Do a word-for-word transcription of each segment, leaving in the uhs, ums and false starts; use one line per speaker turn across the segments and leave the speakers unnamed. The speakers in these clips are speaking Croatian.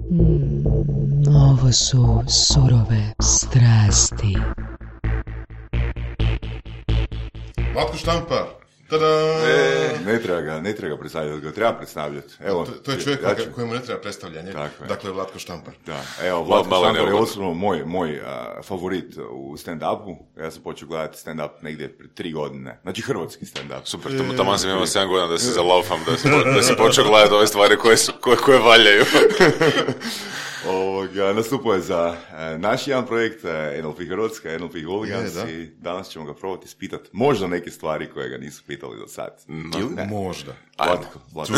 Mm, ovo su surove strasti.
Vlatko Štampar. Tada!
E, ne treba ga, ne treba ga predstavljati, ga treba predstavljati. Evo,
to, to je čovjek
ja ću...
kojemu ne treba predstavljanje. Dakle, Vlatko Štampar.
Da, evo, Vlatko Štampar je osobno moj, moj uh, favorit u stand-upu. Ja sam počeo gledati stand-up negdje pred tri godine. Znači, hrvatski stand-up.
Super, tamo, tamo sam imao sedam godina da se zalaufam, da si, da si počeo gledati ove stvari koje, su, koje, koje valjaju.
Ovoga, nastupao je za uh, naš jedan projekt, uh, N L P Hrvatska, N L P Hooligans,
je,
i danas ćemo ga probati ispitati. Možda neke stvari koje ga nisu pitali do sad.
No, ili ne? Možda.
Vlatko, Vlatko.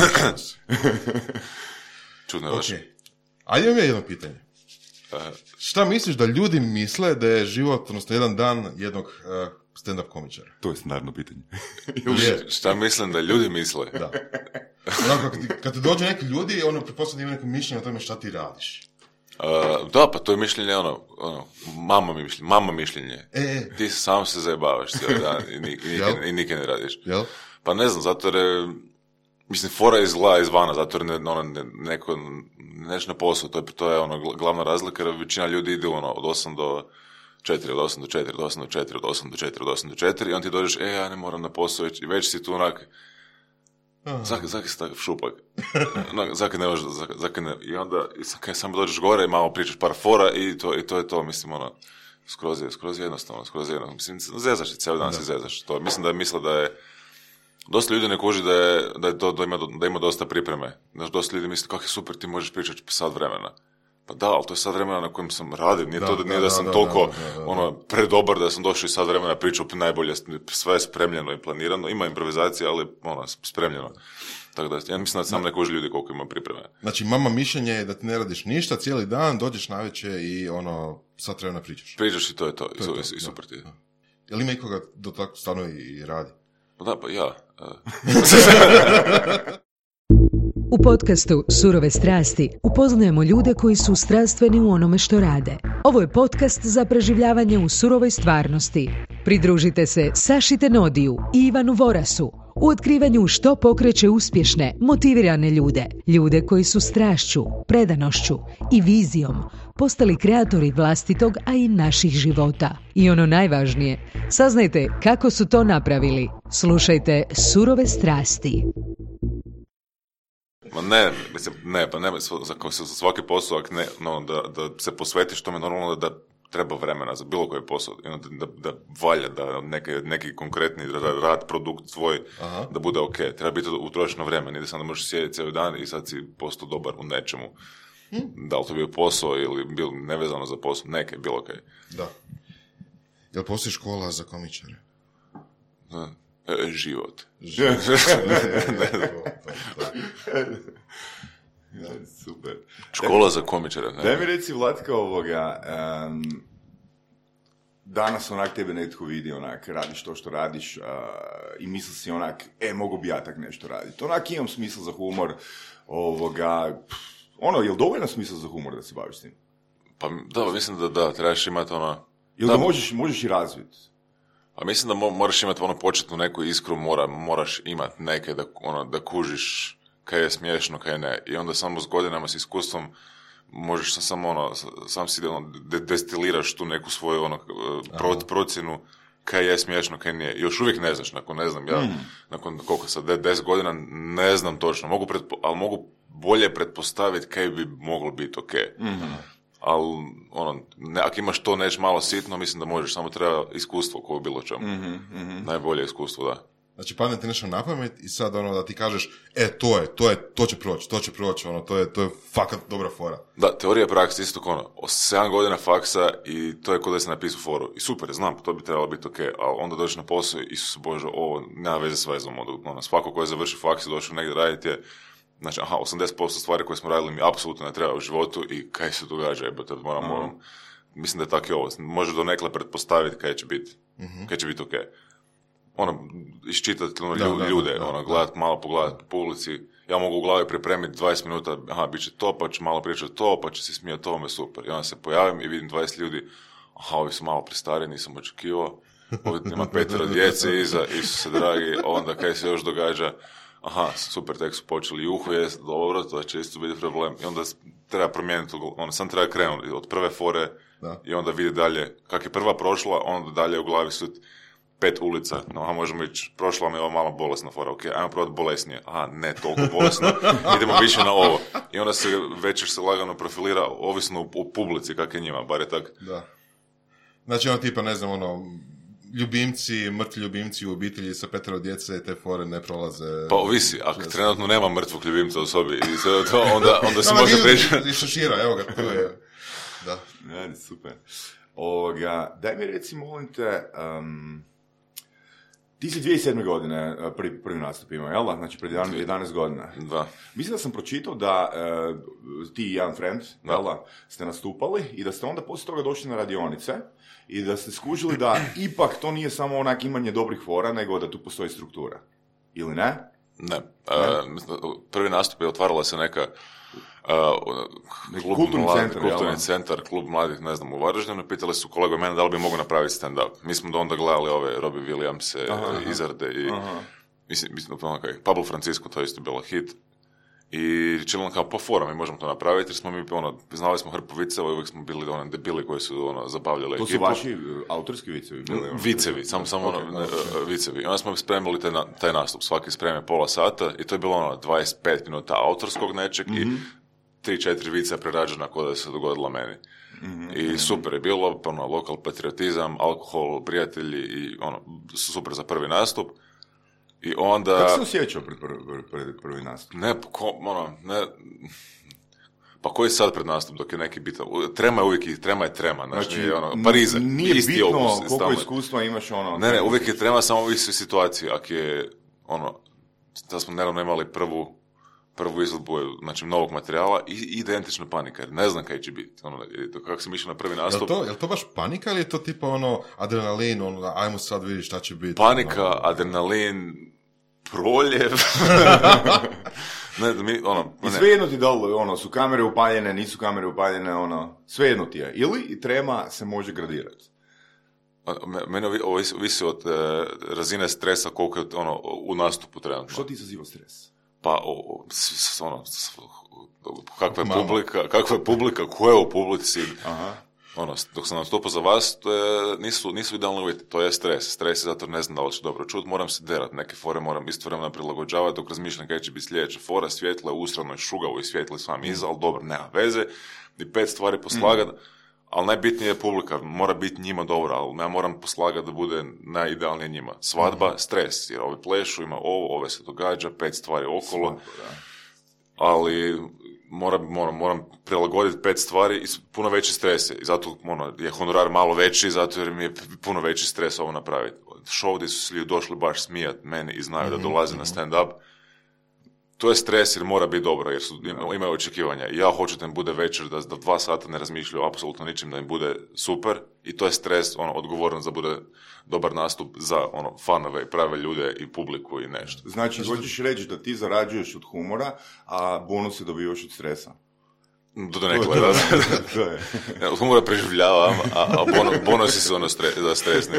Čudno je vaše.
Okay. A imam ja jedno pitanje.
Uh,
Šta misliš da ljudi misle da je život, odnosno jedan dan jednog uh, stand-up komičara?
To je standardno pitanje.
Je.
Šta mislim da ljudi misle?
Da. Onako, kad, ti, kad te dođe neki ljudi, ono, pretpostavljam ima neko mišljenje o tome šta ti radiš.
Uh, da, pa to je mišljenje, ono, ono mama mi mišljenje, mama mišljenje.
E, e.
Ti sam se zajebavaš cijeli dan i, ni, i, nikad, i nikad ne radiš.
Jel?
Pa ne znam, zato jer je, mislim, fora izgleda izvana, zato jer ne, ono, ne, neko neš na posao, to je, to je ono, glavna razlika, jer većina ljudi ide ono, od osam do četiri, od osam do četiri, od osam do četiri, od osam do četiri, od osam do četiri, i on ti dođeš, e, ja ne moram na posao, već, već si tu onak, Zaki, zaki si takav šupak. No, zaki ne može, zaki, zaki ne. I onda, kad samo dođeš gore i malo pričaš par fora i to, i to je to, mislim, ono, skroz je, skroz je jednostavno, skroz je jednostavno. Mislim, zezaš se, cijeli dan se zezaš. To, mislim da je misle da je, dosta ljudi ne kuži da je, da je to, da ima, da ima dosta pripreme. Znaš, dosta ljudi misle, kako je super, ti možeš pričati sat vremena. Pa da, ali to je sad vremena na kojem sam radio, nije
da,
to da, nije da,
da
sam
da,
toliko
da, da, da, da.
ono, predobar da sam došao i sad vremena pričao najbolje, sve je spremljeno i planirano, ima improvizacija, ali ono, spremljeno. Tako da, ja mislim da sam ne kuži ljudi koliko ima pripreme.
Znači, mama mišljenje je da ti ne radiš ništa, cijeli dan, dođeš navečer i ono, sad vremena pričaš.
Pričaš i to je to,
to, je
i,
to
i super ti.
Je li ima ikoga do tako stano i radi?
Pa da, pa ja.
U podcastu Surove strasti upoznajemo ljude koji su strastveni u onome što rade. Ovo je podcast za preživljavanje u surovoj stvarnosti. Pridružite se Saši Tenodiju i Ivanu Vorasu u otkrivanju što pokreće uspješne, motivirane ljude. Ljude koji su strašću, predanošću i vizijom postali kreatori vlastitog, a i naših života. I ono najvažnije, saznajte kako su to napravili. Slušajte Surove strasti.
Ma ne, mislim, ne, pa ne, za, za svaki posao, ak ne, no, da, da se posvetiš tome normalno da, da treba vremena za bilo koji posao, da, da, da valja, da neki, neki konkretni rad, produkt svoj, aha, da bude ok, treba biti utrošeno vreme, nije da sam da možeš sjediti cijeli dan i sad si postao dobar u nečemu. Hmm. Da li to bio posao ili bil nevezano za posao, neke, bilo ok.
Da. Jel postoji škola za komičare?
Da. E, život.
Život.
Ja, super.
Škola za komičara.
Daj mi reci, Vlatka, ovoga, um, danas onak tebe netko vidi, onak, radiš to što radiš uh, i misli si onak, e, mogu bi ja tak nešto raditi. Onak imam smisla za humor, ovoga, pff, ono, je li dovoljno smisla za humor da se baviš s tim?
Pa da, mislim da da, trebaš imati ono...
Ili da, da možeš, možeš i razviti?
A mislim da mo- moraš imati ono početnu neku iskru, mora, moraš imati neke da, ono, da kužiš kaj je smiješno, kaj ne. I onda samo s godinama, s iskustvom, možeš samo ono, sam si ono, de- destiliraš tu neku svoju ono, pro- procjenu kaj je smiješno, kaj nije. Još uvijek ne znaš, nakon ne znam, ja, mm. nakon koliko sad, deset godina, ne znam točno, mogu pretpo- ali mogu bolje pretpostaviti kaj bi moglo biti ok. Mm-hmm. Ali, ono, ne, ako imaš to neć malo sitno, mislim da možeš, samo treba iskustvo koje je bilo čemu. Mm-hmm, mm-hmm. Najbolje iskustvo, da.
Znači, padne ti nešto na pamet i sad ono da ti kažeš, e, to je, to je, to će proći, to će proći, ono, to je, to je fakat dobra fora.
Da, teorija praksa isto ono, sedam godina faksa i to je kod da si napisao foru. I super, znam, to bi trebalo biti ok, ali onda dođeš na posao i Isuse Bože, ovo nema veze s vezom. Ono, svako ko je završio faks i došao negdje raditi je, znači, aha, osamdeset posto stvari koje smo radili mi apsolutno ne treba u životu i kaj se događa, jebote, moram, moram, mm-hmm. mislim da je tako i ovo, može donekle pretpostaviti kaj će biti, mm-hmm. kaj će biti ok. Ono, iščitati ono, da, ljude, da, ono, gledati, malo pogledati po ulici, ja mogu u glavi pripremiti dvadeset minuta, aha, bit će to, pa ću malo pričati to, pa ću se smijati tome, super. I onda se pojavim i vidim dvadeset ljudi, aha, ovi su malo prestari, nisam očekivao, ovdje ima petero djece iza, Isuse dragi, onda kaj se još događa, aha, super, tek su počeli juhu jest, dobro, to će isto biti problem. I onda treba promijeniti, ono, sam treba krenuti od prve fore
Da.
i onda vidi dalje, kak je prva prošla, onda dalje u glavi su pet ulica, no, a možemo ići, prošla mi je ova malo bolesna fora, ok, ajmo probati bolesnije, a ne toliko bolesno, idemo više na ovo. I onda se večer se lagano profilira, ovisno o publici, kak je njima, bar je tak.
Da. Znači, ono tipa, ne znam, ono, ljubimci, mrtvi ljubimci u obitelji sa petero djece, te fore ne prolaze...
Pa ovisi, ako trenutno nema mrtvog ljubimca u sobi, i sve to, onda, onda se
no,
može preći.
I šešira, evo ga, tu je. Da.
Ja, super. Ovoga, daj mi reci, molim te, um, ti si dvije tisuće sedme godine prvi, prvi nastup imao, jel da? Znači, pred jedanaest godina.
Da.
Mislim da sam pročitao da uh, ti i jedan friend,
Da.
jel da, ste nastupali i da ste onda poslije toga došli na radionice i da ste skužili da ipak to nije samo onak imanje dobrih fora, nego da tu postoji struktura. Ili ne?
Ne. Uh, prvi nastup je otvarala se neka uh, klub
kulturni
mladi,
centar, jel
kulturni
da?
centar, klub mladih, ne znam, u Varaždinu. Pitali su kolega mene da li bi mogu napraviti stand-up. Mi smo do onda gledali ove Robbie Williamse,
Aha, aha.
Izarde i
Aha.
mislim, mislim ono kaj, Pablo Francisco, to je isto bilo hit. I čelo kao, pa fora, mi možemo to napraviti, jer smo mi, ono, znali smo hrpu viceva i uvijek smo bili ono, debili koji su, ono, zabavljali
To su
ekipu.
vaši uh, autorski vicevi bili? ono?
Vicevi, samo samo
Ok,
ono, ne,
ok.
uh, vicevi. I onda smo spremili taj, na- taj nastup, svaki spreme pola sata i to je bilo ono dvadeset pet minuta autorskog nečeg i tri četiri vica prerađena kod da se dogodila meni. I super je bilo, ono, lokal patriotizam, alkohol, prijatelji i ono, super za prvi nastup. I onda...
Kako se osjećao pred prvi, pred, pred prvi nastup?
Ne, ko, ono, ne... Pa koji je sad pred nastup dok je neki bitan? Trema je uvijek i trema je trema, znači,
Znači,
nije ono, Parize,
nije
isti
bitno
opus,
koliko
stalno.
iskustva imaš ono...
Ne, ne, uvijek je trema samo u istoj situaciji, ako je, ono, da smo nedavno imali prvu, prvu izvedbu, znači, novog materijala i identična panika, jer ne znam kaj će biti, ono, i to kako sam išao na prvi
Jel
nastup.
to, jel to baš panika ili je to tipa ono adrenalin, ono, ajmo sad vidjeti šta će biti?
Panika,
Ono,
adrenalin, proljev, ne, mi, ono,
I
ne.
svejedno ti da li, ono, su kamere upaljene, nisu kamere upaljene, ono, svejedno ti je. Ili trema se može gradirati.
A, me- Mene ovi- ovisi, ovisi od e, razine stresa koliko je ono, u nastupu trenutno.
Što ti izaziva stres?
Pa, o, o, s- s- ono, s- kakva je
Mama.
publika, kakva je publika, ko je u publici,
Aha.
ono, dok sam nastupao za vas, to je, nisu, nisu idealni uvjeti, to je stres. Stres je zato jer ne znam da li ću dobro čut, moram se derat, neke fore moram isto vremena prilagođavati, dok razmišljam kaj će biti sljedeća fora, svjetla, usrano i šugavo i svjetli s vam iza, ali dobro, nema veze, i pet stvari poslagat, ali najbitnije je publika, mora biti njima dobro, ali ja moram poslagati da bude najidealnije njima. Svadba, stres, jer ove plešu, ima ovo, ove se događa, pet stvari okolo,
Svakako, da.
ali moram, moram, moram prilagoditi pet stvari i s- puno veći stres je. I zato ono, je honorar malo veći, zato jer mi je p- puno veći stres ovo napraviti. Show gdje su se ljudi došli baš smijat meni i znaju da dolaze na stand-up. To je stres jer mora biti dobro, jer su, ima- imaju očekivanja. I ja hoću da im bude večer, da, da dva sata ne razmišljaju apsolutno ničim, da im bude super. I to je stres, ono, odgovornost da bude dobar nastup za ono, fanove i prave ljude i publiku i nešto.
Znači, hoćeš reći da ti zarađuješ od humora, a bonuse dobivaš od stresa.
Do do nekle, da.
To je.
Ja, humora preživljavam, a, a bono, bonusi su ono stre, za stresni.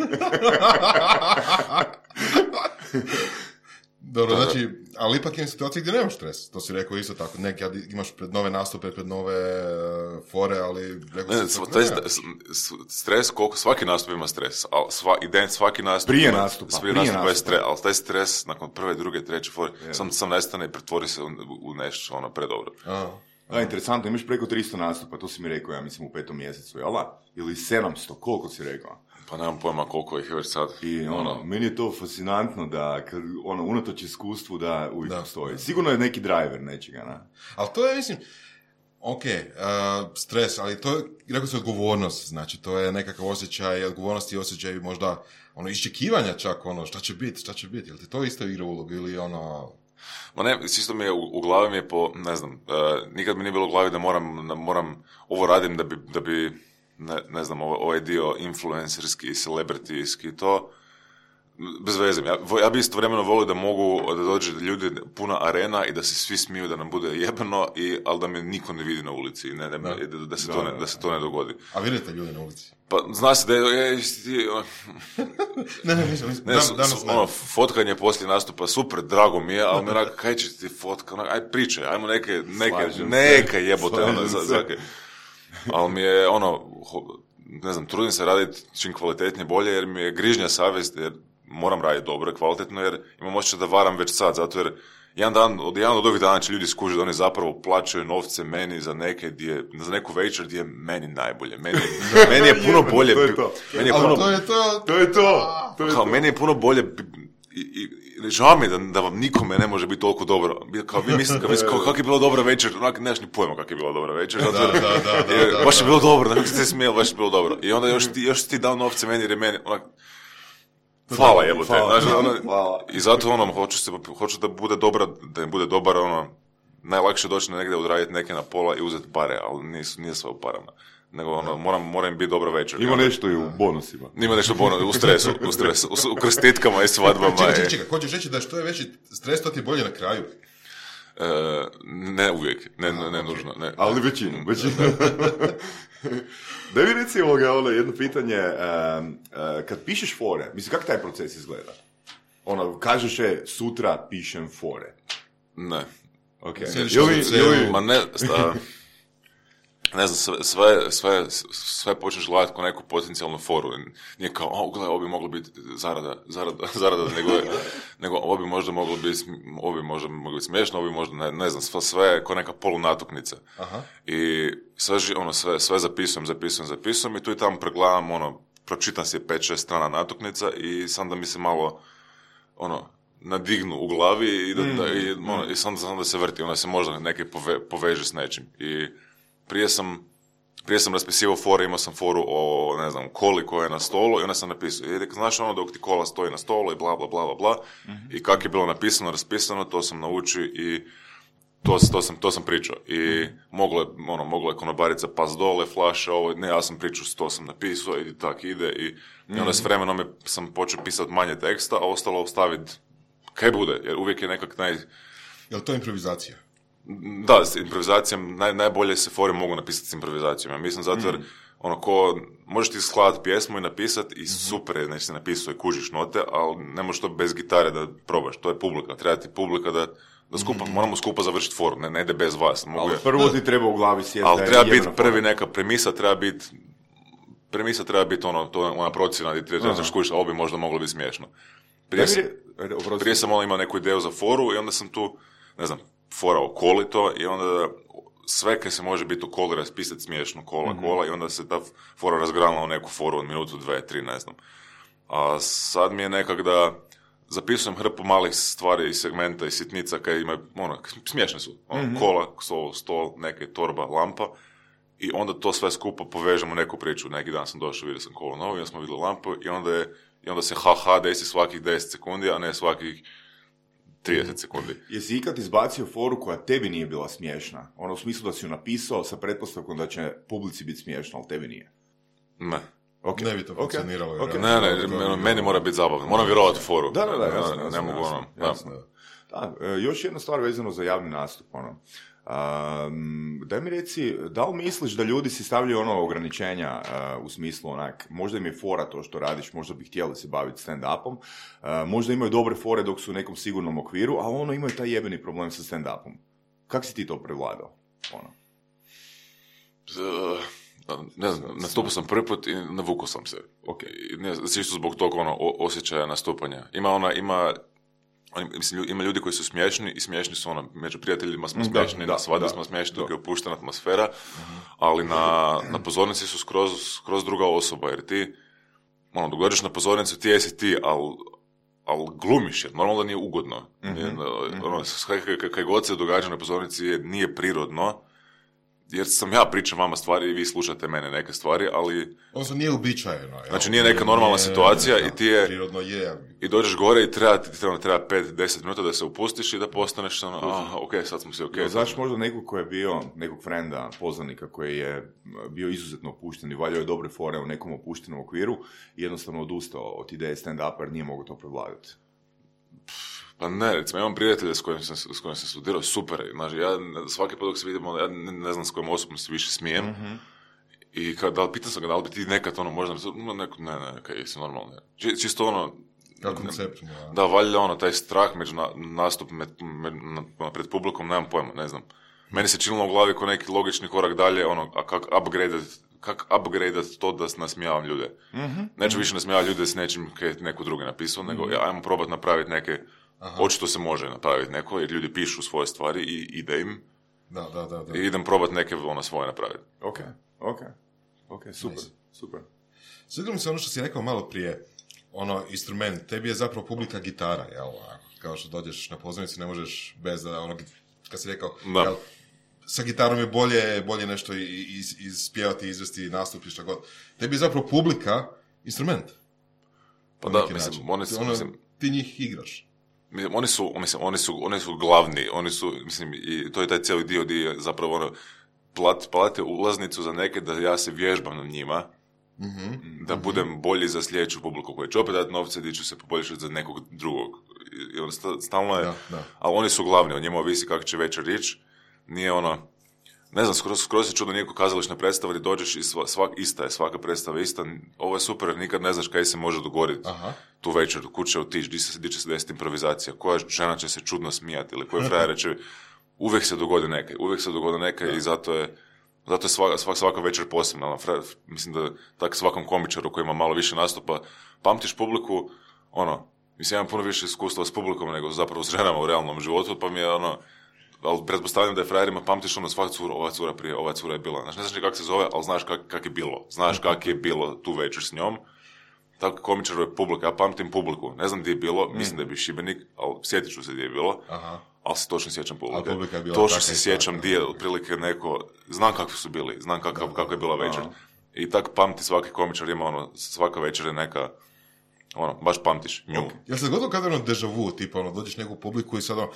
Dobro,
Da, da.
znači, ali ipak ima situacije gdje nemaš stres. To si rekao isto tako. Nekad imaš pred nove nastupe, pred nove uh, fore, ali rekao
Ne,
si
sva-
tako,
taj
ne,
st- s- stres, koliko, svaki nastup ima stres, ali sva, ident, svaki nastup
Prije
ima-
nastupa,
prije
prije
nastupa je
nastupa.
stres, ali taj stres nakon prve, druge, treće fore, sam, sam nestane i pretvori se u, u nešto ono predobro.
A,
Da, interesantno, imaš preko tristo nastupa, to si mi rekao, ja mislim, u petom mjesecu, jel da? Ili sedamsto, koliko si rekao?
Pa nemam pojma koliko ih je već sad.
I ono, meni je to fascinantno da, kad, ono, unatoč iskustvu da uvijek
Da.
postoji. Sigurno je neki driver nečega, na.
ali to je, mislim, ok, uh, stres, ali to je, rekao si, odgovornost, znači, to je nekakav osjećaj, odgovornost i osjećaj možda, ono, iščekivanja čak, ono, šta će biti, šta će biti, jel ti to isto igra ulogu ili ono...
Ma ne, isto mi je, u, u glavi mi je po, ne znam, uh, nikad mi nije bilo u glavi da moram, da moram, ovo radim da bi, da bi ne, ne znam, ovaj, ovaj dio influencerski, celebrityjski, to, bez veze. Ja, ja bi istovremeno volio da mogu, da dođe ljudi puna arena i da se svi smiju, da nam bude jebeno, i, ali da me niko ne vidi na ulici, ne, ne, da. Da, da, se da, to ne, da se to ne dogodi.
A vidite ljudi na ulici?
Pa zna se da je... je
ne, ne, nisam, nisam.
Ne, Dan, danas ne. Ono, fotkanje poslije nastupa, super, drago mi je, ali mi onak, kaj će ti fotka, onak, aj pričaj, ajmo neke, neke, neke jebote, ono, za, za, ali mi je, ono, ne znam, trudim se raditi čim kvalitetnije bolje, jer mi je grižnja savjest, jer moram raditi dobro i kvalitetno, jer imam osjećaj da varam već sad, zato jer jedan dan, od jedan od ovih dana će ljudi skužiti da oni zapravo plaćaju novce meni za neke, gdje, za neku večer gdje je meni najbolje. Meni, meni je puno bolje...
to je to.
Meni je puno,
to je to.
To je to. to, je
kao,
to.
Meni je puno bolje... I, i, i žao mi je da, da vam nikome ne može biti toliko dobro. Kao vi mislite, kao, kao, kako je bilo dobra večer, onak, nemaš ni pojma kako je bila dobra večer. Zato,
da, da, da, da,
jer,
da,
baš
da.
je bilo dobro, da ste smijeli, baš je bilo dobro. I onda još ti, još ti dao novce meni, jer je meni, onak, hvala jebote,
hvala,
znaš, ono,
hvala.
I zato ono, hoću, se, hoću da bude dobra, da im bude dobar, ono, najlakše doći negdje odraditi neke na pola i uzeti pare, ali nisu, nije sve u parama. Nego ono, moram, moram biti dobra večer.
Ima nešto i u bonusima.
Ima nešto bonus, u stresu, u stresu, u, u krstitkama i svadbama.
Čekaj, čekaj, čekaj, hoćeš reći da što je veći stres, to ti je bolje na kraju?
E, ne uvijek, ne, ne, ne nužno. Ne.
Ali većinom, većinom. Da mi reci ovoga, ono, jedno pitanje, um, uh, kad pišeš fore, mislim, kako taj proces izgleda? Ono, kažeš je, sutra pišem fore.
Ne.
Okay.
Sjediš
Ili,
u
ili,
Ma ne, sta, ne znam, sve, sve, sve počneš gledati kao neku potencijalnu foru. Nije kao, o, gledaj, ovo bi moglo biti zarada, zarada, zarada, nego, nego ovo bi možda moglo biti, ovo bi možda moglo biti smiješno, ovo bi možda, ne, ne znam, sve, sve kao neka polunatuknica. Aha. I sve, ono, sve, sve zapisujem, zapisujem, zapisujem i tu i tamo pregledam, ono, pročitam si pet šest strana natuknica i sam da mi se malo, ono, nadignu u glavi i, da, mm, da, i, ono, mm. i sam, sam da se vrti, onda se možda neke pove, poveže s nečim. I prije sam, prije sam raspisivao fore, imao sam foru o, ne znam, koli koja je na stolu i onda sam napisao, i znaš ono dok ti kola stoji na stolu i bla, bla, bla, bla, bla, mm-hmm. I kako je bilo napisano, raspisano, to sam naučio i to, to, sam, to sam pričao. I moglo je, ono, moglo je konobarica pas dole, flaše, ovo, ne, ja sam pričao, to sam napisao i tak ide i, mm-hmm. i onda s vremenom je, sam počeo pisati manje teksta, a ostalo ostaviti kaj bude, jer uvijek je nekak naj...
Je li to improvizacija?
Da, s improvizacijom, naj, najbolje se fore mogu napisati s improvizacijom. Ja mislim zato jer, mm. ono, ko, možeš ti skladati pjesmu i napisati i super je, znači se napisao i kužiš note, ali ne možeš to bez gitare da probaš, to je publika, treba ti publika da, da skupa, mm. moramo skupa završiti foru, ne, ne ide bez vas. Mogu
ali
je,
prvo ti treba u glavi sjeti.
Ali treba biti prvi neka premisa, treba biti, premisa treba biti ono, to ona procjena, gdje ti treba skužiš, a ovo bi možda moglo biti smiješno. Prije, sam, prije sam ono imao neku ideju za foru i onda sam tu, ne znam, fora o koli to i onda sve kaj se može biti u koli raspisati smiješno kola, mm-hmm. kola i onda se ta fora razgranula u neku foru od minutu, dve, tri, ne znam. A sad mi je nekak da zapisujem hrpu malih stvari i segmenta i sitnica kaj ima, ono, smiješne su. Ono, mm-hmm. Kola, stol, stol, neke torba, lampa i onda to sve skupa povežemo u neku priču. Neki dan sam došao, vidio sam kolo novo i onda smo vidjeli lampu i onda je I onda se ha-ha desi svakih deset sekundi, a ne svakih trideset sekundi.
Jesi ikad izbacio foru koja tebi nije bila smiješna? Ono u smislu da si ju napisao sa pretpostavkom da će publici biti smiješno, ali tebi nije?
Ne.
Okay. Ne bi to funkcioniralo.
Okay. Okay.
Ne, ne, meni, meni mora biti zabavno. Moram vjerovati u foru.
Da, da, da, jasno, jasno,
ne, ne mogu
jasno,
ono.
Jasno. Da. Da, još jedna stvar vezano za javni nastup, ono. Um, daj mi reci, da li misliš da ljudi si stavljaju ono ograničenja uh, u smislu onak, možda im je fora to što radiš, možda bi htjeli se baviti stand-upom, uh, možda imaju dobre fore dok su u nekom sigurnom okviru, a ono imaju taj jebeni problem sa stand-upom. Kako si ti to prevladao? Ono?
Uh, ne znam, nastupao sam prvi put i navukao sam se. Okay. Ne znam, čisto zbog tog ono, osjećaja nastupanja. Ima ona, ima Mislim, ima ljudi koji su smiješni i smiješni su ono, među prijateljima smo smiješni, da, na svadbi smo smiješni, dok je opuštena atmosfera, uh-huh. ali na, na pozornici su skroz, skroz druga osoba, jer ti, ono, dok dođeš na pozornicu, ti jesi ti, ali al glumiš, jer normalno da nije ugodno. Uh-huh. Nije, ono, kaj, kaj, kaj god se događa na pozornici je, nije prirodno, jer sam ja pričam vama stvari i vi slušate mene neke stvari, ali...
Odnosno nije uobičajeno. Jel?
Znači nije neka normalna
nije,
situacija
da,
i ti je...
Prirodno je.
I dođeš gore i treba ti treba, treba pet do deset minuta da se upustiš i da postaneš ono, ah, ok, sad smo se ok.
No, znaš možda nekog koji je bio, nekog frenda, poznanika koji je bio izuzetno opušten i valjao je dobre fore u nekom opuštenom okviru i jednostavno odustao od ideje stand-upa jer nije mogao to prevladati.
Pa ne, recimo, imam prijatelja s kojim sam, s kojim sam studirao, super, znači, ja svaki put dok se vidimo, ja ne, ne znam s kojim osobom se više smijem, mm-hmm. i kad, da li, pitan sam ga, da li bi ti nekad, ono, možda, no, neko, ne, ne, ne, kaj, jesi normalno, ne. Či, čisto ono,
kao koncept, ja.
Da, valjda ono, taj strah među na, nastup med, med, na, pred publikom, nemam pojma, ne znam. Meni se činilo u glavi ko neki logični korak dalje, ono, a kak upgradeat, kak upgradeat to da nasmijavam ljude. Mm-hmm. Neću više nasmijavati ljude s nečim kaj je neko drugi napisao, nego mm-hmm. ja, ajmo probati napraviti neke. Aha. Očito se može napraviti neko, jer ljudi pišu svoje stvari i ide im.
Da, da, da, da.
I idem probati neke ono svoje napraviti.
Ok, ok, ok, super, nice. Super.
Sviđa mi se ono što si rekao malo prije, ono, instrument, tebi je zapravo publika gitara, jel? Kao što dođeš na pozornicu, ne možeš bez da, ono, kad si rekao,
da.
Jel, sa gitarom je bolje, bolje nešto ispjevati, iz, izvesti, nastupi, šta god. Tebi je zapravo publika instrument.
Pa da, mislim, oni su,
ono,
mislim,
ti njih igraš.
Mislim, oni su, mislim, oni su, oni su glavni, oni su, mislim, i to je taj cijeli dio gdje zapravo ono, plat, plate ulaznicu za neke da ja se vježbam na njima, mm-hmm. da budem mm-hmm. bolji za sljedeću publiku koja će opet dati novce gdje ću se poboljšati za nekog drugog. I on stalno je, da, da. Ali oni su glavni, o njima ovisi kako će večer ići, nije ono, ne znam, skroz, skroz je čudno nijeko kazališna predstava gdje dođeš i sva, svak, ista je, svaka predstava ista, ovo je super, nikad ne znaš kaj se može dogoditi. Aha. Tu večer, kud će otići, gdje se, gdje će se desiti improvizacija, koja žena će se čudno smijati ili koji frajer će, uvijek se dogodi neke, uvijek se dogodi neke ja. I zato je, zato je svaka, svaka, svaka večer posebna. Frajer, mislim da tak svakom komičaru koji ima malo više nastupa, pamtiš publiku, ono, mislim, ja imam puno više iskustva s publikom nego zapravo s ženama u realnom životu, pa mi je ono, ali pretpostavljam da je frajerima pamtiš ono svaka cura, ova cura prije, ova cura je bila. Znaš, ne znaš ni kako se zove, ali znaš kak, kak je bilo. Znaš kak je bilo tu večer s njom. Tako komičarova je publika, ja pamtim publiku. Ne znam gdje je bilo, mislim da je bio Šibenik, ali sjetit ću se gdje je bilo. Aha. Ali se točno sjećam publike. Točno se sjećam gdje je otprilike neko, znam kakvi su bili, znam kak, da, kako je bila večer. Aha. I tako pamti svaki komičar, ima ono, svaka večer je neka, ono, baš pamtiš nju. Okay.
Jel se gotovo kada je ono deja vu, tipa ono, dođeš neku publiku i sad ono,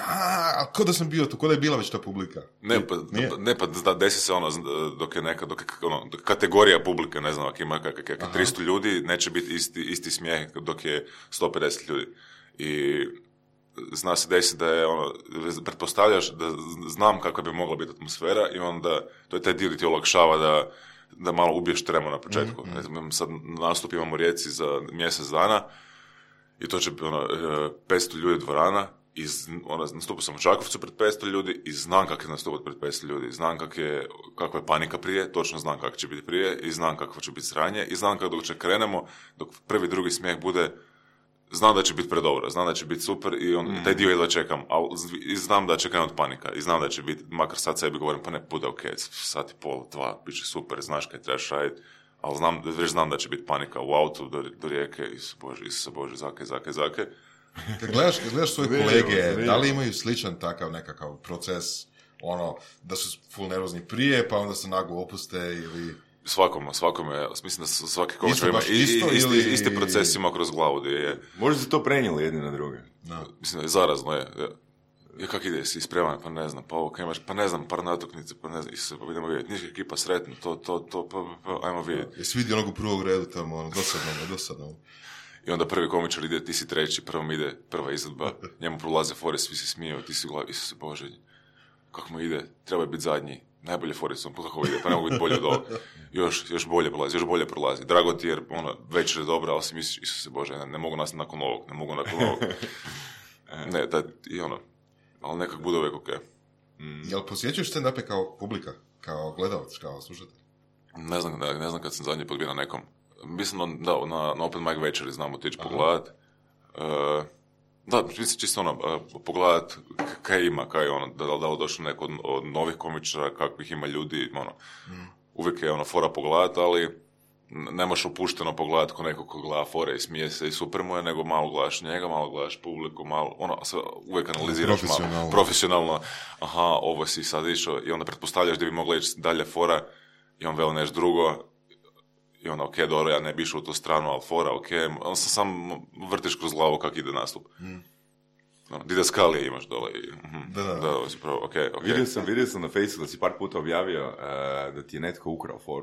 a, ko da sam bio tu, ko da je bila već ta publika?
Ne, pa, ne, pa da, desi se ono, dok je neka, dok je, ono, dok kategorija publike, ne znam, ako ima kak, kak, kak, tristo ljudi, neće biti isti, isti smijeh dok je sto pedeset ljudi. I zna se desi da je, ono, pretpostavljaš da znam kakva bi mogla biti atmosfera i onda, to je taj dio gdje ti olakšava da, da malo ubiješ tremu na početku. Mm-hmm. Ne znam, sad nastup imamo u Rijeci za mjesec dana i to će ono, petsto ljudi dvorana. I ono, nastupao sam u Čakovcu pred petsto ljudi i znam kak je nastupati pred petsto ljudi. Znam kak je, kakva je panika prije, točno znam kak će biti prije i znam kakvo će biti sranje i znam kako dok će krenemo, dok prvi, drugi smijeh bude, znam da će biti predobro, znam da će biti super i on, mm. taj dio jedva čekam, ali i znam da će krenuti panika i znam da će biti, makar sad sebi govorim, pa ne, bude ok, sat i pol, dva, bit će super, znaš kaj trebaš raditi, ali znam, već znam da će biti panika u autu do, do Rijeke, Isuse Bože, Isuse Bože, zake, zake, zake.
Kad gledaš, kad gledaš svoje kolege, da li imaju sličan takav nekakav proces, ono, da su full nervozni prije, pa onda se naglo opuste ili...
Svakome, svakome, mislim da svaki komičar ima isti, isti, ili... isti proces ima kroz glavu. Gdje je...
Možda se to prenijeli jedni na druge.
No. Mislim da je zarazno, je. Ja, kak ide, si ispreman, pa ne znam, pa ovo, kaj imaš, pa ne znam, par natuknice, pa ne znam, Isuse, pa idemo vidjeti, niška ekipa sretno, to, to, to, pa, pa, ajmo vidjeti.
Jesi vidio onog u prvog redu tamo, ono, dosadno, dosadno.
I onda prvi komičar ide, ti si treći, prvom ide prva izvedba, njemu prolaze fore, svi se smiju, ti si u glavi, Isuse Bože, kako mu ide, treba je biti zadnji, najbolje fore su, pa kako ide, pa ne mogu biti bolje od ovog, još, još bolje prolazi, još bolje prolazi, drago ti jer, ono, večer je dobra, ali si misliš, Isuse Bože, ne, ne mogu nas nakon ovog, ne mogu nakon ovog, ne, da, i ono, ali nekak bude uvijek ok.
Mm. Jel posjećuješ stand-upe kao publika, kao gledalac, kao slušatelj?
Ne znam, ne, ne znam kad sam zadnji put bio na nekom. Mislim da na, na open mic večeri znamo otići pogledat. Uh, da, mislim čisto ono, uh, pogledat kaj ima, kaj ono, da, da li došlo neko od, od novih komičara, kakvih ima ljudi, ono, mm. uvijek je ono fora pogledat, ali ne možeš opušteno pogledati ko neko ko gleda fore i smije se i super mu je, nego malo gledaš njega, malo gledaš publiku, malo, ono, sve uvijek analiziraš malo, profesionalno, aha, ovo si sad išao, i onda pretpostavljaš da bi mogla ići dalje fora, i on veli nešto drugo, i onda, ok, dobro, ja ne bi išao u tu stranu, ali fora, ok, on sam sam vrtiš kroz glavu kak ide nastup. Mm. No, didaskalije imaš dole i, uh, da, da, da, da, pravo, okay, okay.
Vidio sam, vidio sam na Facebooku da si par puta objavio uh, da ti je netko ukrao foru.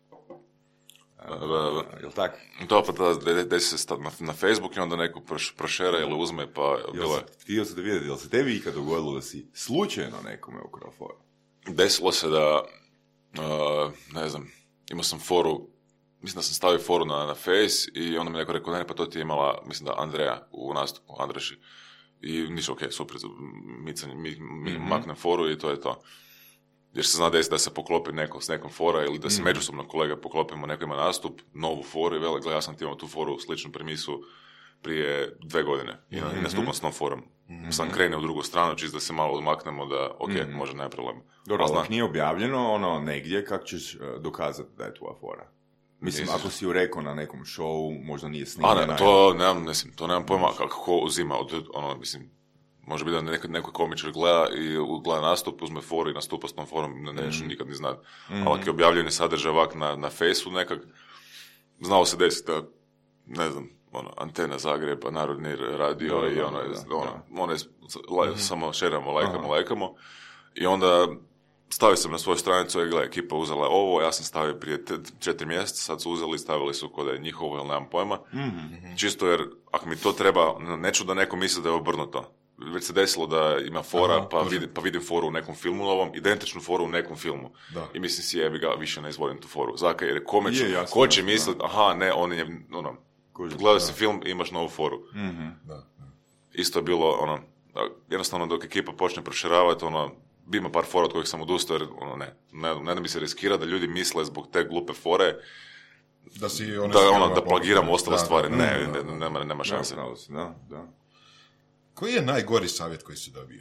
Uh,
da, da, da.
Jel tak?
Da, pa da, da, da se stav na, na Facebook i onda neko proš, prošera ili uzme, pa bilo je...
Htio sam da vidjeti, jel se tebi ikad dogodilo da si slučajno nekome ukrao foru?
Desilo se da, uh, ne znam, imao sam foru, mislim da sam stavio foru na, na Face i onda mi neko rekao, ne, pa to ti je imala, mislim da Andreja u nastupu, Andreši. I ništa, ok, super, micanje, mi, mi mm-hmm. maknem foru i to je to. Jer se zna desiti da se poklopi neko s nekom fora ili da se mm-hmm. međusobno kolega poklopimo, neko ima nastup, novu foru i vele, gledaj, ja sam ti imao tu foru, sličnu premisu prije dve godine i mm-hmm. nastupam s tom forom. Mm-hmm. Sam krene u drugu stranu, čist da se malo odmaknemo da, ok, mm-hmm. može, nema problem.
Dobro, ali nije objavljeno ono negdje, kako ćeš uh, dokazati da je tvoja fora? Mislim, Mislim, ako si ju rekao na nekom showu, možda nije snimljena.
A ne, to nemam, mislim, to nemam pojma kako uzima od, ono, mislim, može biti da neko, neko komičar gleda i gleda nastup, uzme foru i nastupa s tom forom, ne neću mm. nikad ni znati. Mm-hmm. Ali ako je objavljeni sadržaj ovak na, na Fejsu nekak, znalo se desiti da, ne znam, ono, Antena Zagreb, Narodni radio da, i ono, da, da, ono, da. one, laj, mm-hmm. samo šeramo, lajkamo, Aha. lajkamo. I onda stavio sam na svoju stranicu i gledaj, ekipa uzela ovo, ja sam stavio prije t- četiri mjeseca, sad su uzeli, stavili su kod da je njihovo, ili nemam pojma. Mm-hmm. Čisto jer, ako mi to treba, neću da neko misli da je obrnuto. Već se desilo da ima fora, Aha, pa, vidim, pa vidim foru u nekom filmu novom, identičnu foru u nekom filmu. Da. I mislim si, jebi ga, više ne izvodim tu foru. Zaka, jer kome će, je, ko će misliti, aha, ne, on je, ono, gledao si film, imaš novu foru. Mm-hmm. Da, da. Isto je bilo, ono, jednostavno dok ekipa počne proširavati, ono, bi ima par fora od kojih sam odustao, jer ono, ne, ne, ne da mi se riskira da ljudi misle zbog te glupe fore
da, si
da, ono, da plagiramo ostale da, stvari. Da, ne, da, da, nema, nema šanse.
Da, da.
Koji je najgori savjet koji si dobio?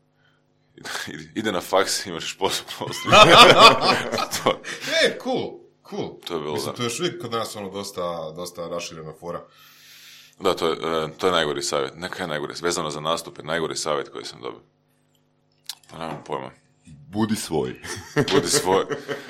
Ide na faks, imaš sposobnost.
E, cool, cool.
To je bilo,
Mislim,
da.
to je još uvijek kod nas ono dosta, dosta raširena fora.
Da, to je, to je najgori savjet. Neka je najgori, vezano za nastupe, najgori savjet koji sam dobio. Pa nemam pojma.
Budi svoj.
Budi svoj.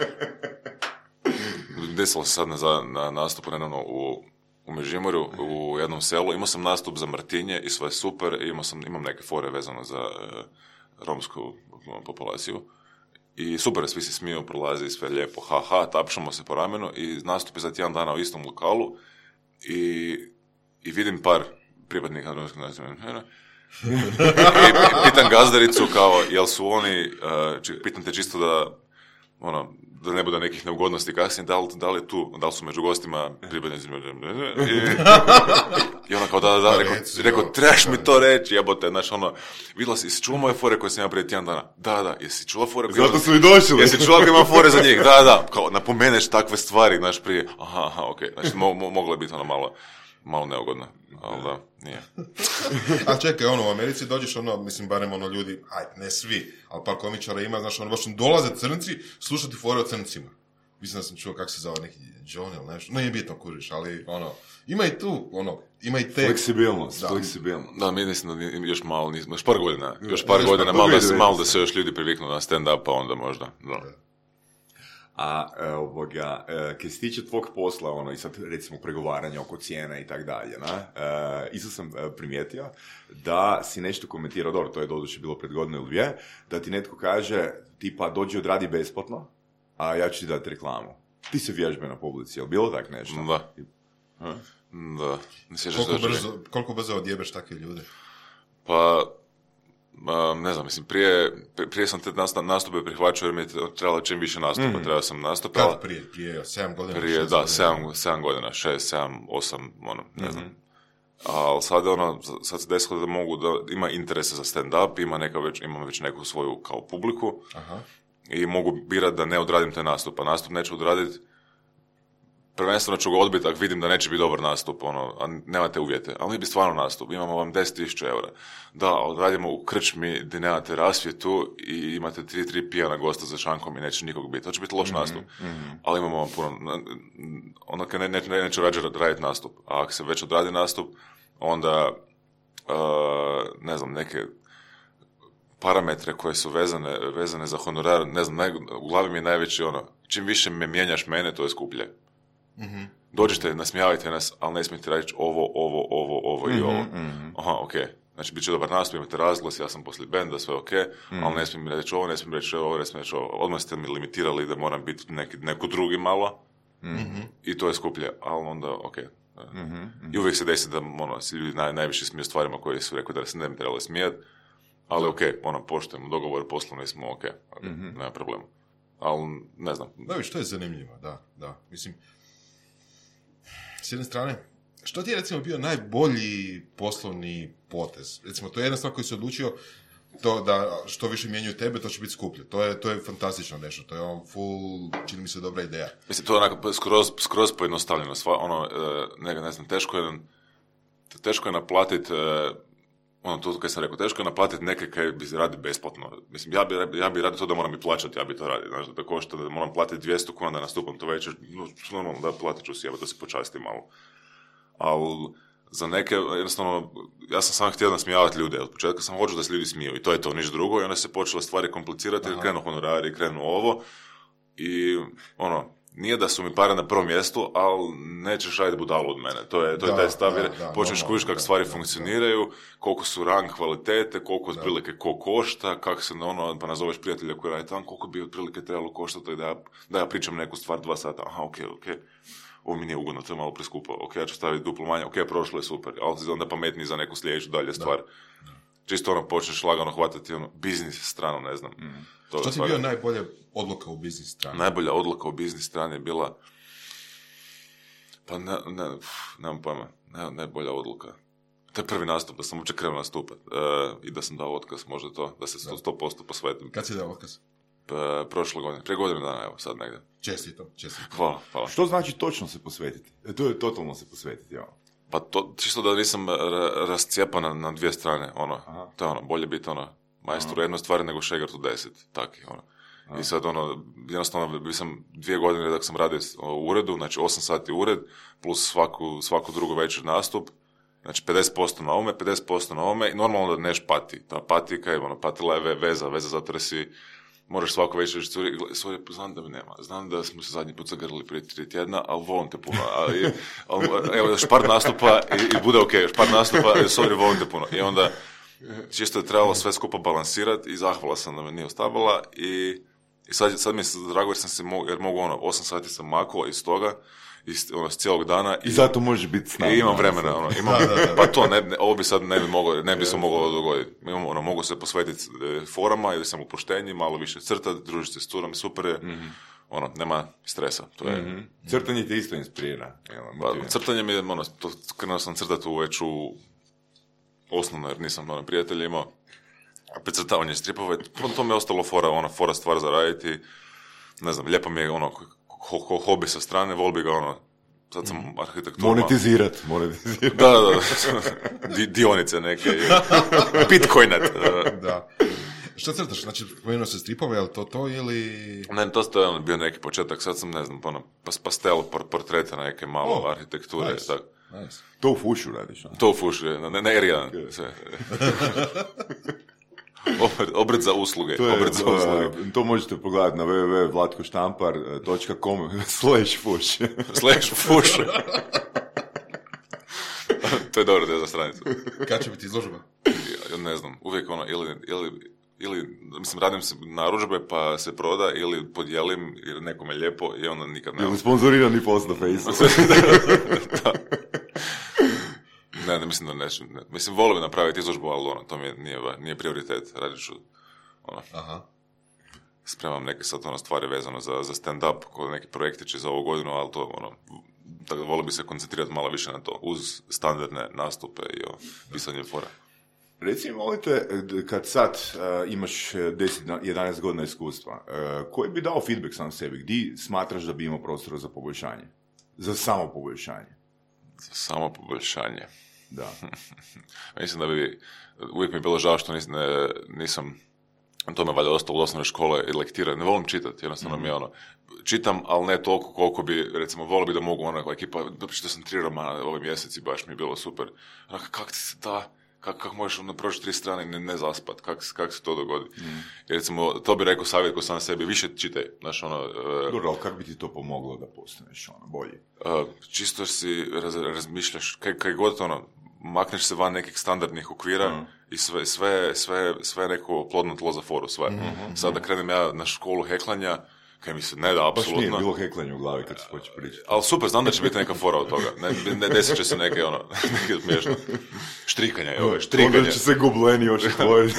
Desilo se sad na, na nastupu, nedavno u, u Međimurju, u jednom selu. Imao sam nastup za Martinje i sve je super. Imao sam, imam neke fore vezano za uh, romsku populaciju. I super, svi se smiju, prolazi, sve lijepo, ha-ha, tapšamo se po ramenu i nastup je za tjedan dana u istom lokalu i, i vidim par pripadnika romskog nacionalnog. I pitam gazdaricu kao, jel su oni, uh, či, pitam te čisto da, ono, da ne bude nekih neugodnosti kasnije, da li, da li tu, da li su među gostima pripadnici, i, i ona kao da, da, da, rekao, rekao trebaš mi to reći, jebote, znaš, ono, vidjela si, jesi čula moje fore koje sam ja prije tjedan dana? Da, da, jesi čula fore koje...
Zato su i došli.
Jesi čula koje imam fore za njih? Da, da, kao, napomeneš takve stvari, znaš, prije, aha, aha, okej, okay. Znači, mo, mo, moglo je biti ono malo, malo neugodno, ali da, nije.
A čekaj, ono, u Americi dođeš, ono, mislim, barem ono ljudi, ajde, ne svi, ali par komičara ima, znaš, ono, baš dolaze crnci slušati fore o crncima. Mislim da sam čuo kako se zove neki John ili nešto, no nije bitno kužiš, ali, ono, ima i tu, ono, ima i te...
Fleksibilnost, fleksibilnost.
Da, mi mislim da još malo nismo, još par godina, još par još godina, malo da, se, malo da se još ljudi priviknu na stand-up, pa onda možda, da.
A ovoga, kad se tiče tvog posla, ono, i sad recimo pregovaranja oko cijena i tak dalje, na, isto sam primijetio da si nešto komentirao, dobro, to je doduše bilo pred godinu ili dvije, da ti netko kaže, tipa, dođi odradi besplatno, a ja ću ti dati reklamu. Ti se vježbe na publici, je li bilo tak nešto?
Da. Ha? Da.
Koliko brzo, koliko brzo odjebeš takve ljude?
Pa... Uh, ne znam, mislim, prije, prije sam te nastupe prihvaćao jer mi je trebalo čim više nastupa, mm. trebao sam nastupa.
Kada prije? Prije sedam godina?
Prije, da, sedam, sedam godina, šest, sedam, osam, ono, ne mm-hmm. znam. Ali sad, ono, sad se desilo da mogu, da ima interese za stand-up, ima neka već, imam već neku svoju kao publiku. Aha. I mogu birati da ne odradim te nastup, a nastup neću odraditi prvenstveno ću ga odbiti ako vidim da neće biti dobar nastup, ono, a nemate uvjete. Ali mi bi stvarno nastup, imamo vam deset tisuća eura. Da, radimo u krčmi gdje nemate rasvjetu i imate tri, tri pijana gosta za šankom i neće nikog biti. To će biti loš mm-hmm, nastup. Mm-hmm. Ali imamo vam puno, ono kad ne, ne, ne, neću rađe raditi nastup. A ako se već odradi nastup, onda, uh, ne znam, neke parametre koje su vezane, vezane za honorar, ne znam, naj, u glavi mi je najveći ono, čim više me mijenjaš mene, to je skuplje. Mm-hmm. Dođite, nasmijavajte nas, ali ne smijete reći ovo, ovo, ovo, ovo mm-hmm, i ovo. Mm-hmm. Aha, okej. Okay. Znači, bit će dobar nastup, imate razglas, ja sam poslije benda, sve ok, mm-hmm. ali ne smijem reći ovo, ne smijem reći ovo, ne smijem reći ovo. Odmah ste mi limitirali da moram biti neki, neko drugi malo mm-hmm. i to je skuplje, ali onda ok. Mm-hmm. I uvijek se desi da ono, si ljudi naj, najviše smiju stvarima koje su rekli da se ne bi trebali smijeti, ali ok, ono, poštujemo dogovor, poslovni smo ok, okay mm-hmm. nema problema. Ali, ne znam.
Da, viš, to je zanimljivo, da, da. Mislim, s jedne strane, što ti je recimo bio najbolji poslovni potez? Recimo, to je jedna stvar koju se odlučio to da što više mijenjaju tebe, to će biti skuplje. To je, to je fantastično nešto, to je on full, čini mi se dobra ideja.
Mislim, to je onako skroz, skroz pojednostavljeno. Sva, ono, ne, ne znam, teško je, teško je naplatiti, ono, to kad sam rekao, teško je naplatiti neke kaj bi radi besplatno. Mislim, ja bi, ja bi radio to da moram i plaćati, ja bi to radio. Znaš, da košta da moram platiti dvjesto kuna da nastupam to večer, no, normalno da platit ću si, ja da se počasti malo. Ali za neke, jednostavno, ja sam sam htio nasmijavati ljude, od početka sam hoću da se ljudi smiju i to je to, ništa drugo, i onda se počele stvari komplicirati, jer krenu honorari, krenu ovo, i ono, nije da su mi pare na prvom mjestu, ali nećeš raditi budalu od mene, to je, to je da, taj stav, jer počneš kužiš kako stvari da, funkcioniraju, da. Koliko su rang kvalitete, koliko otprilike ko košta, kako se ono, pa nazoveš prijatelja koji radi tamo, koliko bi otprilike trebalo koštati, da ja, da ja pričam neku stvar dva sata, aha, okej, okay, okej. Okay. Ovo mi nije ugodno, to je malo preskupo, ok, ja ću staviti duplo manje, ok, prošlo je super, ali si onda pametniji za neku sljedeću dalje stvar. Da. Čisto ono, počneš lagano hvatati ono, biznis stranu, ne znam. Mm.
Što ti je bio najbolja odluka u biznis strani?
Najbolja odluka u biznis strani je bila, pa ne, ne, nemam pojma, ne, najbolja odluka. To je prvi nastup, da sam uopće krenuo nastupati uh, i da sam dao otkaz, možda to, da se sto posto posvetim.
Kad si dao otkaz?
Pa, prošle godine, prije godine dana, evo, sad negdje.
Čestito, čestito.
Hvala, hvala.
Što znači točno se posvetiti? E, to je totalno se posvetiti, ja.
Pa to, čisto da nisam ra- rascijepan na, na dvije strane, ono, aha. To je ono, bolje biti ono, majstor u jednoj stvari nego šegart u deset, taki, ono. Aha. I sad ono, jednostavno, bi sam dvije godine dok sam radio u uredu, znači osam sati ured, plus svaku, svaku drugu večer nastup, znači pedeset posto na ome, pedeset posto na ome, i normalno da neš pati, ta pati, kaj, ono, patila je veza, veza zato jer si moraš svako večer reći, sorry, znam da mi nema, znam da smo se zadnji put zagrlili prije tri tjedna, ali volim te puno, ali, ali evo, još par nastupa i, i bude ok, još par nastupa, sorry, volim te puno. I onda čisto je trebalo sve skupa balansirati i zahvala sam da me nije ostavila i, i sad, sad mi je drago jer sam se mogu, jer mogu ono, osam sati sam makao iz toga, iz, ono, s cijelog dana. I,
I zato može biti s nama.
I imam vremena, ono, imam, da, da, da. Pa to, ne, ne, ovo bi sad ne bi moglo, ne bi se moglo dogoditi. Imam, ono, mogu se posvetiti e, forama ili sam u poštenji, malo više crta, družiti se s curom, super je, mm-hmm. ono, nema stresa. To je...
Mm-hmm. Crtanje te isto inspirira.
Pa, crtanje mi je, ono, to, krenuo sam crtati u već u osnovno, jer nisam, ono, prijatelj imao, a precrtavanje stripove, to mi je ostalo fora, ona fora stvar za raditi, ne znam, lijepo mi je, ono, Ho, ho, hobi sa strane, vol bi ga ono, sad sam arhitektura...
Monetizirat, monetizirat.
Da, da, da, Di, dionice neke, bitcoinat.
Da. Što crtaš? Znači, pomenuo se stripove, je li to to ili...
Ne, to je ono, bio neki početak, sad sam, ne znam, ono, pastel, portreta neke malo oh, arhitekture.
Nice.
Tak.
Nice.
To u fušu radiš, no?
To u fušu, ne, ne R jedan. Obred, obred za usluge.
To, je,
obred za usluge.
Uh, to možete pogledati na w w w dot vlatko štampar dot com slash fuš.
Slash fuš. To je dobro da je za stranicu.
Kad će biti izložba?
Ja, ne znam, uvijek ono, ili, ili, ili, mislim, radim se narudžbe pa se proda, ili podijelim, jer nekome je lijepo i onda nikad nema.
Ili sponzorirani post na Facebooku.
Da. Ne, ne, mislim da neću. Ne. Mislim, volio bi napraviti izložbu, ali ono, to mi je, nije, nije prioritet. Radit ću, ono, aha. Spremam neke sad ono stvari vezano za, za stand-up, kod neki projektići za ovu godinu, ali to, ono, tako volio bi se koncentrirati malo više na to, uz standardne nastupe i o pisanje fora.
Reci mi, molite, kad sad uh, imaš deset jedanaest godina iskustva, uh, koji bi dao feedback sam sebi? Gdje smatraš da bi imao prostora za poboljšanje? za samo poboljšanje?
Za samo poboljšanje.
Da.
Mislim da bi, uvijek mi je bilo žao što nis, ne, nisam, to me valjda ostalo u osnovne škole i lektira, ne volim čitati, jednostavno mm-hmm. mi je ono, čitam, ali ne toliko koliko bi, recimo, volio bi da mogu, ono, ekipa, čitao sam tri romana ovaj mjesec i baš mi je bilo super. Ono, kako ti se da, kako kak možeš ono proći tri strane i ne, ne zaspat, kako kak se to dogodi. Mm. I recimo, to bi rekao savjet ko sam sebi, više čitaj, znaš, ono... Uh,
Dobro, ali kako bi ti to pomoglo da postaneš, ono, bolji?
Uh, čisto si raz, razmišljaš, kaj, kaj god, ono, makneš se van nekih standardnih okvira mm. i sve, sve, sve, sve neko plodno tlo za foru, sve. Mm-hmm. Sad da krenem ja na školu heklanja, kaj mi se ne da, apsolutno.
Baš nije bilo heklanje u glavi kad se hoće pričati.
Ali super, znam da će biti neka fora od toga. Ne, ne desit će se neke, ono, neke smiješno. Štrikanja je ove, štrikanje.
Onda će se gobleni još otvoriti.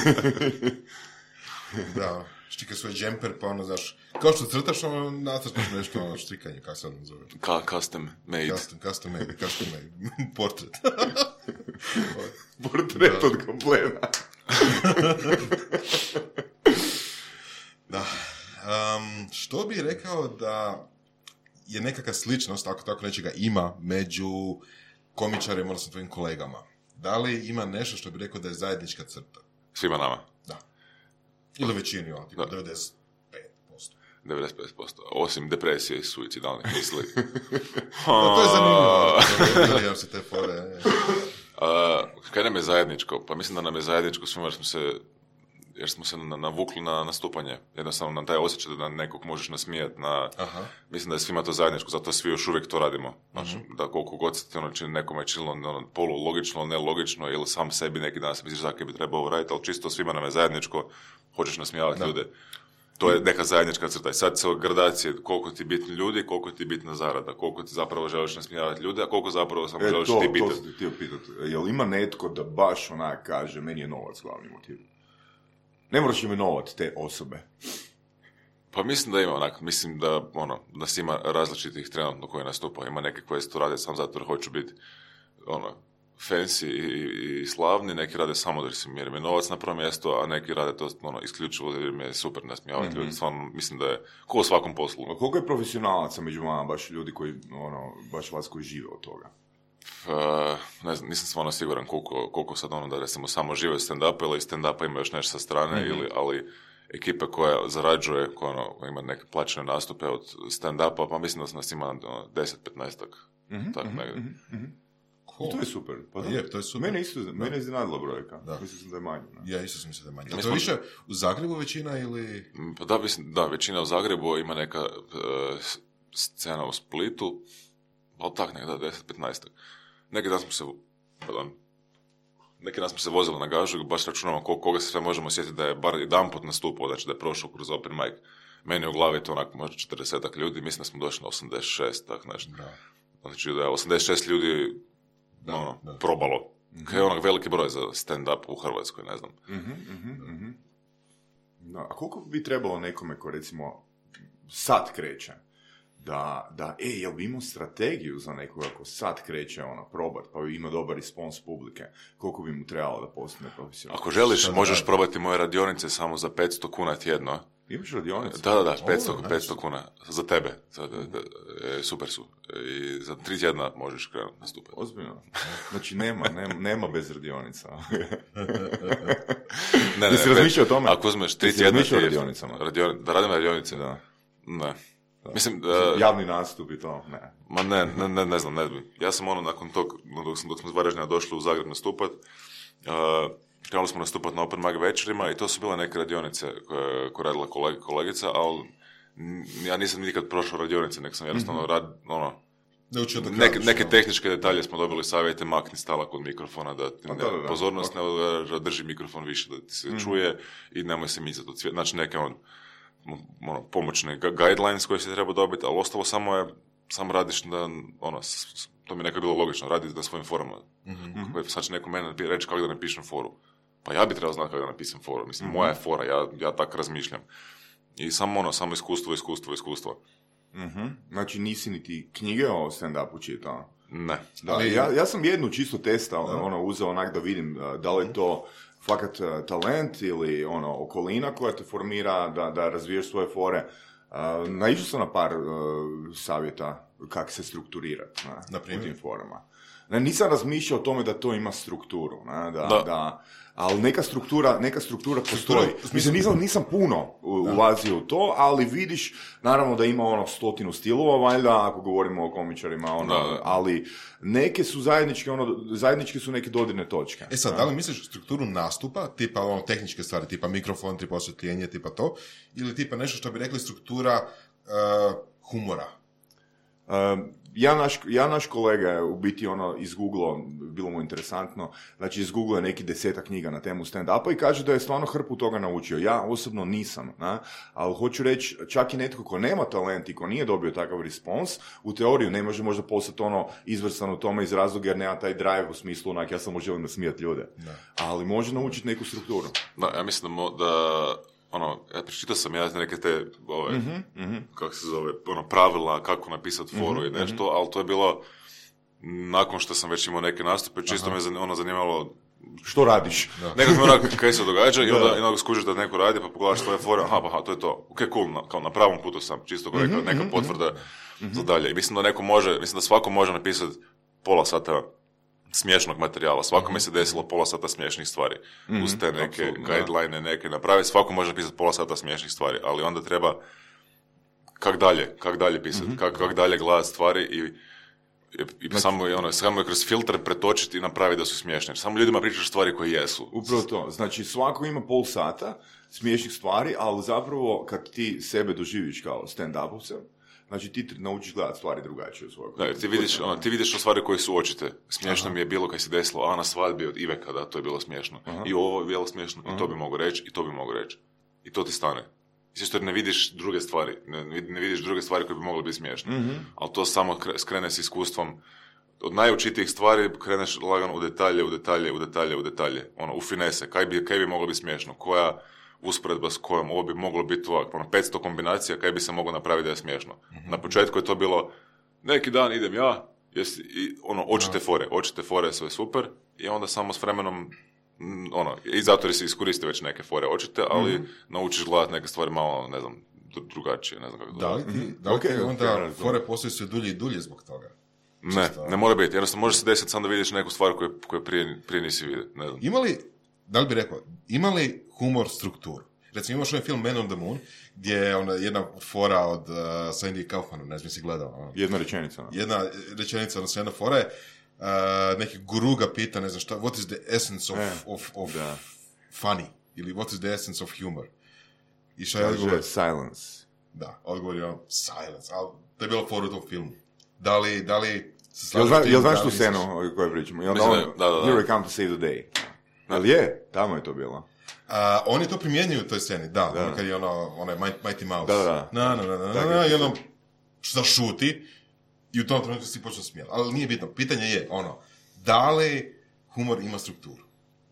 Da, štika svoj džemper, pa ono, znaš, kao što crtaš, ono, nacrtaš nešto, ono, štrikanje, kako se ono zove?
Ka, custom made.
Custom, custom made, custom made. Portret.
Portret od goblena.
Da. Um, što bi rekao da je nekakva sličnost, ako tako nečega ima, među komičarima, odnosno tvojim kolegama? Da li ima nešto što bi rekao da je zajednička crta?
Svima nama?
Da. Ili većini, ono, tipa devedeset pet posto.
devedeset pet posto. Osim depresije i suicidalnih misli.
No, to je zanimljivo. Gledam se te fore.
Uh, kaj nam je zajedničko? Pa mislim da nam je zajedničko svima jer smo se jer smo se navukli na nastupanje. Jednostavno na taj osjećaj da nekog možeš nasmijati. Na... Mislim da je svima to zajedničko, zato svi još uvijek to radimo. Znači, uh-huh. da koliko god se ti ono čini nekome činilo ono, polulogično, nelogično ili sam sebi neki dan se misliš da bi trebao raditi, ali čisto svima nam je zajedničko, hoćeš nasmijavati da. Ljude. To je neka zajednička crta. I sad se od gradacije koliko ti bitni ljudi, koliko ti bitna zarada, koliko ti zapravo želiš nasmijavati ljude, a koliko zapravo samo e, želiš
to,
ti biti.
To sam ti htio pitati. Jel ima netko da baš onak kaže, meni je novac glavni motiv? Ne moraš imenovati te osobe.
Pa mislim da ima onak, mislim da ono, da si ima različitih trenutno koji nastupa. Ima neke koje to rade samo zato jer hoću biti ono, fancy i, i slavni, neki rade samo da si jer mi novac na prvo mjesto, a neki rade to ono, isključivo jer mi je super nasmijavati mm-hmm. ljudi. Stvarno, mislim da je ko u svakom poslu.
A koliko je profesionalaca među vama, baš ljudi koji, ono, baš vas koji žive od toga?
Uh, ne znam, nisam stvarno siguran koliko, koliko sad ono da recimo samo žive stand-up ili stand-upa ima još nešto sa strane, mm-hmm. ili, ali ekipe koja zarađuje, koja ono, ima neke plaćene nastupe od stand-upa, pa mislim da nas ima ono, deset do petnaest
mm-hmm,
tak,
mm-hmm, mm-hmm. Cool. To je super. Pa da.
Je, to je super.
Mene isto, mene je iznenadila brojka. Da. Mislim sam da je manje. Ne?
Ja isto sam mislim da je manje. A to smo... više u Zagrebu većina ili...
Pa da, mislim, da, većina u Zagrebu, ima neka uh, scena u Splitu, ali tak nekada deset do petnaest. Neki dan smo se, pardon, neki dan smo se vozili na gažu i baš računamo koliko, koga se sve možemo sjetiti da je bar jedan put nastupao, znači da je prošao kroz open mic. Meni u glavi je to onako možda četrdesetak ljudi, mislim da smo došli na osamdeset šest, tak nešto. Da. Znači da je osamdeset šest ljudi da, ono, da. probalo. Mm-hmm. Kaj je onak veliki broj za stand-up u Hrvatskoj, ne znam.
Mm-hmm, mm-hmm. Da, a koliko bi trebalo nekome ko recimo sad kreće? Da, da, e, jel bi imao strategiju za nekoga ko sad kreće ono, probat, pa ima dobar respons publike, koliko bi mu trebalo da postane profesionalno?
Ako želiš, šta možeš da... probati moje radionice samo za petsto kuna tjedno.
Imaš radionice?
Da, da, da, petsto, oh, petsto kuna, za tebe, za, da, da, e, super su. I za tri tjedna možeš krenuti nastupati.
Ozbiljno? Znači nema, nema, nema bez radionica.
ne, ne,
si razmišljao o tome?
Ako uzmeš tri tjedna,
ti radionicama?
Radion, da radim radionice?
Da.
Ne.
Da.
Mislim, uh,
javni nastup i to, ne.
Ma ne, ne, ne, ne znam, ne bi. Ja sam ono, nakon tog, dok, sam, dok smo iz Varaždina došli u Zagreb nastupat, uh, krenuli smo nastupat na open mic večerima i to su bile neke radionice koje, koje radila kolega, kolegica, ali ja nisam nikad prošao radionice, nek sam jednostavno mm-hmm. rad, ono, ne neke, neke tehničke detalje smo dobili savjete, makni stalak od mikrofona, da ti ne, da, da, da. pozornost okay. ne drži mikrofon više, da ti se mm-hmm. čuje i nemoj se micati od svijeta. Znači neke on, ono, pomoćne guidelines koje se treba dobiti, ali ostalo samo je, samo radiš da, ono, to mi je nekako bilo logično, radi na svojim forama. Mm-hmm. Sad će neko mene reći kako da napišem foru. Pa ja bi trebao znati kako da napisam foru. Mislim, mm-hmm. moja je fora, ja, ja tako razmišljam. I samo ono, samo iskustvo, iskustvo, iskustvo.
Mm-hmm. Znači nisi niti knjige o stand-upu čitao?
Ne.
Da, ja, ja sam jednu čisto testa, ono, uzeo onak da vidim da li je to fakat talent ili ono, okolina koja te formira da, da razviješ svoje fore. Uh, naišao sam na par uh, savjeta kako se strukturirati na, u tim forama. Ne, nisam razmišljao o tome da to ima strukturu, ne, da, da. Da, ali neka struktura, neka struktura postoji. Mislim, nisam, nisam puno ulazio u to, ali vidiš, naravno da ima ono stotinu stilova, valjda, ako govorimo o komičarima, ono, da, da. Ali neke su zajedničke, ono, zajedničke su neke dodirne točke.
E sad, da li misliš strukturu nastupa, tipa ono, tehničke stvari, tipa mikrofon, tipa osvjetljenje, tipa to, ili tipa nešto što bi rekli struktura uh, humora?
Uh, ja, naš, ja naš kolega je u biti ono izgooglao, bilo mu interesantno, znači izgooglao je neki desetak knjiga na temu stand-upa i kaže da je stvarno hrpu toga naučio. Ja osobno nisam, na? Ali hoću reći, čak i netko ko nema talent i ko nije dobio takav respons, u teoriju ne može možda postati ono izvrstan u tome iz razloga jer nema taj drive u smislu onak ja samo želim nasmijati ljude. Da. Ali može naučiti neku strukturu.
Da, ja mislim da, mo- da ono, ja pričitao sam ja neke te, ove, mm-hmm, mm-hmm. kako se zove, ono, pravila, kako napisati foru mm-hmm, i nešto, mm-hmm. ali to je bilo, nakon što sam već imao neke nastupe, čisto Aha. me zan, ono zanimalo,
što radiš?
Nekako mi onak, kaj se događa i onda, onda skužiš da neko radi, pa pogledaš svoje fore, aha, pa aha, to je to, ok, cool, na, kao na pravom putu sam, čisto kao mm-hmm, neka potvrda mm-hmm. za dalje. I mislim da neko može, mislim da svako može napisati pola sata smiješnog materijala. Svakome se desilo pola sata smiješnih stvari. Mm-hmm. Uz te neke Absolutno, guideline, neke napraviti. Svako može napisati pola sata smiješnih stvari, ali onda treba kak dalje, kak dalje pisati, mm-hmm. kak, kak dalje gledati stvari i, i, i znači, samo, ono, samo je kroz filter pretočiti i napraviti da su smiješne. Samo ljudima pričaš stvari koje jesu.
Upravo to. Znači svako ima pol sata smiješnih stvari, ali zapravo kad ti sebe doživiš kao stand-upovca, znači ti naučiš gledati stvari drugačije u svojoj.
Da, ti vidiš, ono, ti vidiš stvari koje su očite. Smiješno Aha. mi je bilo kad se desilo, a na svadbi od Iveka, da, to je bilo smiješno. Aha. I ovo je bilo smiješno, Aha. i to bi mogu reći, i to bi mogu reći. I to ti stane. I što ne vidiš druge stvari, ne, ne vidiš druge stvari koje bi mogle biti smiješne. Mm-hmm. Ali to samo skrene s iskustvom. Od najočitijih stvari kreneš lagano u detalje, u detalje, u detalje, u detalje. Ono, u finese. Kaj bi, kaj bi moglo biti smiješno? Koja usporedba s kojom ovo bi moglo biti ovako, ono, petsto kombinacija, kaj bi se moglo napraviti da je smiješno. Mm-hmm. Na početku je to bilo, neki dan idem ja, jesi, i ono, očite fore, očite fore, sve super, i onda samo s vremenom, ono, i zato jer si iskoristio već neke fore očite, ali mm-hmm. naučiš gledati neke stvari malo, ne znam, drugačije, ne znam kako
da li ti, mm-hmm. da li okay, ti onda okay, fore postaju sve dulje i dulje zbog toga?
Ne, Čisto... ne mora biti, jednostavno može se desiti sam da vidiš neku stvar koju, koju prije, prije nisi vidio, ne znam.
Ima li, da li bi rekao, ima li humor strukturu? Recimo imaš ovaj film Man on the Moon, gdje je ona jedna fora od uh, Sandy Kaufmanu, ne znam si gledao. Ono.
Jedna rečenica. No.
Jedna rečenica, odnosno jedna fora je, uh, neki guru ga pita, ne znam šta, what is the essence of, e, of, of funny? Ili what is the essence of humor? I šta je odgovor?
Silence.
Da, odgovor je silence, ali to je bilo fora u tom filmu. Da li, da li se
slažeš ja tim? Jel znaš tu scenu o kojoj pričamo? Jel on, da, da, da. Here I come to save the day. Ali je, tamo je to bilo.
Uh, oni to primjenjuju u toj sceni, da, da. Ono kad je ono, onaj Mighty Mouse.
Da, da.
Na, na, na, na, na, na, i ono zašuti i u tom trenutku si počeo smijati. Ali nije bitno, pitanje je, ono, da li humor ima strukturu?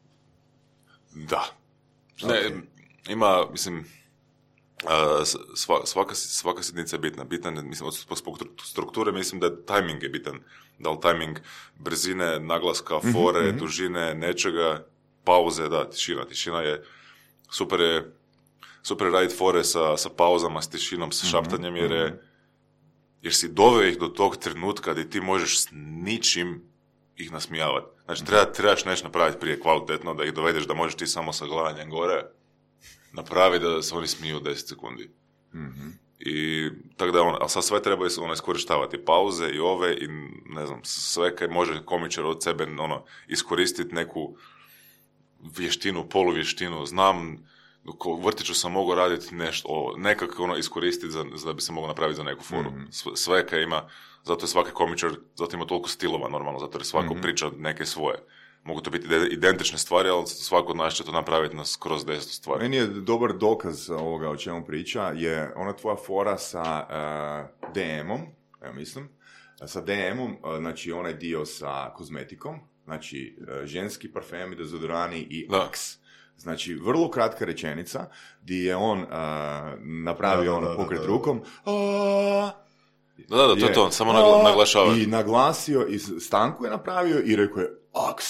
Da. Ne, okay. Ima, mislim, uh, sva, svaka, svaka sjednica je bitna. Bitna, mislim, od strukture mislim da je timing je bitan. Da li timing brzine, naglaska, fore, mm-hmm. dužine, nečega, pauze, da, tišina. Tišina je, super je, super je raditi fore sa, sa pauzama, s tišinom, sa šaptanjem, jer, je, jer si doveo ih do tog trenutka gdje ti možeš s ničim ih nasmijavati. Znači, treba, trebaš nešto napraviti prije kvalitetno, da ih dovedeš, da možeš ti samo sa gledanjem gore napraviti da se oni smiju u deset sekundi. Mm-hmm. I tako da, on, ali sad sve treba ono, iskorištavati, pauze i ove, i ne znam, sve kaj može komičar od sebe ono, iskoristiti neku vještinu, poluvještinu, znam, u vrtiću sam mogao raditi nešto, nekako ono iskoristiti za, za da bi se mogao napraviti za neku foru. Mm-hmm. Sve kaj ima, zato je svaki komičar, zato ima toliko stilova normalno, zato jer svako mm-hmm. priča neke svoje. Mogu to biti identične stvari, ali svako od nas će to napraviti na skroz deset stvari.
Meni je dobar dokaz ovoga o čemu priča, je ona tvoja fora sa uh, D M-om, ja mislim, sa D M-om, uh, znači onaj dio sa kozmetikom, znači uh, ženski parfemi, dezodorani i Axe. Znači, vrlo kratka rečenica, gdje je on uh, napravio ono pokret rukom, a
Da, da, to je to, samo nagla, naglašava.
I naglasio, i stanku je napravio i rekao je Axe.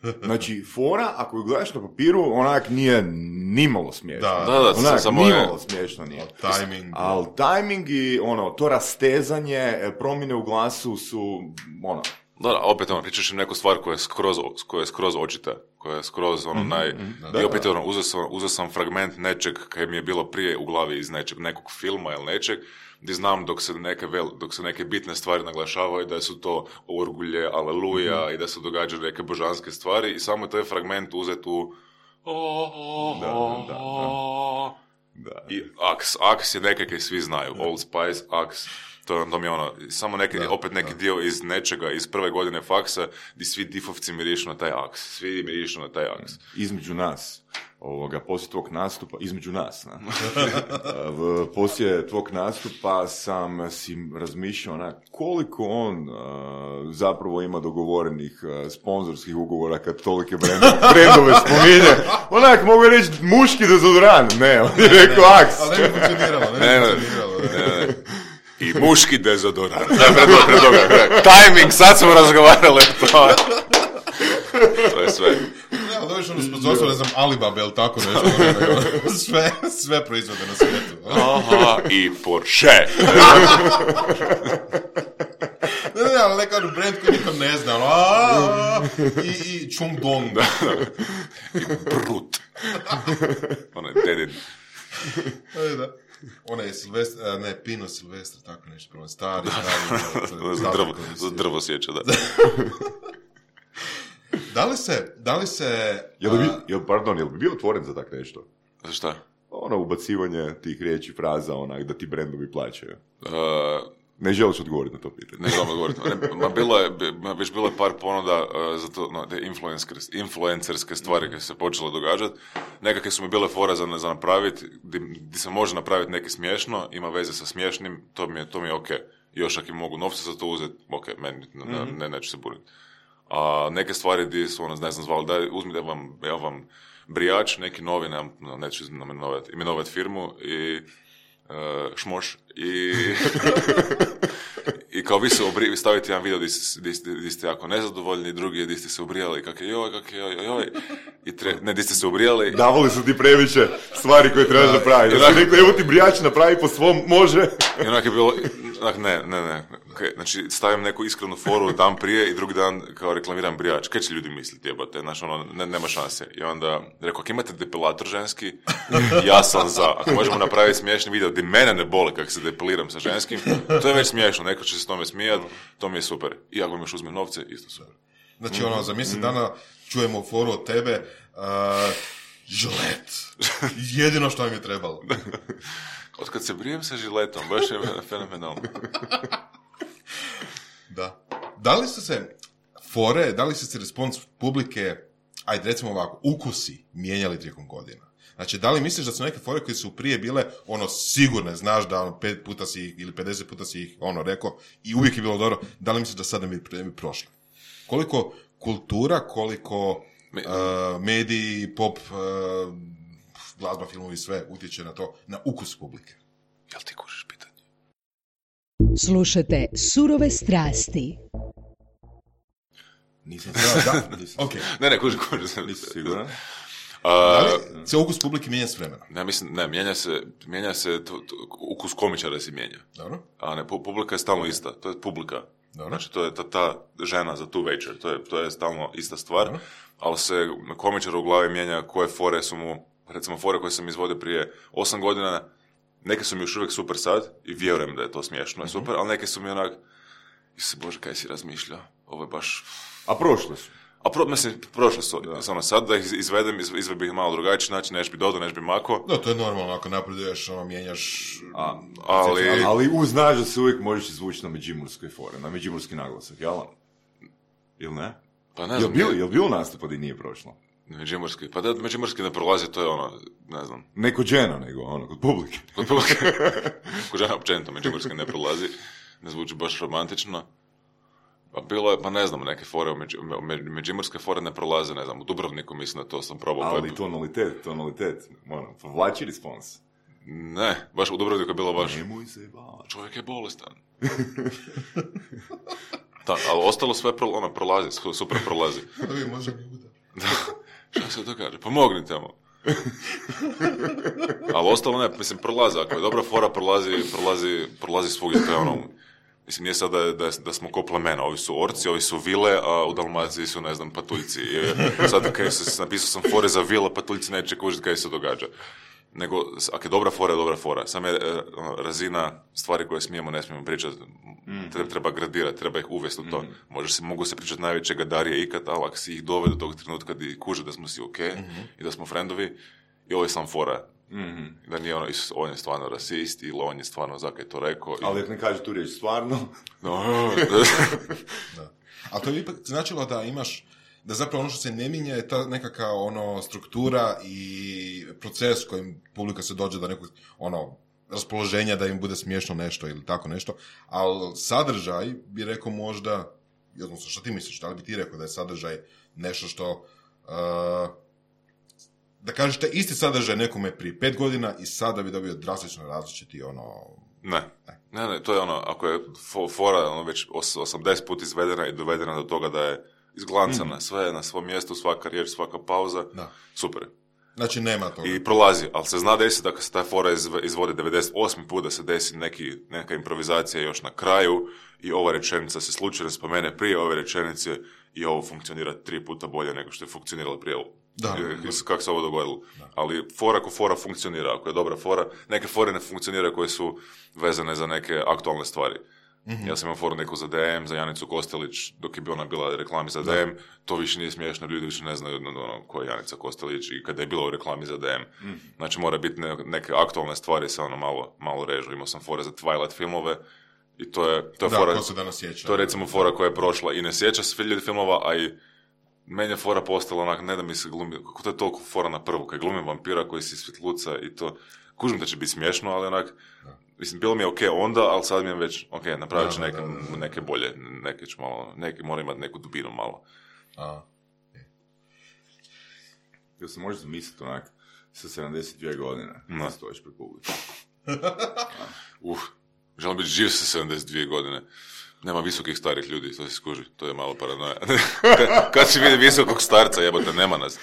Znači, fora, ako ju gledaš na papiru, onak nije nimalo smiješno.
Da,
Da, da,
Onak,
samo je...
nimalo smiješno nije.
Timing.
Ali timing i ono, to rastezanje, promjene u glasu su, ono,
Da, da, opet ono, pričaš im neku stvar koja je skroz, koja je skroz očita, koja je skroz ono naj...
da,
I opet ono, uzeo sam, uzeo sam fragment nečeg kaj mi je bilo prije u glavi iz nečeg, nekog filma ili nečeg, gdje znam dok se neke, vel, dok se neke bitne stvari naglašavaju da su to orgulje, aleluja mm-hmm. i da se događaju neke božanske stvari i samo taj fragment uzet u...
Da, da, da. Da.
I Axe, Axe je neke kaj svi znaju, Old Spice, Axe. To, to mi je ono, samo neki, da, opet neki da. dio iz nečega, iz prve godine faksa, gdje svi difovci mirišu na taj aks. Svi mirišu na taj aks.
Između nas, ovoga, poslije tvog nastupa, između nas, na. v, poslije tvog nastupa sam si razmišljao onak, koliko on uh, zapravo ima dogovorenih uh, sponzorskih ugovora kad tolike brendove, brendove spominje. Onak, mogu reći muški dezodorant, ne, on je rekao aks.
Ali ne bi funkcioniralo, ne bi funkcioniralo.
Ne, ne. I muški dezodorant. Da, pred, pred toga. Timing, sad smo razgovarali to. To je sve.
Ne, ali dobiš ono sponzorstvo, ne znam, Alibaba ili tako nešto. Sve, sve proizvode na svijetu.
Aha, i Porsche.
Ne, ne, ali neka ono brand koji nikom ne zna. I, i Chungdong.
I Brut. Ono je dedin.
Da. Ona je Silvestra, ne, Pino Silvestra, tako nešto, prvo stari, stari.
Za drvo, za drvo sjeća, da.
Da li se, da li se...
Jel bi, jel, pardon, jel bi bio otvoren za tak nešto?
Za šta?
Ono, ubacivanje tih riječi, fraza, onak, da ti brendovi plaćaju.
Uh,
ne želiš odgovoriti na to pitanje.
Ne želim odgovoriti. Ne, ma bilo je, ma već bilo je par ponuda uh, za to, no, te influencerske, influencerske stvari koje se počele događati. Nekakve su mi bile fora za, za napraviti, gdje se može napraviti neki smiješno, ima veze sa smiješnim, to mi je, to mi je ok. Još ako mogu novce za to uzeti, ok, meni ne, mm-hmm. ne, neću se buriti. A neke stvari gdje su, ono, ne znam, zvali, da uzmite vam, ja vam brijač, neki novi, ne, neću imenovati, imenovati firmu i uh, šmoš i... I kao vi se obri, vi stavite jedan video gdje ste jako nezadovoljni, drugi gdje ste se ubrijali, kak je joj, kak je joj, joj, i tre, ne, gdje ste se ubrijali.
Davali su ti previše stvari koje trebaš napraviti. Da si rekao, evo ti brijač napravi po svom, može.
I onak je bilo, onak, ne, ne, ne, okay. Znači stavim neku iskrenu foru dan prije i drugi dan kao reklamiram brijač. Kaj će ljudi misliti, jebate, znaš, ono, ne, nema šanse. I onda rekao, ako imate depilator ženski, ja sam za. Ako možemo napraviti smiješni video gdje mene ne boli kako se depiliram sa ženskim, to je već smiješno, neko će se tome smijati, to mi je super. I ako mi još uzme novce, isto super.
Znači, ono, za mjesec dana čujemo foru od tebe, uh, žilet. Jedino što nam je trebalo.
Od kad se brijem sa žiletom, baš je fenomenalno.
Da. Da li su se fore, da li su se respons publike, ajde recimo ovako, ukusi mijenjali tijekom godina? Znači, da li misliš da su neke fore koje su prije bile, ono, sigurne, znaš da ono, pet puta si ih, ili pedeset puta si ih, ono, rekao, i uvijek je bilo dobro, da li misliš da sada ne bi, bi prošlo? Koliko kultura, koliko uh, mediji, pop, uh, glazba, filmovi, sve utječe na to, na ukus publike?
Jel ti kužiš pitanje?
Slušajte Surove strasti.
Nisam
da, da, nisam. Okay.
Ne, ne, kuži, kuži,
nisam siguran.
Da li se ukus publike mijenja s vremenom?
Ne, mislim, ne, mijenja se, mijenja se, t, t, ukus komičara se mijenja.
Dobro.
A ne, publika je stalno ista, to je publika.
Dobro.
Znači, to je ta, ta žena za tu večer, to je, to je stalno ista stvar,
Dobro.
Ali se komičar u glavi mijenja koje fore su mu, recimo fore koje sam izvodio prije osam godina, neke su mi još uvijek super sad i vjerujem da je to smiješno, je super, ali neke su mi onak, Isuse Bože, kaj si razmišljao, ovo je baš...
A prošle su.
A pro, mislim, prošle su, samo sad da ih izvedem, izvedem ih malo drugačiji način, neš bi dodao, neš bi mako.
Da, to je normalno, ako napreduješ, ono, mijenjaš...
A,
ali...
ali, ali uznaš da se uvijek možeš izvući na međimurskoj fore, na međimurski naglasak, jel? Ili ne?
Pa ne
jel
znam.
Bil, jel bilo nastupa di nije prošlo?
Međimurski, pa da Međimurski ne prolazi, to je ono, ne znam.
Ne kod žena, nego ono, kod publike.
Kod publike. Kod žena općenito Međimurski ne prolazi, ne zvuči baš romantično. Pa bilo je, pa ne znam, neke fore, među, me, međimurske fore ne prolaze, ne znam, u Dubrovniku mislim da to sam probao.
Ali
pa...
tonalitet, tonalitet, ono, povlači respons.
Ne, baš u Dubrovniku je bilo baš...
Nemoj se bavati.
Čovjek je bolestan. Da, ali ostalo sve pro, ono, prolazi, super prolazi.
Da bi možda mi udar.
Da. Šta se to kaže? Pomognite mu. Ali ostalo ne, mislim, prolazi. Ako je dobra fora, prolazi, prolazi, prolazi svugdje. To je ono, mislim, nije sad da, da, da smo ko plemena. Ovi su orci, ovi su vile, a u Dalmaciji su, ne znam, patuljci. I sad, kaj se, napisao sam fore za vila, patuljci neće kužiti kaj se događa. Nego, ako je dobra fora, je dobra fora. Samo je razina stvari koje smijemo, ne smijemo pričati. Mm. Treba, treba gradirati, treba ih uvesti u to. Mm. Može se, mogu se pričati najveće gadarije ikad, ali ako si ih dovede do tog trenutka di kuže da smo si ok mm-hmm. i da smo frendovi, i ovo je sam fora. Mm-hmm. Da nije ono, on je stvarno rasist ili on je stvarno zakaj to rekao.
Ali
i...
ako ne kaže tu riječ stvarno...
No. Da. Ali to je ipak značilo da imaš, da zapravo ono što se ne minja je ta nekakva ono, struktura i proces kojim publika se dođe do nekog ono, raspoloženja da im bude smiješno nešto ili tako nešto, ali sadržaj bi rekao možda, odnosno što ti misliš, da li bi ti rekao da je sadržaj nešto što, uh, da kažeš te isti sadržaj nekome prije pet godina i sada bi dobio drastično različiti ono...
Ne. ne, ne, ne, to je ono, ako je fora ono, već osamdeset puta izvedena i dovedena do toga da je izglancana, mm. sve je na svom mjestu, svaka riječ, svaka pauza, da. Super.
Znači nema toga.
I prolazi, ali se zna desiti da kad se ta fora izvodi devedeset osmi put da se desi neki, neka improvizacija još na kraju i ova rečenica se slučajno spomene prije ove rečenice i ovo funkcionira tri puta bolje nego što je funkcioniralo prije. Da, kako se ovo dogodilo. Da. Ali fora ko fora funkcionira, ako je dobra fora. Neke fore ne funkcioniraju koje su vezane za neke aktualne stvari. Mm-hmm. Ja sam imao foru neku za D M, za Janicu Kostelić, dok je ona bila reklami za da. D M, to više nije smiješno, ljudi više ne znaju ono, ko je Janica Kostelić i kada je bila u reklami za D M. Mm-hmm. Znači mora biti ne, neke aktualne stvari se ono malo, malo režu. Imao sam fore za Twilight filmove i to je, to je
da,
fora,
ko se danas sjeća.
To je recimo fora koja je prošla i ne sjeća se ljudi filmova, a i meni je fora postala onak, ne da mi se glumi, kako to je toliko fora na prvu, kad glumim vampira koji si svjetluca i to, kužim da će biti smiješno, ali onak, da. Mislim, bilo mi je ok onda, ali sad mi je već, ok, napravit ću neke, neke bolje, neke ću malo, neke mora imati neku dubinu malo. A.
Jel se možeš zamisliti onak, sa sedamdeset dvije godine, da stojiš pred publikom?
uh, želim biti živ sa sedamdeset dvije godine. Nema visokih starih ljudi, to se skuži, to je malo paranoja. Kad si vidi visokog starca, jebote, nema nas.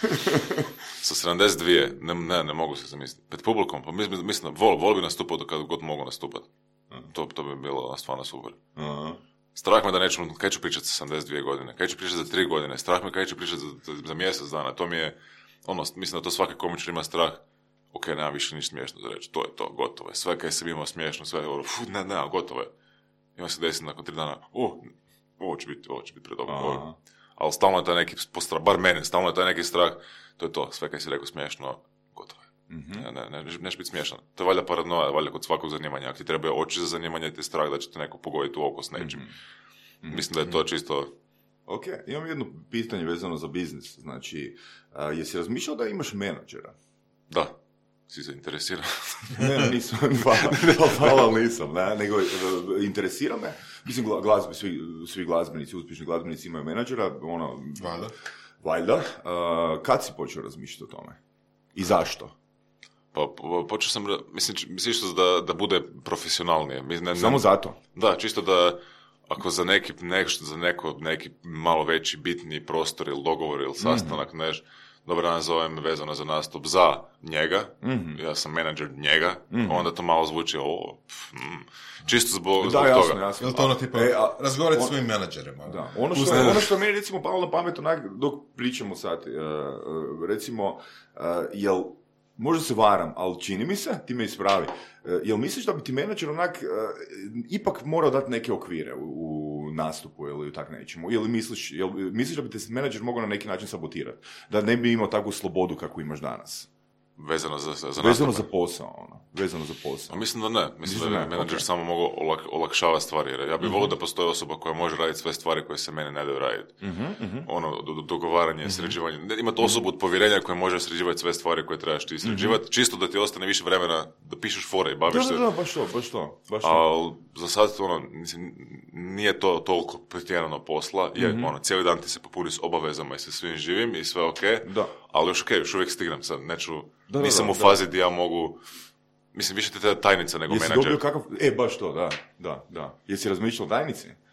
Sa sedamdeset dvije, ne, ne, ne mogu se zamisliti. Pred publikom, pa mislim, mislim vol, vol bi nastupao do kad god mogu nastupati. To, to bi bilo stvarno super. Uh-huh. Strah me da neću, kaj ću pričati sa sedamdeset dvije godine, kaj ću pričati za tri godine, strah me kaj ću pričati za, za mjesec dana, to mi je, ono, mislim da to svaki komičar ima strah. Ok, nema više ništa smiješno za reći, to je to, gotovo je. Sve kaj sam imao smiješno, sve, uf, ne, ne, gotovo je. Ima se desiti nakon tri dana, oh, ovo će biti, ovo će biti predobro. Ali stalno je taj neki strah, bar mene, stalno je taj neki strah, to je to, sve kaj si rekao smiješno, gotovo je. Mm-hmm. Ne, ne, ne, neće biti smiješno. To je valjda paranoja, valjda kod svakog zanimanja. Ako ti trebaju oči za zanimanje, ti je strah da će te neko pogoditi u oko s nečim. Mm-hmm. Mislim da je to čisto...
Ok, imam jedno pitanje vezano za biznis. Znači, a, jesi razmišljao da imaš menadžera?
Da. Si se interesira?
Ne, nisam, hvala, hvala nisam, ne, nego interesira me. Mislim, glazbi, svi, svi glazbenici, uspješni glazbenici imaju menadžera, ono...
Valjda.
Valjda. Uh, kad si počeo razmišljati o tome? I zašto?
Pa, po, počeo sam, mislim, čisto da, da bude profesionalnije. Ne, ne,
Samo zato?
Da, čisto da, ako za neki, nešto, za neko, neki malo veći, bitni prostor ili dogovor ili sastanak, mm-hmm. neš, dobro nazovem vezano za nastup za njega, mm-hmm. ja sam menadžer njega, mm-hmm. onda to malo zvuči o, pf, mm, čisto zbog,
da,
zbog
jasno,
toga.
Jasno.
Je to ono tipa, e, razgovarati on, s svojim menadžerima?
Da. Ono što, ono što mi recimo palo na pamet onak dok pričamo sad, uh, uh, recimo, uh, jel, možda se varam, ali čini mi se, ti me ispravi, uh, jel misliš da bi ti menadžer onak uh, ipak morao dati neke okvire u, u nastupu ili u tak nečemu? Ili misliš, jel, misliš da bi te menadžer mogao na neki način sabotirati? Da ne bi imao takvu slobodu kakvu imaš danas?
Vezano za, za
Vezano za posao, ono. Vezano za posao.
A mislim da ne. Mislim, mislim da bi menadžer okay. samo mogao olak, olakšavati stvari. Jer ja bih mm-hmm. volio da postoji osoba koja može raditi sve stvari koje se mene ne daju raditi. Mm-hmm. Ono, do, do, dogovaranje, mm-hmm. sređivanje. Imati osobu od povjerenja koja može sređivati sve stvari koje trebaš ti sređivati. Mm-hmm. Čisto da ti ostane više vremena da pišeš fore i baviš
da,
se.
Da, da, baš to, baš to. Baš to.
Ali za sad, ono, mislim, nije to toliko pretjerano posla. Jer, mm-hmm. ono, cijeli dan ti se popuni s obavezama i sa svim živim i sve ok.
Da.
Ali još ok, još uvijek stignem sad. Neću,
da,
nisam
da,
u fazi gdje ja mogu... Mislim, više ti te tajnica nego
Jesi
menadžer.
Jesi dobio kakav... E, baš to, da, da, da. Jesi razmišljao o tajnici?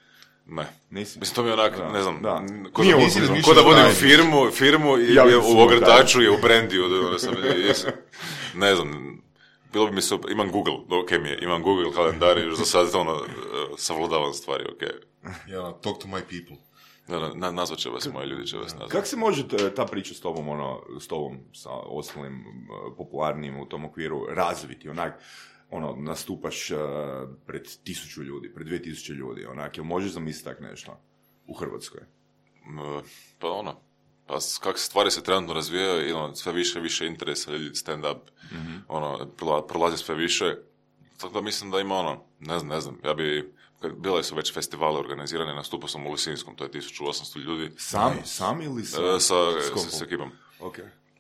Ne.
Nisi?
Mislim, to mi je onak,
Da.
ne znam,
Da.
ko
Nije
da,
nisi
budem,
razmišljao
ko da budem
da
firmu, firmu i
Ja
je
bih
u
se
ogrtaču je u brandiju, da sam, jesam, ne znam, bilo bi mi super, imam Google, ok mi je, imam Google kalendar i još za sad ono, uh, savladavam stvari, ok.
Ja, talk to my people.
Da, na, nazvat će vas, moji ljudi će vas nazvat.
Kako se može t- ta priča s tobom, ono, s tobom, sa ostalim uh, popularnim u tom okviru razviti, onak, ono, nastupaš uh, pred tisuću ljudi, pred dvije tisuće ljudi, onak, jel možeš zamisliti tak nešto u Hrvatskoj?
Uh, pa ono, pa s- kako se stvari se trenutno razvijaju, i ono, sve više i više interesa ljudi stand-up, mm-hmm. ono, prola- prolazi sve više, tako da mislim da ima ono, ne znam, ne znam, ja bi, kad- bile su već festivale organizirane, nastupao sam u Lisinskom, to je tisuću osamsto ljudi,
Sam, sam ili sa,
uh, sa,
s kompom?
sa, s ekipom.
Ok.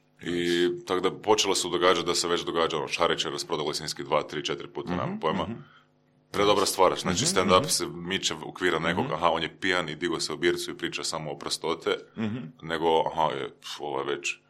I tako da počelo se događati da se već događa, ono, Šarić je rasprodao Lisinski dva, tri, četiri puta,
Mhm,
nemam pojma. Predobra stvar, znači stand-up se miče u okvira nekog, aha, on je pijan i digo se u bircu i priča samo o prostote, nego, aha, je, pf, ovo je već,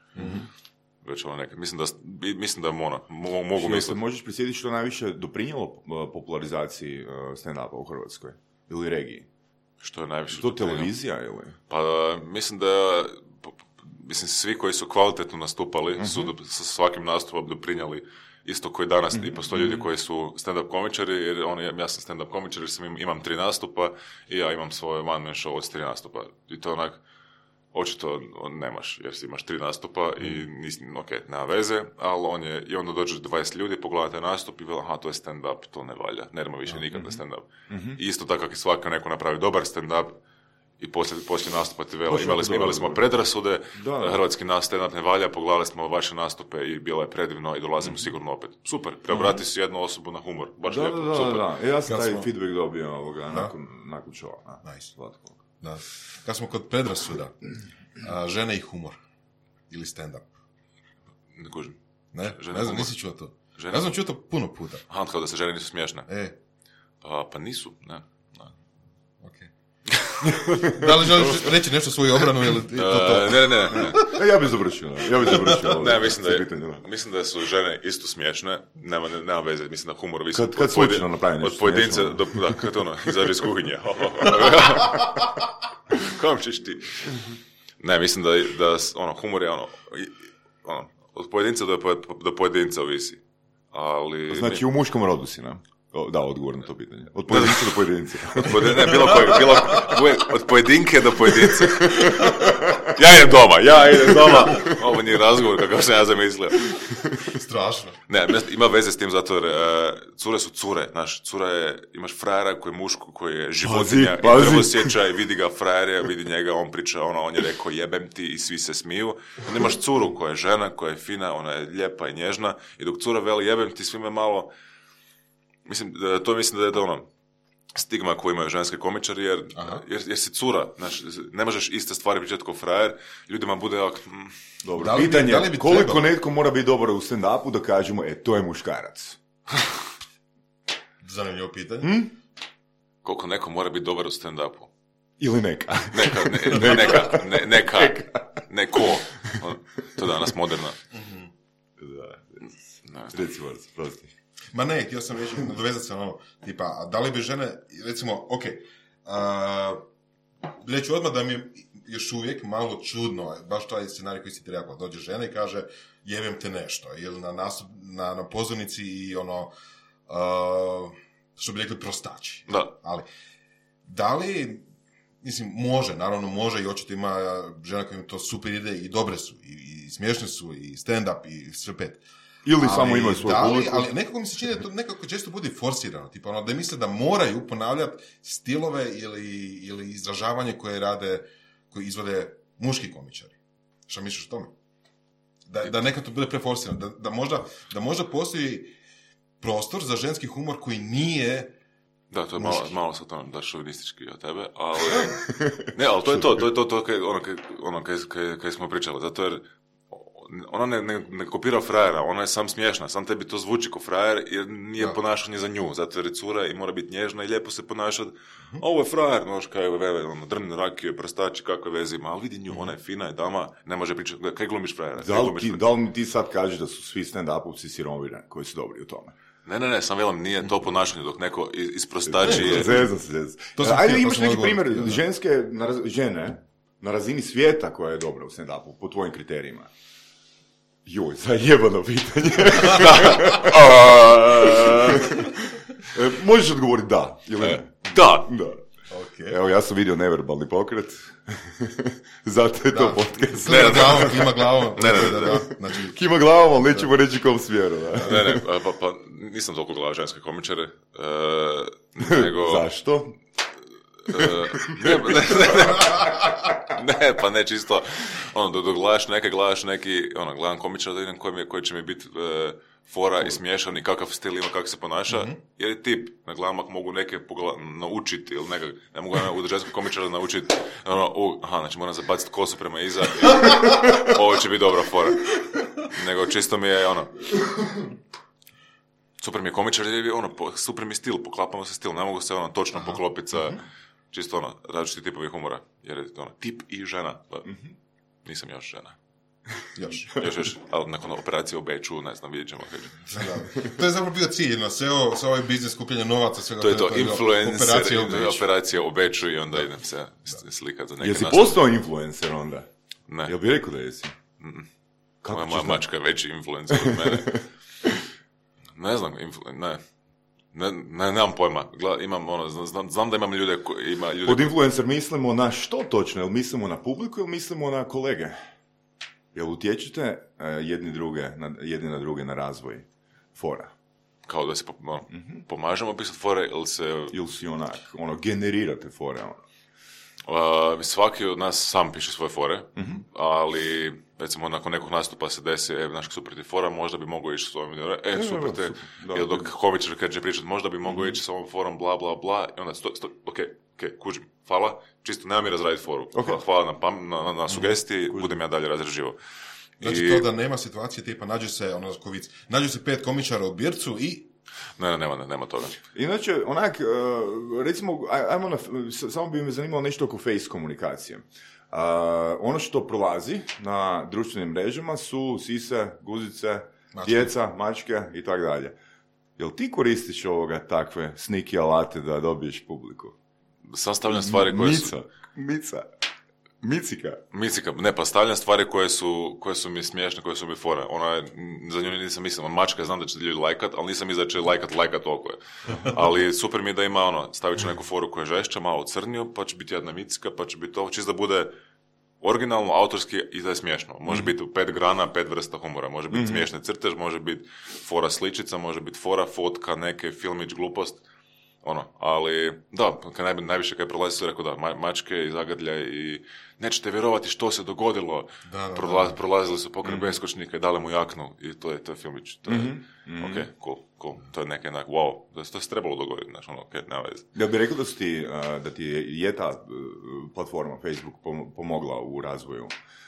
već ono neka, mislim da, bi- mislim da je ono, mo- mogu
Jel se
misliti.
možeš prisjetiti što je najviše doprinijelo uh, popularizaciji uh, stand-upa u Hrvatskoj? Ili regiji?
Što je najviše...
To
doprinijelo.
televizija ili?
Pa mislim da, po- mislim, svi koji su kvalitetno nastupali, su do- sa svakim nastupom doprinijeli isto koji danas, i postoje ljudi koji su stand-up komičari, jer on, ja sam stand-up komičar, jer sam, im- imam tri nastupa i ja imam svoj one-man show od tri nastupa. I to je onak, očito on nemaš, jer si imaš tri nastupa i nisi, ok, nema veze, ali on je, i onda dođeš dvadeset ljudi, pogledate nastup i veli, aha, to je stand-up, to ne valja, nema više nikad na stand-up. I isto tako kako i svaka neko napravi dobar stand-up, i poslije, poslije nastupa ti vela,
Baš
imali
jako
smo,
dobro,
imali smo
dobro.
predrasude,
Da, da.
hrvatski nas stand-up ne valja, pogledali smo vaše nastupe i bilo je predivno i dolazimo sigurno opet. Super, preobrati si jednu osobu na humor, baš
Da, da,
lijepo,
da,
super.
da. E, ja sam
Kad
taj
smo-
feedback dobio ovoga, nakon, nakon showa. a,
Nice.
slatko.
Da. Kad smo kod predrasuda, a, žene i humor. Ili stand-up.
Ne kužim.
Ne?
Žene
ne znam,
humor.
nisi čuo to.
Žene-
Ja sam čuo to puno puta.
Aha, kao da se žene nisu smiješne.
E,
Pa, pa nisu, ne. ne.
ok. Da li želiš reći nešto svoju obranu ili i to to?
E, ne, ne, ne.
E, ja bih završio, ja bih završio. ovo,
Ne, mislim da,
sa
je,
pitanjima.
mislim da su žene isto smiješne, nema, ne- nema veze, mislim da humor visi
Kad-
od
kad
pojedin-
slučajno napravi nešto
od pojedinca
smiješno.
do, da, kad ono, izađe iz kuhinje. Kom ćeš ti? Ne, mislim da, da s- ono, humor je ono, i- ono, od pojedinca do, poj- do pojedinca ovisi. Ali...
Znači, u muškom rodu si, ne? O, da, odgovor na to pitanje. Od pojedinca do pojedinca.
Od pojedi- ne, bilo kojeg, bilo, od pojedinke do pojedinca. Ja idem doma, ja idem doma. Ovo nije razgovor kakav sam ja zamislio.
Strašno.
Ne, ima veze s tim zato jer uh, cure su cure, znaš, cura je, imaš frajera koji je muško, koji je životinja
Pazi, pazi.
i prvosjećaj, vidi ga frajer je, vidi njega, on priča, ono, on je rekao jebem ti i svi se smiju. Onda imaš curu koja je žena, koja je fina, ona je lijepa i nježna i dok cura veli jebem ti svime malo, mislim, da- to mislim da je to ono, stigma koju imaju ženske komičari, jer, jer, jer si cura, znaš, ne možeš iste stvari pričati kao frajer, ljudima bude jak, mm,
Dobro,
Da li bi-
pitanje,
da li bi
koliko
trebalo?
netko mora biti dobar u stand-upu da kažemo, e, to je muškarac.
Zanimljivo pitanje.
Hm?
koliko neko mora biti dobar u stand-upu.
Ili neka.
Neka, ne, ne, neka, ne, neka, neko. On- To je danas moderna.
Da,
Ne.
reci, Boris, prosti.
Ma ne, htio sam reći, nadovezati se na ono, tipa, a da li bi žene, recimo, ok, a, reću odmah da mi je još uvijek malo čudno, baš taj scenarij koji si ti rekao, dođe žena i kaže, jebem te nešto, ili na, nastup, na, na pozornici i ono, a, što bi rekli prostači.
Da.
Ali, da li, mislim, može, naravno može i očito ima žena koja im to super ide i dobre su, i, i smiješne su, i stand-up, i sve pet.
Ili
Ali
samo imaju svoju
da li-
publiku.
Ali nekako mi se čini da to nekako često bude forsirano, tipa ono da misle da moraju ponavljati stilove ili, ili izražavanje koje rade, koje izvode muški komičari. Šta misliš o tome? Da, da nekako to bude preforsirano, da, da, možda, da možda postoji prostor za ženski humor koji nije.
Da, to je malo, malo sad ono, da šovinistički od tebe, ali... Ne, ali to je to, to je to, to kaj, ono, kaj, ono kaj, kaj, kaj smo pričali, zato jer ona ne, ne, ne kopira frajera, ona je sam smiješna, sam tebi to zvuči ko frajer jer nije
Da.
ponašanje za nju, zato jer je cura i mora biti nježna i lijepo se ponašati. A ovo je frajer, noš, kaj je veve, ono, drne rakije, prstači, kakve veze ima, ali vidi nju, ona je fina i dama, ne može pričati, kaj glumiš frajera?
Da
Kaj
li,
glumiš
ti,
frajera?
da li mi ti sad kažeš da su svi stand-upovci sirovinja koji su dobri u tome?
Ne, ne, ne, sam velim, nije to ponašanje dok neko isprostači je...
Zezam se, zezam. Ajde, imaš neki primjer ženske, na raz, žene na razini svijeta koja je dobra u stand-upu, po tvojim kriterijima? Joj, zajebano pitanje. Možeš odgovoriti da, ili ne?
Da.
Da. Okay. Evo, ja sam vidio neverbalni pokret. Zato je da. To podcast.
Ne, ne, glavom, kima glavom.
Ne, ne, ne, ne.
Znači...
Kima glavom, ali nećemo reći kom smjeru. Da.
Ne, ne, pa, pa nisam toliko gledao ženske komičare. E, nego...
Zašto?
E, ne, ne, ne, ne, ne, pa ne, čisto, ono, dok, dok gledaš neke, gledaš neki, ono, gledam komičara da vidim koji, mi, koji će mi biti e, fora i smiješan i kakav stil ima, kako se ponaša, mm-hmm. jer je tip, na gledam ako mogu neke pogla, naučiti, ili nekak, ne mogu ja u ženskog komičara naučiti, ono, u, aha, znači moram zabaciti kosu prema iza, i, ovo će biti dobra fora. Nego čisto mi je, ono, super mi je komičar, jer je, ono, super mi je stil, poklapamo se stil, ne mogu se, ono, točno poklopiti sa, mm-hmm. čisto, ono, različiti tipovi humora, jer je, ono, tip i žena, pa, mm-hmm. nisam još žena.
Još.
još, još, ali nakon operacije u Beču, ne znam, vidjet ćemo.
Da, da. To je zapravo bio cilj, no, sve ovo, sve ovaj biznis skupljanja novaca, svega
to je to, to influencer,
operacija u Beču.
operacija u Beču i onda da. idem se da. slikat za neke
jesi
nastupe.
Postao influencer onda?
Ne.
Jel bi rekao da jesi?
Mm. Kako moja mačka je veći influencer od mene. Ne znam, influ, ne. Ne, ne, nemam pojma. Gleda, imam, ono, znam, znam da imam ljude koji ima ljude...
Pod influencer mislimo na što točno? Jel mislimo na publiku ili mislimo na kolege? Jel utječete uh, jedni, druge, na, jedni na druge na razvoj fora?
Kao da se po, ono, mm-hmm. pomažemo pisati fore ili se...
Ili si onak, ono, generirate fore, ono?
Uh, svaki od nas sam piše svoje fore, mm-hmm. ali recimo nakon nekog nastupa se desi, e, znaš, super ti fora, možda bi mogao ići s ovim, e, e super te, ili dok komičar kad će pričati, možda bi mogao mm-hmm. ići s ovom forom, bla, bla, bla, i onda, sto, sto, ok, ok, kužim, hvala, čisto nema mi razraditi foru, okay. hvala na, pam, na, na, na sugestiji, mm-hmm. budem ja dalje razraživao.
Znači I... to da nema situacije tipa, nađe se, ono, kovic, nađe se pet komičara u bircu i...
Ne, ne, nema, ne, nema toga.
Inače, onak, uh, recimo, ajmo na, samo bi me zanimalo nešto oko face komunikacije. Uh, ono što prolazi na društvenim mrežama su sise, guzice, mačke. Djeca, mačke i tako dalje. Jel ti koristiš ovoga takve sneaky alate da dobiješ publiku?
Sam stavljam stvari koje
Mica.
su...
Mica. Micika.
Micika, ne, pa stavljam stvari koje su, koje su mi smiješne, koje su mi fore. Ona je, za nju nisam mislio, mačka, znam da će ljudi lajkat, ali nisam mislio da će lajkat, lajkat toliko je. Ali super mi je da ima, ono, stavit ću neku foru koja je žešća, malo crniju, pa će biti jedna micika, pa će biti to, čisto da bude originalno, autorski i da je smiješno. Može biti u pet grana, pet vrsta humora. Može biti mm-hmm. smiješni crtež, može biti fora sličica, može biti fora, fotka, neke filmić, glupost. Ono, ali, da, kad naj, najviše kad je prolazi su rekao da, ma, mačke i zagadlja i nećete vjerovati što se dogodilo. Da, da, Prola, da. Prolazili su pokraj mm-hmm. beskočnika i dali mu jaknu i to je, to je filmić. To je, mm-hmm. ok, cool, cool. To je neke onak, wow, to, to se trebalo dogoditi, znaš, ono, ok, nema veze.
Ja bih rekao da, ti, uh, da ti je ta uh, platforma Facebook pomogla u razvoju?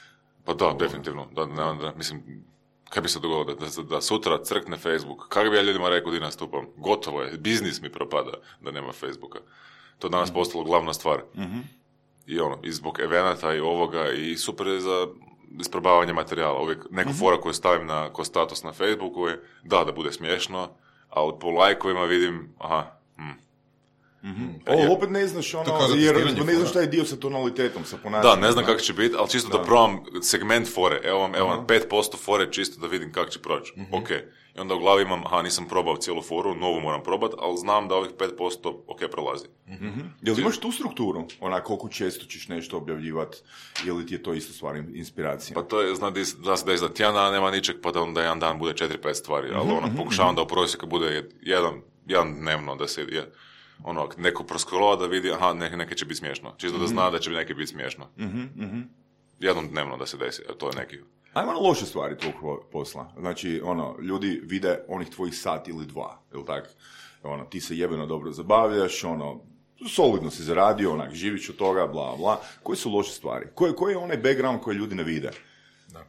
Pa da, definitivno. Da, ne, da, mislim, kad bi se dogodilo da, da, da sutra crkne Facebook, kako bi ja ljudima rekao di nastupam? Gotovo je, biznis mi propada da nema Facebooka. To je danas mm-hmm. postalo glavna stvar. Mm-hmm. I ono, i zbog evenata i ovoga, i super je za isprobavanje materijala. Uvijek neku mm-hmm. fora koju stavim na, ko status na Facebooku je, da, da bude smiješno, ali po lajkovima vidim, aha, hm.
Mm-hmm. O, opet ne znaš ono, jer ne znaš taj dio sa tonalitetom, sa ponašanjem.
Da, ne znam kako će biti, ali čisto da, da probam segment fore. Evo vam, evo vam pet posto fore čisto da vidim kako će proći. Mm-hmm. Ok. I onda u glavi imam, aha, nisam probao cijelu foru, novu moram probati, ali znam da ovih pet posto ok prolazi.
Mm-hmm. Jel imaš tu strukturu? Ona, koliko često ćeš nešto objavljivati, ili ti je to isto stvar inspiracija?
Pa to je, zna da je za tjedan dana nema ničeg, pa da onda jedan dan bude četiri pet stvari, ali mm-hmm. ono, pokušavam mm-hmm. da u prosjeku bude jedan, jedan dnevno da se je, ono, neko proskrolova da vidi, aha, neke, neke će biti smiješno. Čisto mm-hmm. da zna da će neke biti smiješno. Mm-hmm. Jednom dnevno da se desi, to je neki...
Ajmo na loše stvari tog posla. Znači, ono, ljudi vide onih tvojih sat ili dva, ili tak? Ono, ti se jebeno dobro zabavljaš, ono, solidno si zaradio, onak, živiš od toga, bla, bla. Koje su loše stvari? Koji ko je onaj background koji ljudi ne vide?
Da.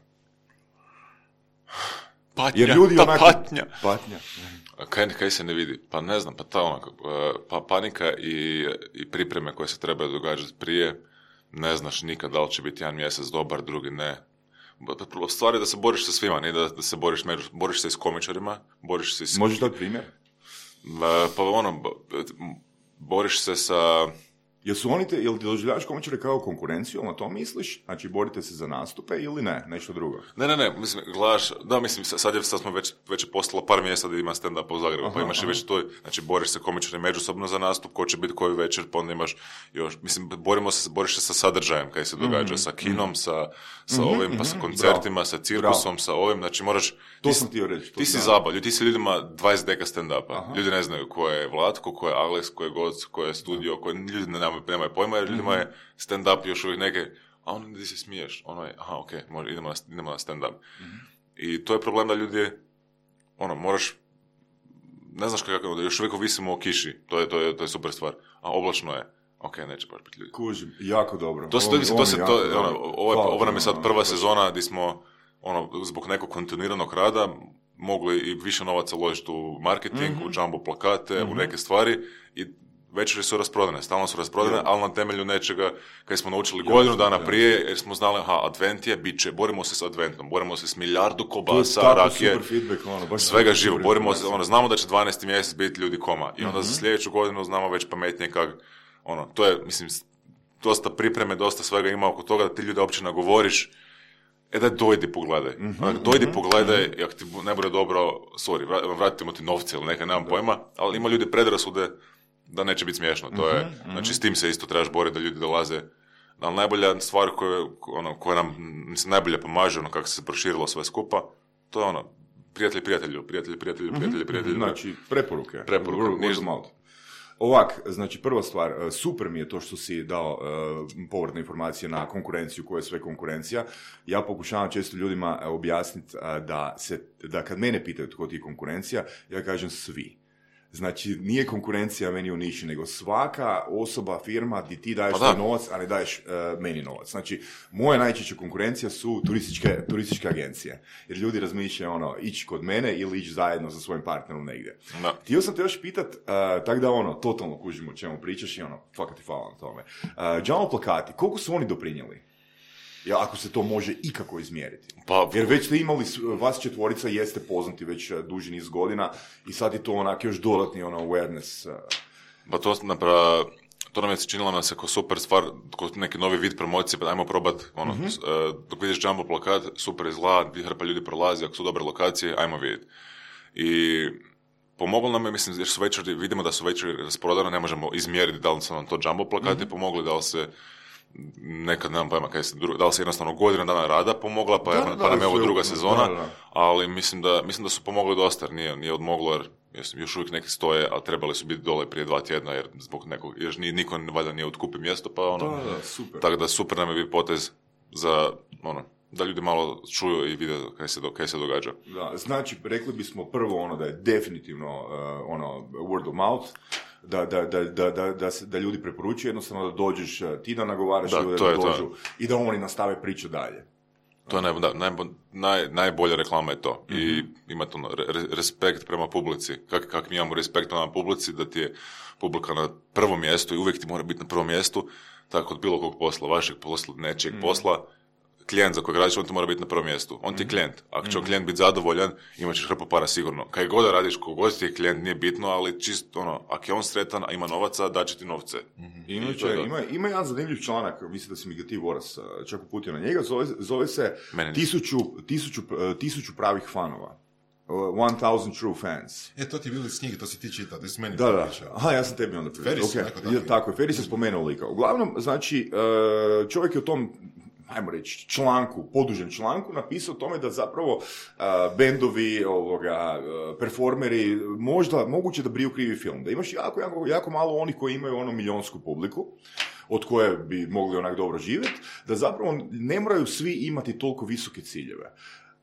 Patnja,
jer ljudi
ta
onako,
patnja.
Patnja.
Kaj, kaj se ne vidi? Pa ne znam, pa ta onako, pa panika i, i pripreme koje se trebaju događati prije, ne znaš nikad da li će biti jedan mjesec dobar, drugi ne. stvar je da se boriš sa svima, ne da, da se boriš, među, boriš se i s komičarima, boriš se i s...
Možeš dati primjer?
Pa ono, boriš se sa...
Jel su oni te, jel ti doživljavaš komičare kao konkurenciju, na to misliš? Znači, borite se za nastupe ili ne? Nešto drugo?
Ne, ne, ne, mislim, gledaš, da, mislim, sad, je, sad smo već, već je postalo par mjesta da ima stand-up u Zagrebu, aha, pa imaš aha. i već to, znači, boriš se komičari međusobno za nastup, ko će biti koju večer, pa onda imaš još, mislim, borimo se, boriš se sa sadržajem, kaj se događa, mm-hmm. sa kinom, mm-hmm. sa, sa mm-hmm. ovim, pa sa koncertima, bravo. Sa cirkusom, bravo. Sa ovim, znači, moraš...
To sam ti reći.
Ti si zabavlju, ti si ljudima dvadeset deka stand-upa, aha. ljudi ne znaju ko je Vlatko, ko je Alex, ko je Goc, ko je studio, ko je, ljudi nemaju, nemaju pojma, jer ljudima je stand-up još uvijek neke, a ono gdje se smiješ, ono je, aha, okej, okay, idemo na, idemo na stand-up. Mm-hmm. I to je problem da ljudi, ono, moraš, ne znaš kako, da još uvijek visimo o kiši, to je, to je, to je super stvar, a oblačno je, ok, neće baš biti ljudi.
Kužim, jako dobro.
To se, to, to, to, se, to, ono, ovo, ovo nam je sad prva sezona gdje smo, ono, zbog nekog kontinuiranog rada, mogli i više novaca uložiti u marketing, mm-hmm. u jumbo plakate, mm-hmm. u neke stvari i večeri su rasprodane, stalno su rasprodane, ja. ali na temelju nečega kaj smo naučili ja, godinu dana ja. prije, jer smo znali, aha, advent je, bit će, borimo se s adventom, borimo se s milijardu kobasa, rakije,
ono, baš
svega živo, borimo se, ono, znamo da će dvanaesti mjesec biti ljudi koma i onda mm-hmm. za sljedeću godinu znamo već pametnije kak, ono, to je, mislim, dosta pripreme, dosta svega ima oko toga da ti ljude uopće nagovoriš, e daj dojdi pogledaj, mm-hmm. dojdi pogledaj, mm-hmm. jak ti ne bude dobro, sorry, vratimo ti novce ili neka, nemam pojma, ali ima ljudi predrasude da neće biti smiješno, to je, mm-hmm. znači s tim se isto trebaš boriti da ljudi dolaze, ali najbolja stvar koja, ono, koja nam, mislim, najbolje pomaže, ono, kako se proširilo sve skupa, to je ono, prijatelji, prijatelju, prijatelji, prijatelju, prijatelji, prijatelju.
Znači, preporuke.
Preporuke.
Word of mouth. Ovak, znači prva stvar, super mi je to što si dao uh, povratne informacije na konkurenciju, koja je sve konkurencija. Ja pokušavam često ljudima objasniti uh, da, se, da kad mene pitaju tko ti je konkurencija, ja kažem svi. Znači, nije konkurencija meni u niši, nego svaka osoba, firma gdje ti daješ pa novac, a ne daješ uh, meni novac. Znači, moja najčešća konkurencija su turističke, turističke agencije. Jer ljudi razmišljaju ono, ići kod mene ili ići zajedno sa svojim partnerom negdje. Da. Htio sam te još pitat, uh, tako da ono, totalno kužimo o čemu pričaš i ono, fakat ti hvala na tome. Uh, Jumbo plakati, koliko su oni doprinijeli? Ja, ako se to može ikako izmjeriti. Pa, jer već ste imali, vas četvorica jeste poznati već duži niz godina i sad je to onak još dodatni ono awareness.
Pa to, napra, to nam je činilo nam se kao super stvar, kao neki novi vid promocije, pa dajmo probat, ono, mm-hmm. dok vidiš jumbo plakat, super izgleda, hrpa ljudi prolazi, ako su dobre lokacije, ajmo vidjeti. I pomoglo nam je, mislim, jer su večeri, vidimo da su večeri rasprodane, ne možemo izmjeriti da li su nam to jumbo plakati mm-hmm. pomogli, da li se nekad nemam pojma kaj se, da li se jednostavno godina dana rada pomogla, pa, da, je, pa nam je ovo druga sezona, da, da. ali mislim da, mislim da su pomogli dosta, jer nije, nije odmoglo, jer jesam, još uvijek neki stoje, ali trebali su biti dole prije dva tjedna, jer zbog nekog, jer nije, niko valjda nije otkupi mjesto, pa ono, da, da, super. Tako da super nam je bio potez za, ono, da ljudi malo čuju i vide kaj se, do, kaj se događa.
Da, znači, rekli bismo prvo ono da je definitivno uh, ono, word of mouth, Da, da, da, da, da, da, da ljudi preporučuju, jednostavno da dođeš, ti da nagovaraš da, ljude da dođu to. I da oni nastave priču dalje.
To je naj, da, naj, naj, najbolja reklama je to. Mm-hmm. I imate ono, re, respekt prema publici. Kak, kak mi imamo respekt prema publici, da ti je publika na prvom mjestu i uvijek ti mora biti na prvom mjestu, tako od bilo kog posla, vašeg posla, nečijeg mm-hmm. posla, klijent za kojeg radiš, on ti mora biti na prvom mjestu. On ti je klijent. Ako će mm-hmm. klijent biti zadovoljan, imat ćeš hrpu para sigurno. Kaj god da radiš, kogod ti je klijent, nije bitno, ali čisto, ono, ako je on sretan, a ima novaca, daće ti novce.
Mm-hmm. Inače, ima, ima jedan zanimljiv članak, mislim da si mi ga ti Voras čak uputio na njega, zove, zove se tisuću, tisuću, tisuću pravih fanova. One thousand true fans.
E, to ti je bilo iz knjige, to si ti čitao, da si meni
da, da. Aha, ja sam tebi onda pričao.
Feris
okay.
neko tako.
Tako je, Feris je spomenuo lika. Uglavnom, znači, čovjek je o tom, ajmo reći, članku, podužem članku, napisao o tome da zapravo uh, bendovi, ovoga, uh, performeri, možda, moguće da briju krivi film. Da imaš jako, jako, jako malo onih koji imaju ono milijonsku publiku, od koje bi mogli onak dobro živjeti, da zapravo ne moraju svi imati toliko visoke ciljeve.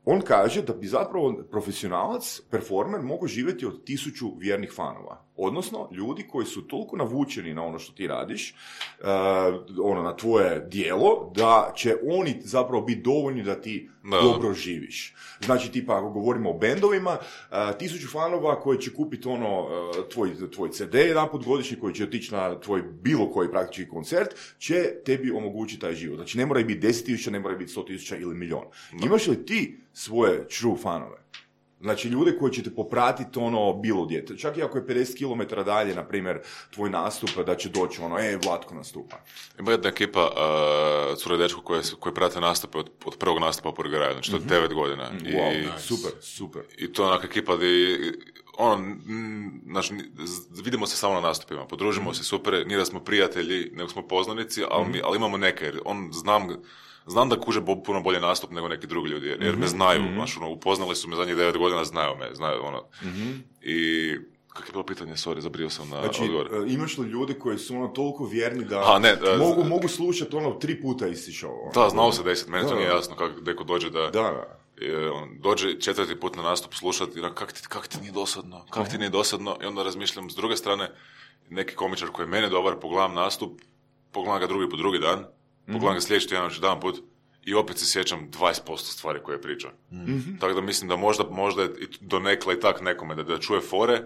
on kaže da bi zapravo profesionalac, performer, mogao živjeti od tisuću vjernih fanova. Odnosno, ljudi koji su toliko navučeni na ono što ti radiš, uh, ono, na tvoje dijelo, da će oni zapravo biti dovoljni da ti
da.
dobro živiš. Znači, tipa, ako govorimo o bendovima, uh, tisuću fanova koji će kupiti ono, uh, tvoj, tvoj ce de jedanput godišnji, koji će otići na tvoj bilo koji praktički koncert, će tebi omogućiti taj život. Znači, ne mora biti deset tisuća, ne mora biti sto tisuća ili milijon. Da. Imaš li ti svoje true fanove? Znači, ljude koji će te popratiti ono bilo gdje. Čak i ako je pedeset kilometara dalje, na primjer, tvoj nastup, da će doći ono, e, Vlatko nastupa.
Ima jedna ekipa, uh, cura i dečko koje, koje prate nastupe od, od prvog nastupa u Porgaraju, znači to je mm-hmm. devet godina.
Wow,
I,
nice. super, super.
I to je onak ekipa gdje, ono, znači, vidimo se samo na nastupima, podružimo mm-hmm. se super, nije da smo prijatelji, nego smo poznanici, ali, mm-hmm. ali imamo neke, jer on znam... Znam da kuže puno bolje nastup nego neki drugi ljudi, jer, jer me znaju, mm-hmm. znaš, ono, upoznali su me zadnjih devet godina, znaju me, znaju, ono. Mm-hmm. I, kako je bilo pitanje, sorry, zabrio sam na
znači,
odgovor.
Znači, imaš li ljudi koji su ono toliko vjerni da
ha, ne, da
mogu, mogu slušati ono tri puta isti show? Ono.
Da, znao se deset, meni to nije jasno kako neko dođe da...
Da, da.
Je, on, dođe četvrti put na nastup slušati i kak ti, kak ti nije dosadno, kak ti nije dosadno, i onda razmišljam, s druge strane, neki komičar koji je mene dobar, pogledam nastup, pogledam ga drugi po drugi dan, pogledam ga sljedeći tjedan, jedan put, i opet se sjećam dvadeset posto stvari koje priča. Mm-hmm. Tako da mislim da možda, možda je do nekla i tak nekome da, da čuje fore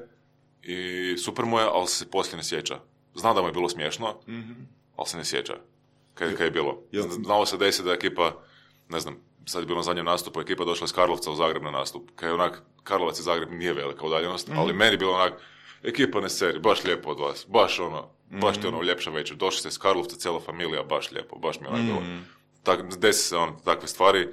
i super mu je, ali se poslije ne sjeća. Zna da mu je bilo smiješno, mm-hmm. ali se ne sjeća. Kaj, kaj je bilo? Znalo se desiti da je ekipa, ne znam, sad je bilo na zadnjem nastupu, ekipa došla iz Karlovca u Zagreb na nastup. Kaj je onak, Karlovac i Zagreb nije velika udaljenost, mm-hmm. ali meni je bilo onak, ekipa ne seri, baš lijepo od vas, baš ono, baš ti ono ljepša večer. Došli ste iz Karlovca, cijela familija, baš lijepo, baš mi je onak bilo. Mm-hmm. Tak, desi se on, takve stvari,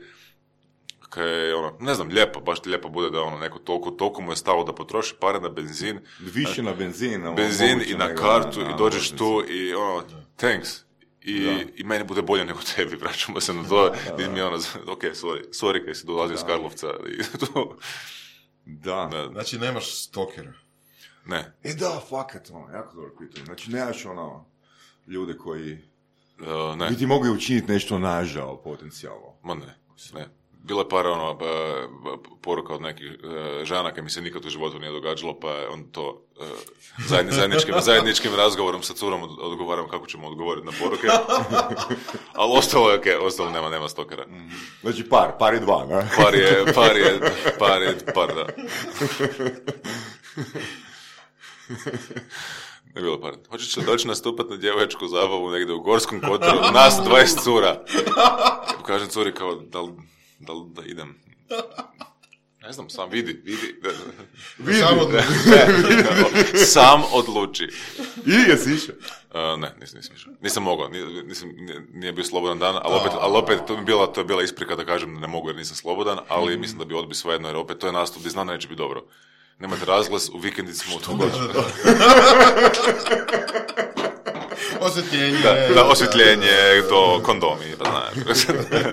kaj, ono, ne znam, lijepo, baš ti lijepo bude da ono, neko toliko, toliko mu je stalo da potroši pare na benzin.
Više na benzin. Ono,
benzin i na kartu na, i dođeš na, tu i ono, thanks. I, i meni bude bolje nego tebi, vraćamo se na to. I mi ono, ok, sorry, sorry kaj si dolazio iz Karlovca. I to.
Da.
da.
Znači nemaš stokera?
Ne.
E da, fakat, ono, jako dobro pitanje. Znači nemaš ono, ljude koji...
Uh, ne.
Bi ti mogli učiniti nešto nažao potencijalno?
Ma ne, ne. Bilo je par ono, ba, ba, poruka od nekih uh, žena kaj mi se nikad u životu nije događalo, pa je on to uh, zajedni, zajedničkim, zajedničkim razgovorom sa curom od, odgovaram kako ćemo odgovoriti na poruke. Ali ostalo je okej, okay, ostalo nema, nema stokera.
Znači par, par i dva, ne?
Par je, par je, par je, par da. Ne bilo par. Hoćeš li doći nastupati na djevojačku zabavu negdje u Gorskom kotaru, nas dvadeset cura. Kažem curi kao, da li, da, li, da idem? Ne znam, sam vidi, vidi.
vidi. Sam odluči.
Ne, sam odluči.
I jesi išao?
Uh, ne, nisam, nisam išao. Nisam mogao, nisam, nije, nije bio slobodan dan, ali opet, ali opet to, bi bila, to je bila isprika da kažem da ne mogu jer nisam slobodan, ali mm. mislim da bi odbi svejedno jer opet to je nastup gdje znam da neće biti dobro. Nemate razglas, u vikendici smo u tom godinu.
Osvjetljenje.
Da, da, osvjetljenje, to kondomi, pa znaš.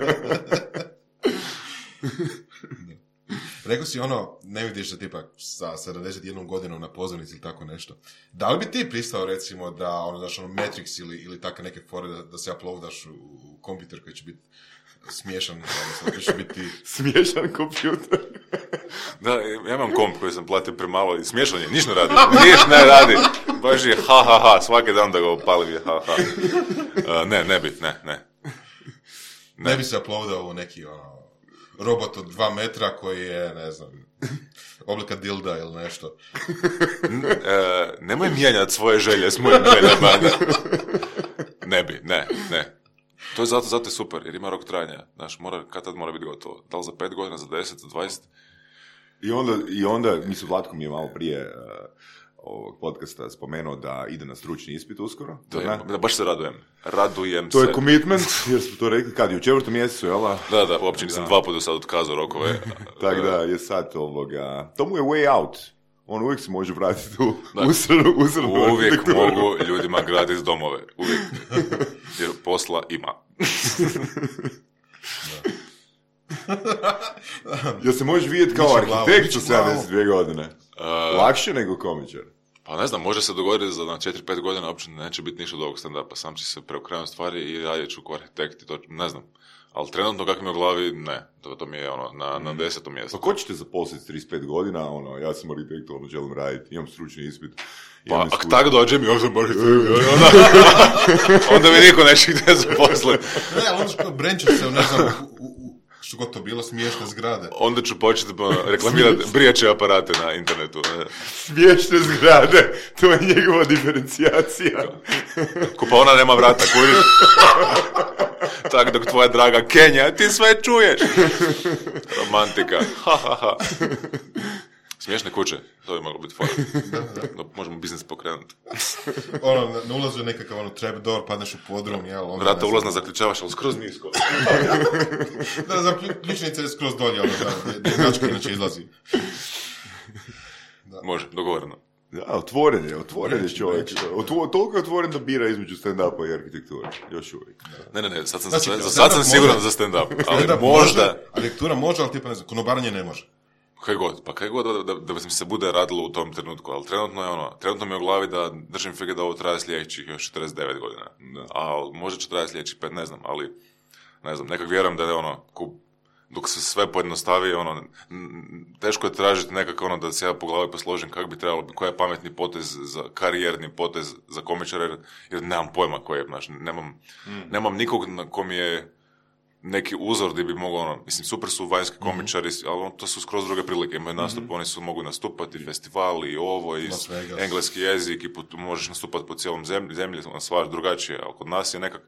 Rekao si ono, ne vidiš da tipa sa sedamdeset jednom godinom na pozornici ili tako nešto. Da li bi ti pristao recimo da ono, daš ono Matrix ili, ili tako neke fore da, da se uploadaš u, u kompjuter koji će biti smiješan, odnosno koji će biti...
Smiješan kompjuter.
Da, ja imam komp koji sam platio premalo i smiješan je, niš ne radi, niš ne radi. Baš je ha ha ha, svaki dan da ga opalim je ha ha. Uh, ne, ne bi, ne, ne.
Ne, ne bi se uploadao u neki ono, robot od dva metra koji je, ne znam, oblika dilda ili nešto.
N, e, nemoj mijenjati svoje želje s mojim željama. Ne bi, ne, ne. To je zato, zato je super, jer ima rok trajanja. Znaš, mora, kad tad mora biti gotovo? Da li za pet godina, za deset, za dvadeset?
I onda, i onda mislim, Vlatko mi je malo prije uh, ovog podcasta spomenuo da ide na stručni ispit uskoro.
Da, da, baš se radujem. Radujem
to
se.
To je commitment, jer smo to rekli, kad je u četvrtom mjesecu, jel?
Da, da, uopće nisam da. dva puta sad otkazao rokove.
Tako da je sad ovoga... To mu je way out. On uvijek se može vratiti u usranu, usranu
uvijek mogu ljudima graditi domove. Uvijek. Jer posla ima.
Jel se možeš vidjeti kao arhitekt u sedamdeset dvije godine? Uh, Lakše nego komičar?
Pa ne znam, može se dogoditi za na četiri pet godina uopće neće biti ništa od ovog stand-upa. Sam će se preokrenuti stvari i radit ću kao arhitekt i to, ne znam. Ali trenutno kako mi je u glavi, ne. To, to mi je ono, na, na desetom mjestu.
Pa ko ćete zaposliti s trideset pet godina, ono, ja sam arhitekt, ono, želim raditi, imam stručni ispit.
Pa, ako tak dođe mi, ja sam arhitekt, onda mi niko neće gdje zaposliti.
Ne, ali onda što brenčaš se, ne znam, u, u, što god to bilo, smiješne zgrade.
Onda ću početi reklamirati brijače aparate na internetu. Ne.
Smiješne zgrade, to je njegova diferencijacija.
Kupaona nema vrata, kuriš. Tak dok tvoja draga Kenja, ti sve čuješ. Romantika. Ha, ha, ha. Smiješne kuće, to bi moglo biti fora. Da, da. Možemo biznis pokrenuti.
Ono, na, na ulazu je nekakav ono trapdoor, padneš u podrum, jel? Ono,
vrata ulazna zaključavaš, ali skroz nisko.
Da, za ključnica je skroz dolje, ono, da, gdje načka inače izlazi.
Da. Može, dogovoreno.
Da, otvoren je, otvoren je čovjek. Otvo, toliko je otvoren da bira između stand-upa i arhitekture. Još uvijek. Da.
Ne, ne, ne, sad sam, znači, za, sad sam siguran za stand-up. Ali
stand-up
možda...
Može, arhitektura može, ali tipa ne znam, konobaranje ne može.
Kaj god, pa kaj god da, da, da, da mi se bude radilo u tom trenutku, ali trenutno je ono, trenutno mi je u glavi da držim fige da ovo traje sljedećih još četrdeset devet godina. Da. Ali možda će traje sljedećih pet, ne znam, ali ne znam, nekak vjerujem da je ono, ko, dok se sve pojednostavi, ono, teško je tražiti nekako ono da se ja po glavi posložim kako bi trebalo, koji je pametni potez, za karijerni potez za komičara, jer, jer nemam pojma koji je, znaš, nemam, mm. nemam nikog na kom je neki uzor gdje bi mogao, ono, mislim, super su vanjski komičari, mm-hmm. ali on, to su skroz druge prilike, imaju nastup, mm-hmm. oni su mogu nastupati, festivali i ovo, i engleski jezik, i put, možeš nastupati po cijelom zemlji, zemlji stvar drugačije, ali kod nas je nekak,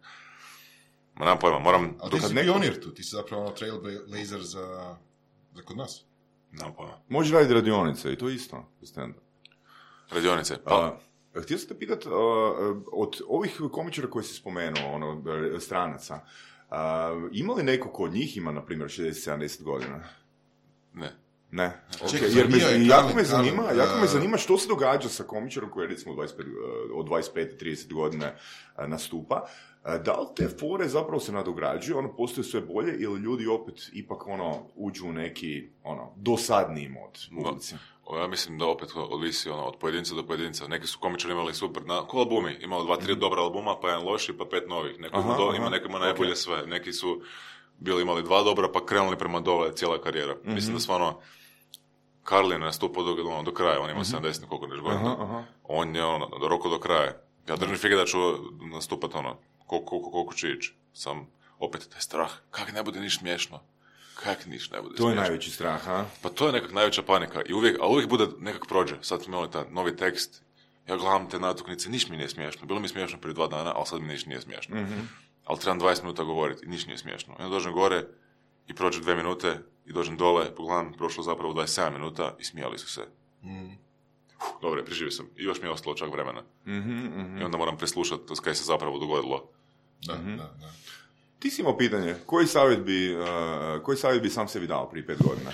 ma nemam pojma, moram...
Ali ti si neko... pionir tu, ti si zapravo trailblazer za, za kod nas.
Nemam pojma.
Može raditi radionice i to isto, stand-up.
Radionice, pa...
A, htio sam te pitati, uh, od ovih komičara koji si spomenuo, ono, stranaca, Uh, ima li neko kod njih ima, na primjer, šezdeset sedamdeset godina?
Ne.
Ne. Okay.
Čekaj,
jer me,
je,
jako,
Karlin,
me zanima,
Karlin,
jako
uh,
me zanima što se događa sa komičarom koji je recimo dvadeset pet, od dvadeset pet do trideset godine uh, nastupa. Uh, da li te fore zapravo se nadograđuju, ono postoje sve bolje ili ljudi opet ipak ono uđu u neki ono dosadniji mod publici?
O, ja mislim da opet odvisi ono, od pojedinca do pojedinca. Neki su komičari imali super, na, ko albumi, imali dva, tri dobra albuma, pa jedan loši, pa pet novih. Neko aha, do, aha, ima nekima najbolje okay. sve. Neki su bili imali dva dobra, pa krenuli prema dole cijela karijera. Mm-hmm. Mislim da stvarno Karlin je nastupao do, ono, do kraja, on ima mm-hmm. sedamdeset koliko neš godina. On je ono, do roku do kraja. Ja držim fige da ću nastupati ono, koliko, koliko, koliko će ići. Sam opet taj strah, kak ne bude niš smiješno. Kak niš ne bude
to je
smiješno.
Najveći strah, a?
Pa to je nekak najveća panika. I uvijek, ali uvijek bude nekak prođe. Sad smo imali taj novi tekst. Ja gledam te natuknice, niš mi nije smiješno. Bilo mi smiješno prije dva dana, ali sad mi niš nije smiješno. Mm-hmm. Ali trebam dvadeset minuta govoriti i niš nije smiješno. I onda dođem gore i prođe dve minute i dođem dole, pogledam, prošlo zapravo dvadeset sedam minuta i smijali su se. Mm. Uf, dobre, preživio sam. I još mi je ostalo čak vremena. Mm-hmm, mm-hmm. I onda moram preslušati kaj se zapravo dogodilo.
Da, mm-hmm. da, da.
Ti si imao pitanje, koji savjet bi, uh, koji savjet bi sam sebi dao prije pet godina?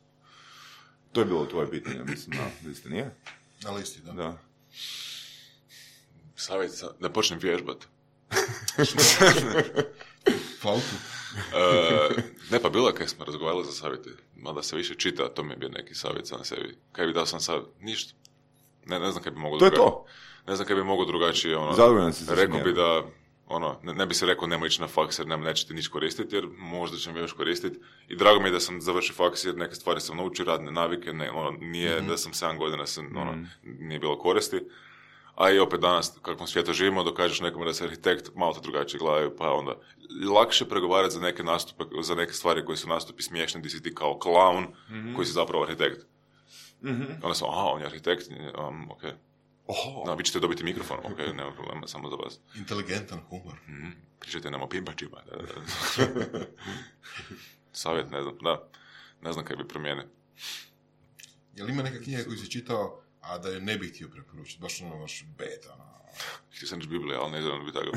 To je bilo tvoje pitanje, mislim, na listi, nije?
Na listi, da.
Da.
Savjet da počnem vježbat.
Flautu.
uh, ne, pa bilo je kaj smo razgovarali za savjeti. Mada se više čita, to mi je bio neki savjet sam sebi. Kaj bi dao sam savjet? Ništa. Ne, ne znam kaj bi mogo drugačije.
To je to?
Ne znam kaj bi mogo drugačije. Ono,
zadovoljan si se
rekao bi da... Ono, ne, ne bi se rekao nemoj ići na faks jer nema, neće ti nič koristiti jer možda će mi još koristiti i drago mi je da sam završio faks jer neke stvari sam naučio, radne navike, ne, ono, nije mm-hmm. da sam sedam godina sam, ono, mm-hmm. nije bilo koristi, a i opet danas kakvom svijetu živimo dokažeš nekome da se arhitekt malo to drugačije gledaju, pa onda lakše pregovarati za neke nastupe, za neke stvari koji su nastupi smiješni gdje si ti kao klaun mm-hmm. koji si zapravo arhitekt. Mm-hmm. Onda sam, aha, on je arhitekt, um, ok. Oh. No, vi ćete dobiti mikrofon, ok, nema problema, samo za vas.
Inteligentan humor.
Mm-hmm. Pričajte nam o pimbačima. Savjet, ne znam, da. Ne znam kaj bi promijenio.
Je li ima neka knjiga koju si čitao, a da je ne bih htio preporučiti? Baš ono, baš beta.
Htio sam reći Biblija, ali ne znam da bi tako.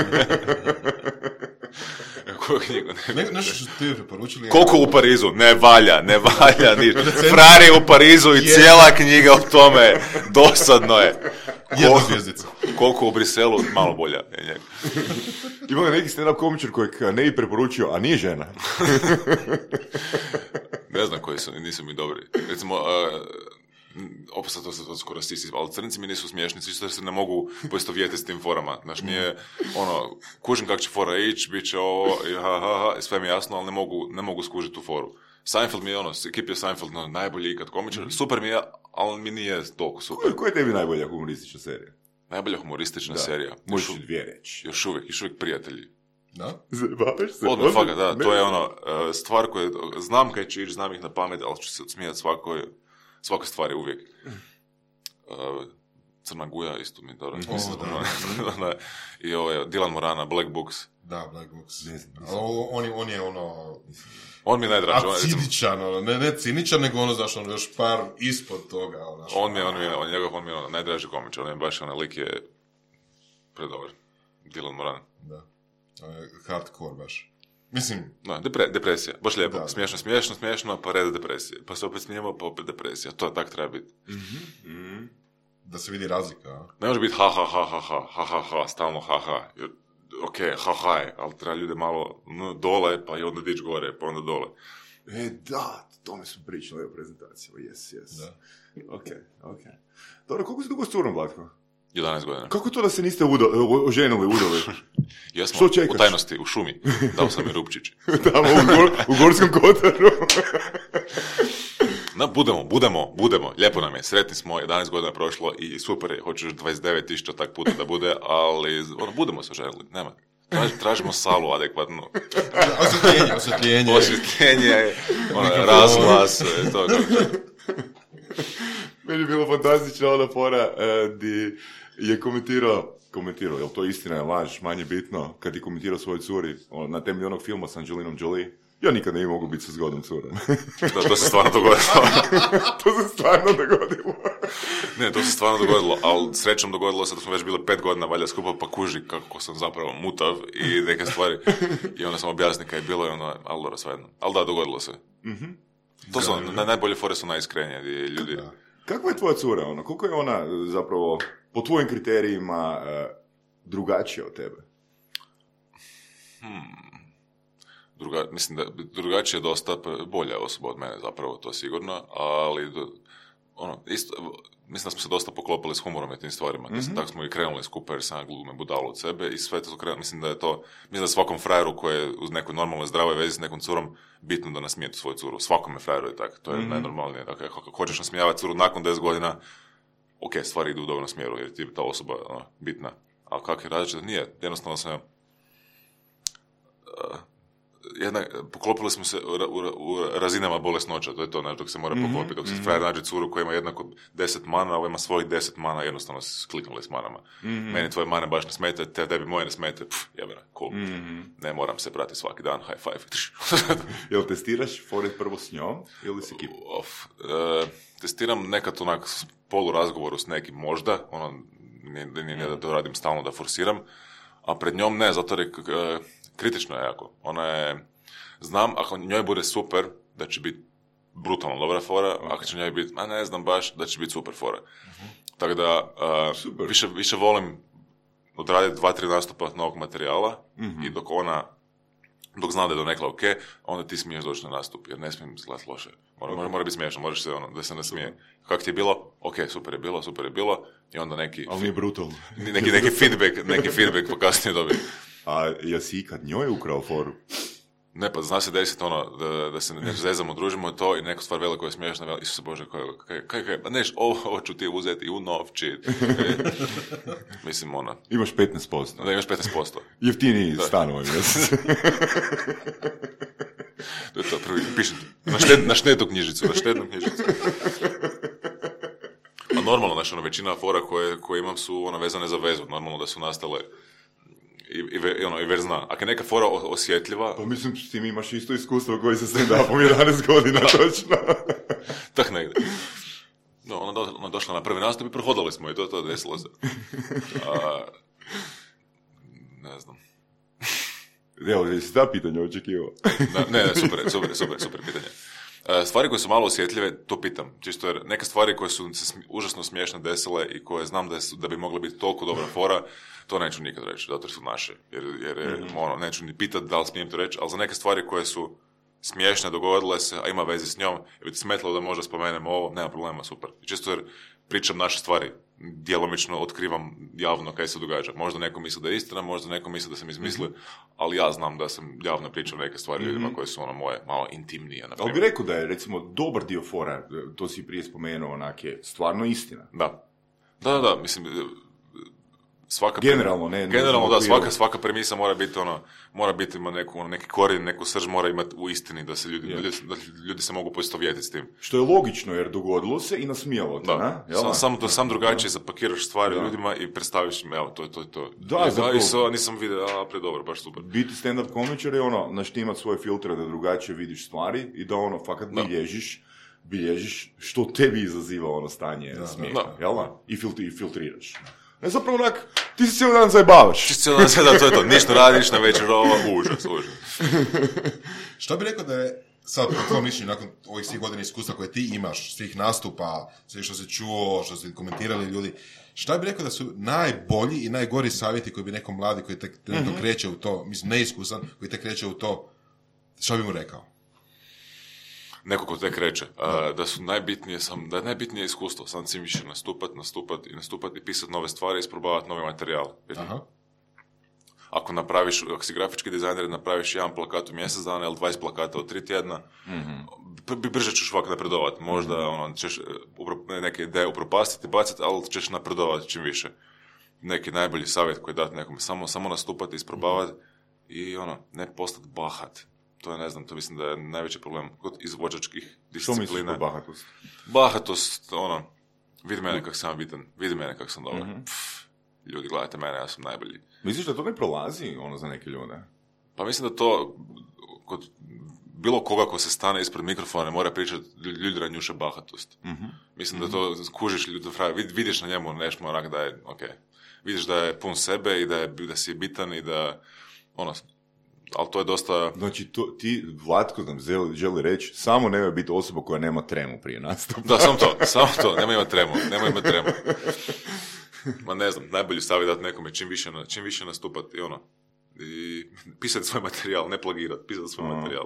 Koju knjigu? Ne,
ne, nešto što ti je preporučili.
Koliko u Parizu? Ne valja, ne valja niš. Frari u Parizu i cijela knjiga o tome. Dosadno je.
Jedna zvijezdica.
Koliko u Briselu, malo bolja.
Ima li neki stand-up komičar kojeg ne bi preporučio, a nije žena?
Ne znam koji su, nisu mi dobri. Recimo, uh, opet to se to skoro sisi, ali crnci mi nisu smiješni, čisto jer se ne mogu poistovjetiti s tim forama. Znaš, nije, ono, kužim kak će fora ići, bit će ovo, i ha, ha, ha, sve mi je jasno, ali ne mogu, ne mogu skužiti tu foru. Seinfeld mi je ono, ekip je Seinfeld no, najbolji ikad komičar, super mi je, ali mi nije toliko super.
Koja je tebi najbolja humoristična serija?
Najbolja humoristična
da.
serija.
Možeš u... dvije reći.
Još uvijek, još uvijek prijatelji.
Da? Zabaviš se?
Odmah, fakat, da, to je ono, uh, stvar koju, znam kaj će ići, znam ih na pamet, ali ću se odsmijati svakoj, svakoj stvari uvijek. Uh, Crna Guja, isto mi dobro.
Oh, da,
da. I ovo je Dylan Morana, Black Books.
Da, Black Books. Ne znam, on, on je ono...
On mi je najdraži.
A ciničan, ono, ne, ne ciničan, nego ono, znaš, ono, još par ispod toga. Ono,
on mi je, on mi je, on, njegov, on mi je ono, najdraži komič, on je baš, onaj lik je predobar. Dylan Moran.
Da. Hardcore baš. Mislim...
No, depre, depresija. Baš lijepo.
Da,
smiješno, smiješno, smiješno, pa red depresije. Pa se opet smijemo, pa opet depresija. To tak treba biti.
Mm-hmm. Mm-hmm. Da se vidi razlika, a?
Ne može biti ha, ha, ha, ha, ha, ha, ha, ha, stalno ha, ha. Jer, ok, ha, ha je, ali treba ljude malo no, dole, pa i onda dići gore, pa onda dole.
E, da, to mi smo pričali o prezentaciji. Yes, yes.
Da.
Ok, ok. Dobro, koliko si dugo s curom, Vlatko?
jedanaest godina.
Kako to da se niste udo, oženili, udali?
Jesmo,
što čekaš?
U tajnosti, u šumi. Dao sam mi Rupčić.
Tamo, u, gor, u Gorskom Kotaru.
No, budemo, budemo, budemo. Lijepo nam je, sretni smo, jedanaest godina prošlo i super je, hoćeš dvadeset devet tisuća tak puta da bude, ali ono, budemo se oženili, nema. Traž, tražimo salu adekvatnu.
Osvjetljenje, osvjetljenje.
Osvjetljenje, ono, razglas, to.
Meni je bilo fantastično ona fora uh, di je komentirao, komentirao, jel to istina je laž, manje bitno, kad je komentirao svoj curi on, na temelju onog filma s Angelinom Jolie. Ja nikad ne mogu biti sa zgodnom curom.
Da, to se stvarno dogodilo.
To se stvarno dogodilo.
Ne, to se stvarno dogodilo, ali srećom dogodilo se da smo već bili pet godina valja skupa, pa kuži kako sam zapravo mutav i neke stvari. I onda sam objasnio kaj je bilo i ono, ali dobro, svejedno. Ali da, dogodilo se.
Mm-hmm.
To su, na, najbolje fore su najiskrenije gdje ljudi...
Da. Kakva je tvoja cura, ono? Koliko je ona zapravo, po tvojim kriterijima, uh, drugačija od tebe?
Hmm... Druga, mislim da drugačije je dosta bolja osoba od mene, zapravo, to sigurno, ali ono, isto, mislim da smo se dosta poklopili s humorom i tim stvarima. Mm-hmm. Mislim, tako smo i krenuli skupa jer sam glume budalu od sebe i sve to su krenuli. Mislim da je to, mislim da svakom frajeru koji je uz nekoj normalnoj zdravoj vezi s nekom curom bitno da nasmije svoju curu. Svakome frajeru je tako, to je mm-hmm. najnormalnije. Dakle, ako hoćeš nasmijavati curu nakon deset godina, ok, stvari idu u dobrom smjeru jer ti je ta osoba ono, bitna. Ali kako je različito? Nije. Jednostavno sam... Uh, Jedna, poklopili smo se u, u, u razinama bolesnoća, to je to, znači, dok se mora mm-hmm, poklopiti, dok se mm-hmm. frajer nađe curu koja ima jednako deset mana, ali ima svojih deset mana, jednostavno se skliknuli s manama. Mm-hmm. Meni tvoje mane baš ne smete, te tebi moje ne smete, pff, jebena, cool. Mm-hmm. Ne moram se prati svaki dan, high five.
Jel testiraš fore prvo s njom ili s ekipom?
Of, uh, testiram nekad onak polu razgovoru s nekim možda, ono, nije, nije, nije da to radim stalno, da forsiram, a pred njom ne, zato je uh, kritično je jako. Ona je, znam, ako njoj bude super, da će biti brutalno dobra fora, okay. Ako će njoj biti, a ne znam baš, da će biti super fora. Uh-huh. Tako da, uh, više, više volim odraditi dva, tri nastupa novog materijala uh-huh. i dok ona, dok zna da je donekle ok, onda ti smiješ doći na nastup, jer ne smijem izgledati loše. Mora, okay. mora, mora biti smiješno, moraš se ono, da se ne smije. Kako ti je bilo? Ok, super je bilo, super je bilo, i onda neki...
Ali nije brutalno.
neki, neki feedback, neki feedback pa kasnije dobiti.
A jesi ikad njoj ukrao foru?
Ne, pa zna se desiti ono, da, da se ne zezamo, družimo to i neku stvar vela koja je smiješna, vela, Isuse Bože, kaj, kaj, kaj, neš, ovo, ovo ću ti uzeti u novči. Mislim, ono...
Imaš petnaest posto.
Da, imaš petnaest posto.
Jeftiniji stan ovaj mjesec.
To je to, prvi, pišem na, šted, na štednu knjižicu, na štednu knjižicu. A normalno, znaš, ono, većina fora koje, koje imam su ono, vezane za vezu, normalno da su nastale i, i, ono, i već zna. Ako je neka fora osjetljiva...
Pa mislim, s tim imaš isto iskustvo koji se stand-upom jedanaest godina, točno.
Tak negdje. No, ona, do, ona došla na prvi nastup i prohodali smo i to, to desilo se. A, ne znam.
Evo, jesi ta pitanja očekivao?
ne, ne, super, super, super, super pitanje. Stvari koje su malo osjetljive, to pitam. Čisto jer neke stvari koje su se užasno smiješno desile i koje znam da, su, da bi mogle biti toliko dobra fora, to neću nikad reći, zato jer su naše. Jer, jer mm-hmm. ono, neću ni pitati da li smijem to reći, ali za neke stvari koje su smiješna, dogodila se, a ima veze s njom, i bi ti smetilo da možda spomenemo ovo, nema problema, super. I čisto jer pričam naše stvari, djelomično otkrivam javno kaj se događa. Možda neko misli da je istina, možda neko misli da sam izmislio, mm-hmm. ali ja znam da sam javno pričao neke stvari mm-hmm. ljudima koje su ono moje, malo intimnije.
Ali bi rekao da je, recimo, dobar dio fora, to si prije spomenuo, onak je stvarno istina.
Da. Da, da, da, mislim, svaka
generalno, ne,
generalno da, svaka, svaka premisa mora biti ono, mora biti ima neku, ono, neki korijen, neku srž mora imati u istini, da se ljudi, yeah. ljudi, da ljudi se mogu poistovjetiti s tim.
Što je logično, jer dogodilo se i nasmijalo te,
da.
ne?
Sam, sam to sam drugačije zapakiraš stvari da. ljudima i predstaviš im, evo, to je to, to.
Da,
I,
zapravo,
da, i so, nisam vidio, a, predobro, baš super.
Biti stand-up komičar je ono, naštimati svoje filtre da drugačije vidiš stvari i da ono, fakat bilježiš, bilježiš što tebi izaziva ono stanje smijeha, jel da? I, filtri, i filtriraš. Ne, zapravo onak, ti se cijeli dan zajebavaš.
Ti se cijeli dan zajebavaš, to je to. Ništa radiš na večer, ovo, užas, užas.
Što bi rekao da je, sad, po tvojom mišljenju, nakon ovih svih godina iskustva koje ti imaš, svih nastupa, sve što se čuo, što se komentirali ljudi, što bi rekao da su najbolji i najgori savjeti koji bi nekom mladi koji tek mm-hmm. kreće u to, mislim, neiskusan, koji tek kreće u to, što bi mu rekao?
Neko ko tek reče, uh, da su najbitnije, sam, da je najbitnije iskustvo, sam čim više nastupat, nastupat i nastupat i pisati nove stvari, isprobavati novi materijal. Aha. Ako napraviš, ako si grafički dizajner, napraviš jedan plakat u mjesec dana ili dvadeset plakata u tri tjedna, mm-hmm. b- brže ćeš ovako napredovati. Možda mm-hmm. ono, ćeš upro- neke ideje upropastiti, baciti, ali ćeš napredovati čim više. Neki najbolji savjet koji dati nekome, samo, samo nastupati, isprobavati mm-hmm. i ono, ne postati bahat. To je, ne znam, to mislim da je najveći problem kod izvođačkih disciplina.
Što misliš po bahatost?
Bahatost, ono, vidi mene kak sam bitan, vidi mene kak sam dobar. Mm-hmm. Pff, ljudi, gledajte mene, ja sam najbolji.
Misliš da to ne prolazi, ono, za neke ljude?
Pa mislim da to, kod bilo koga ko se stane ispred mikrofona, mora pričati, ljudi ranjuše bahatost. Mm-hmm. Mislim mm-hmm. da to kužiš ljudi, vidiš na njemu nešto onak da je, ok, vidiš da je pun sebe i da, je, da si bitan i da, ono, ali to je dosta...
Znači, to, ti, Vlatko, nam želi, želi reći, samo nemoj biti osoba koja nema tremu prije nastupa.
Da, samo to, samo to, nemoj imati tremu, nemoj imati tremu. Ma ne znam, najbolji savjet dati nekome čim više, čim više nastupati, ono, i pisati svoj materijal, ne plagirati, pisati svoj uh-huh. materijal.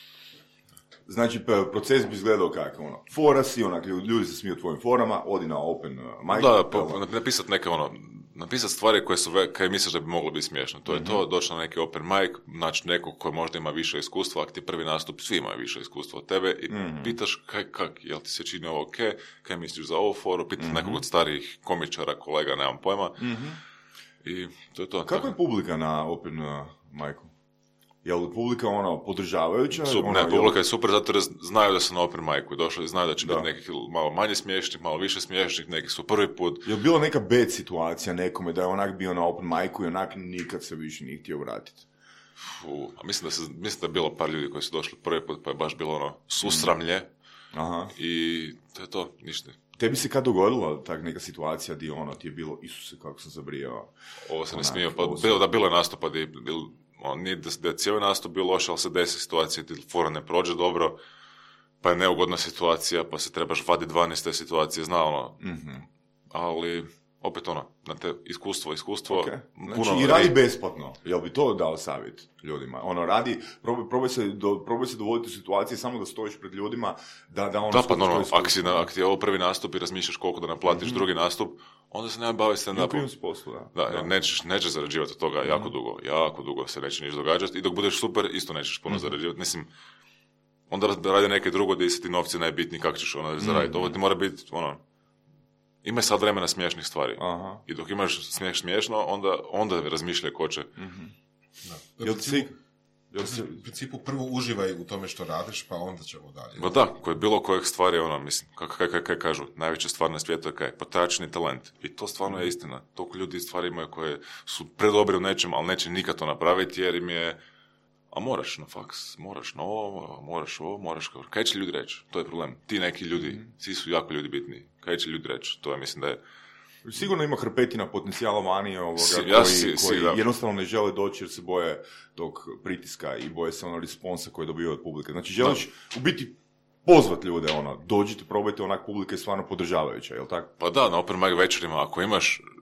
Znači, proces bi izgledao kako, ono, fora si, onak, ljudi se smiju tvojim forama, odi na open mic.
Da, po, napisati neke, ono, napisati stvari koje su, kaj misliš da bi moglo biti smiješno. To je mm-hmm. to, doći na neki open mic, naći nekog koji možda ima više iskustva, ako ti prvi nastup, svi imaju više iskustva od tebe i mm-hmm. pitaš kaj, kak, jel ti se čini ovo ok, kaj misliš za ovu foru, pitaš mm-hmm. nekog od starijih komičara, kolega, nemam pojma. Mm-hmm. I to je to.
Kako je publika na open uh, micu? Je li publika ono podržavajuća?
Sup,
ona,
ne, publika je super zato jer znaju da su na open micu došli, znaju da će da. biti nekih malo manje smiješnih, malo više smiješnih, neki su prvi put.
Je li bila neka bad situacija nekome da je onak bio na open micu i onak nikad se više nije htio vratiti?
Fu, a mislim da, se, mislim da je bilo par ljudi koji su došli prvi put pa je baš bilo ono susramlje Aha. i to je to, ništa.
Tebi se kad dogodila tak neka situacija gdje ono ti je bilo, Isuse kako sam zabrijao.
Ovo se ne smije, pa bilo, da bilo je nastupa gdje je bilo, on, nije da, da je cijeli nastup bio loš, ali se desi situacija, ti fora ne prođe dobro, pa je neugodna situacija, pa se trebaš vaditi van iz te situacije, zna ono, mm-hmm. ali opet ono, na te iskustvo, iskustvo. Okay.
Znači puno, i radi re... besplatno, jel bi to dao savjet ljudima? Ono, radi, probaj, probaj, se, do, probaj se dovoditi u situacije samo da stojiš pred ljudima, da, da ono...
Da, pa normalno, ako, si na, ako ti je ovo prvi nastup i razmišljaš koliko da naplatiš mm-hmm. drugi nastup, onda se nema baviti stand-upom.
Poslu, da.
Da, da. Nećeš, nećeš zarađivati od toga mm-hmm. jako dugo, jako dugo se neće niš događati i dok budeš super, isto nećeš puno mm-hmm. zarađivati. Mislim, onda radi neke drugo gdje si ti novci najbitniji, kako ćeš ono zaraditi. Mm-hmm. Ovo ti mora biti, ono, imaj sad vremena smiješnih stvari. Aha. I dok imaš smiješ smiješno, onda, onda razmišljaj ko će. Mm-hmm.
Da. Jel ti, jel ti u principu prvo uživaj u tome što radiš, pa onda ćemo dalje.
Pa da, kod bilo kojeg stvari, ono, mislim, kako kaj, kaj, kaj kažu, najveća stvar na svijetu je kaj, potračni talent. I to stvarno je istina. Toliko ljudi stvari imaju koje su predobri u nečem, ali neće nikad to napraviti, jer im je, a moraš na faks, moraš na ovo, moraš ovo, moraš, kaj će ljudi reći? To je problem. Ti neki ljudi, mm-hmm. svi su jako ljudi bitni. Kaj će ljudi reći? To je, mislim da je...
Sigurno ima hrpetina potencijala vani ovoga,
si,
koji,
ja si,
koji
si,
jednostavno ne žele doći jer se boje tog pritiska i boje se ono responsa koje dobiju od publike. Znači želiš da. u biti pozvat ljude, ono, dođite, probajte, onak publika je stvarno podržavajuća, jel tako?
Pa da, na open mic večerima, ako imaš,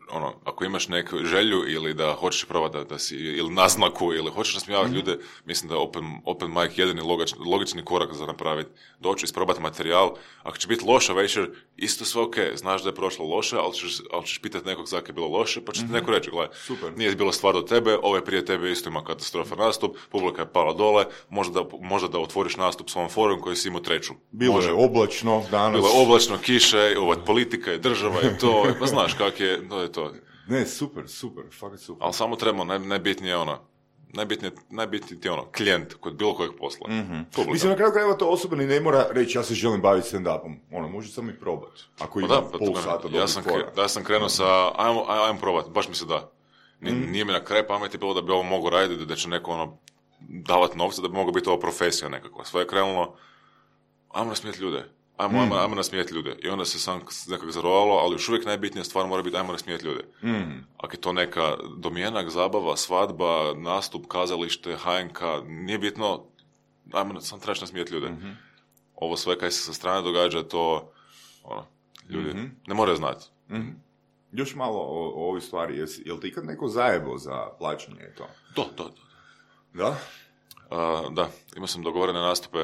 ono, ako imaš neku želju ili da hoćeš probati da, da si, ili naznaku, ili hoćeš nasmijavati mm-hmm. ljude, mislim da je open, open mic jedini logični, logični korak za napraviti, doći, isprobati materijal. Ako će biti loša večer, isto sve ok, znaš da je prošlo loše, ali ćeš, ali ćeš pitati nekog zak je bilo loše, pa će mm-hmm. ti neko reći, gledaj, nije bilo stvar do tebe, ovo je prije tebe isto ima katastrofa nastup, publika je pala dole, možda da, možda da otvoriš nastup s ovom forum koji si imao treću.
Bilo
Može,
je oblačno danas.
Bilo je oblačno, kiše, ovaj, politika i država i to, pa znaš kak je, to je to.
Ne, super, super, fakat super.
Ali samo treba, naj, najbitnije ono, najbitnije, najbitnije ti ono, klijent kod bilo kojeg posla.
Mm-hmm. Mislim, na kraju krajeva to osoba ni ne mora reći ja se želim baviti stand-upom. Ono, može samo i probati. Ako ima
pa
pol sata
ja sam, kre, da sam krenuo sa, ajmo, ajmo probati, baš mi se da. Nije, mm. nije mi na kraj pameti bilo da bi ovo mogo raditi, da će neko ono, davati novce, da bi moglo biti ovo profesija nekakva. Sve je krenulo, ajmo nasmijeti ljude. Ajmo, mm. ajmo, ajmo nasmijeti ljude. I onda se sam nekako zarovalo, ali još uvijek najbitnija stvar mora biti ajmo nasmijeti ljude. Mm. Ako je to neka domjenak, zabava, svadba, nastup, kazalište, ha en ka, nije bitno, ajmo, sam trebaš nasmijeti ljude. Mm-hmm. Ovo sve kaj se sa strane događa, to ono, ljudi mm-hmm. ne moraju znati.
Mm-hmm. Još malo o, o ovoj stvari, jesi, je li ti ikad neko zajebo za plaćanje i to?
To, to, to.
Da?
Uh, da, imao sam dogovorene nastupe uh,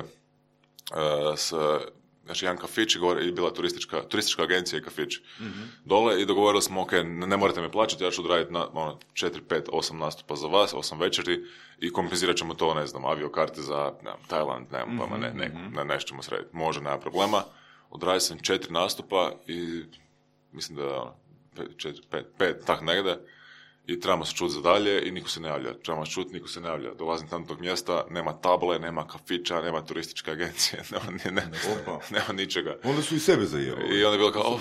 s... Znači, jedan kafić je bila turistička, turistička agencija i kafić mm-hmm. dole i dogovorili smo, ok, ne, ne morate me plaćati, ja ću odraditi na, ono, četiri, pet, osam nastupa za vas, osam večeri i kompenzirat ćemo to, ne znam, aviokarte za ne, Tajland, nemam mm-hmm. pojma, ne, ne, ne, nešto ćemo srediti, može, nema problema. Odradio sam četiri nastupa i mislim da, ono, četiri, pet, pet, tak negde. I trebamo se čuti za dalje i niko se ne javlja. Trebamo se čuti, niko se ne javlja. Dolazim tam do tog mjesta, nema table, nema kafića, nema turističke agencije, nema, ne, ne, nema ničega.
Onda su i sebe zajevali.
I onda je bilo kao, oh,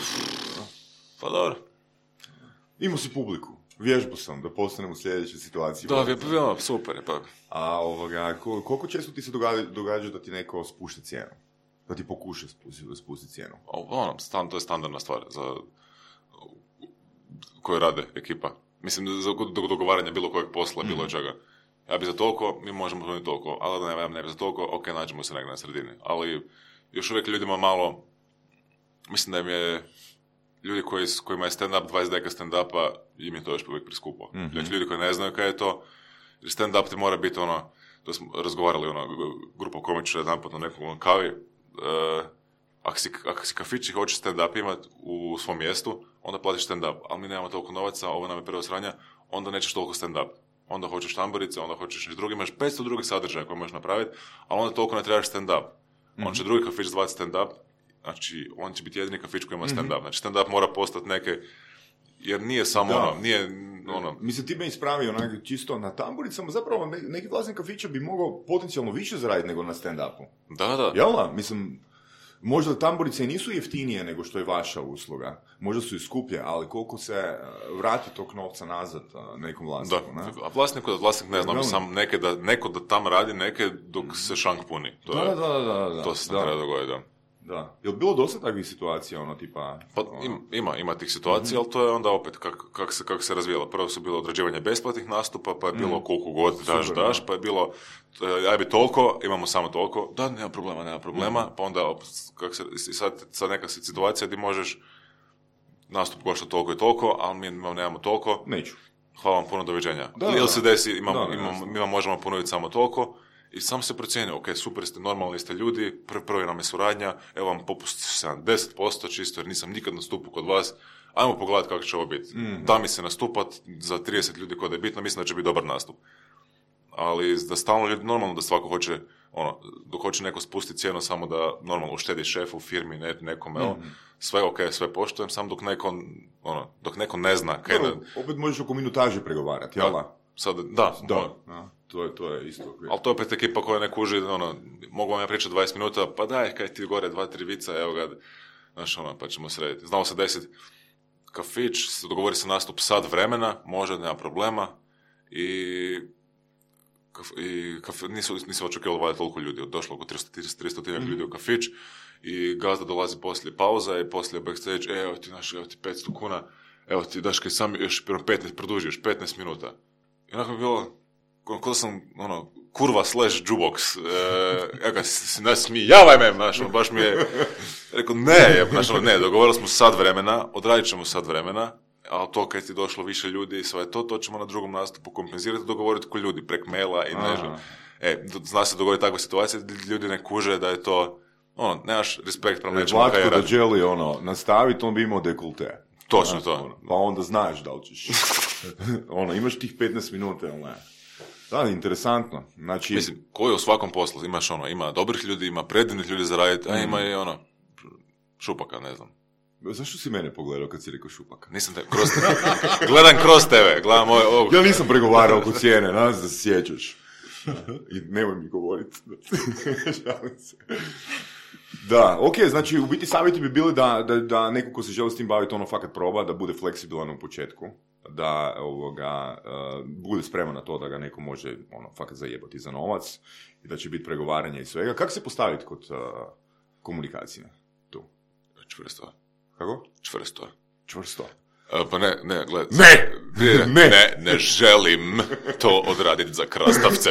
pa dobro.
Imao si publiku. Vježbu sam da postanem u sljedećoj situaciji.
Da, je bilo super. Pa.
A ovoga, koliko često ti se događa, događa da ti neko spušta cijenu? Da ti pokuša spustiti, spustiti cijenu?
Ono, stan, to je standardna stvar za koju rade ekipa. Mislim, do dogovaranja bilo kojeg posla, bilo mm. čega. Ja bi za toliko, mi možemo ponuditi toliko, ali da ne, ne bi za toliko, ok, nađemo se negdje na sredini. Ali još uvijek ljudima malo, mislim da im je, ljudi koji, kojima je stand-up, dvadeset deka stand-upa, im je to još uvijek preskupo. Mm-hmm. Znači, ljudi koji ne znaju kaj je to, jer stand-up ti mora biti ono, to smo razgovarali, ono, grupa komičara jedan pot na nekom kavi, uh, ako si, ako si kafić i hoćeš stand-up imati u svom mjestu, onda platiš stand-up, ali mi nemamo toliko novaca, ovo nam je prvo sranja, onda nećeš toliko stand-up. Onda hoćeš tamburice, onda hoćeš nešto drugi, imaš petsto drugih sadržaja koje možeš napraviti, ali onda toliko ne trebaš stand-up. Mm-hmm. On će drugi kafić zvati stand-up, znači on će biti jedini kafić koji ima stand-up. Mm-hmm. Znači stand-up mora postati neke, jer nije samo da. ono, nije ono...
Mislim, ti me ispravi onak čisto na tamburicama, zapravo neki vlasnik kafića bi mogao potencijalno više zaraditi nego na stand-upu.
Da, da.
Jel da? Mislim... Možda tamburice nisu jeftinije nego što je vaša usluga. Možda su i skuplje, ali koliko se vrati tog novca nazad nekom vlasniku,
da.
ne?
A vlasniku da vlasnik ne znam, sam neke da, neko da tam radi, neke dok se šank puni. To
da,
je,
da, da, da.
To se
da.
treba dogoditi, da.
Da. Je li bilo dosta takvih situacija, ono, tipa...
Pa ima, ima, ima tih situacija, mm-hmm. ali to je onda opet kako kak se, kak se razvijalo. Prvo su bilo odrađivanje besplatnih nastupa, pa je bilo mm. koliko god daš, Super, daš, pa je bilo, aj bi toliko, imamo samo toliko, da, nema problema, nema problema, mm. pa onda kak se, sad, sad neka situacija gdje možeš nastup košta toliko i toliko, ali mi nemamo toliko.
Neću.
Hvala vam puno, doviđenja. Da, Ili se desi, imamo, da, imamo, mi vam možemo ponuditi samo toliko, i sam se procijenio, ok, super ste, normalni ste ljudi, pr- prvi nam je suradnja, evo vam popust sedamdeset posto čisto jer nisam nikad nastupio kod vas, ajmo pogledati kako će ovo biti. Mm-hmm. Da mi se nastupat za trideset ljudi kod je bitno, mislim da će biti dobar nastup. Ali da stalno ljudi, normalno da svako hoće, ono, dok hoće neko spustiti cijenu samo da normalno uštedi šefu, firmi, ne, nekome, mm-hmm. sve ok, sve poštujem, samo dok neko, ono, dok neko ne zna. Kaj
no, ne... Opet možeš oko minutaže pregovarati, jel da?
Sad, da,
da. da. To je, to je isto. Okay.
Ali to je opet ekipa koja ne kuži, ono, mogu vam ja pričati dvadeset minuta, pa daj, kaj ti gore, dva, tri vica, evo ga, znaš, ono, pa ćemo srediti. Znamo se deset kafić, se dogovori se nastup sat vremena, može, nema problema, i, i kafe, nisu, nisu očekivali valjda toliko ljudi, došlo oko tristo mm. ljudi u kafić, i gazda dolazi poslije pauza i poslije backstage, e, evo ti, naš, evo ti petsto kuna, evo ti, daš kaj sam još petnaest, produži još petnaest minuta. I onako je bilo, ko da sam, ono, kurva slash jukebox, e, ja ga se nasmijavaj me, znaš, ono, baš mi je, rekao, ne, znaš, ono, ne, dogovorili smo sad vremena, odradit ćemo sad vremena, ali to kad ti došlo više ljudi i sve to, to ćemo na drugom nastupu kompenzirati, dogovoriti ko ljudi prek maila i ne znam. E, zna se dogoditi takva situacija gdje ljudi ne kuže da je to, ono, nemaš respekt prema nečemu kaj je
Vlatko da
radi.
želi, ono, nastaviti, on bi imao dekolte.
Točno
Znaš,
to.
Ono, pa onda znaš da li ćeš. ono, imaš tih petnaest minuta, ili ne? Da, interesantno. Znači...
Mislim, ko je u svakom poslu, imaš ono, ima dobrih ljudi, ima predivnih ljudi za raditi, a ima i ono, šupaka, ne znam.
Zašto si mene pogledao kad si rekao šupaka?
Nisam te, kroz tebe. Gledam kroz tebe, gledam ove, ovog.
Ja nisam pregovarao oko cijene, nadam se da se sjećaš. I nemoj mi govoriti. Šalim se. Da, ok, znači u biti savjeti bi bili da, da, da neko ko se želi s tim baviti ono fakat proba, da bude fleksibilan u početku, da ovoga, uh, bude spreman na to da ga neko može ono, fakat zajebati za novac i da će biti pregovaranja i svega. Kako se postaviti kod uh, komunikacije tu?
Čvrsto.
Kako?
Čvrsto.
Čvrsto.
E, pa ne, ne, gled.
Ne!
Ne,
Ne!
ne, ne želim to odraditi za krastavce.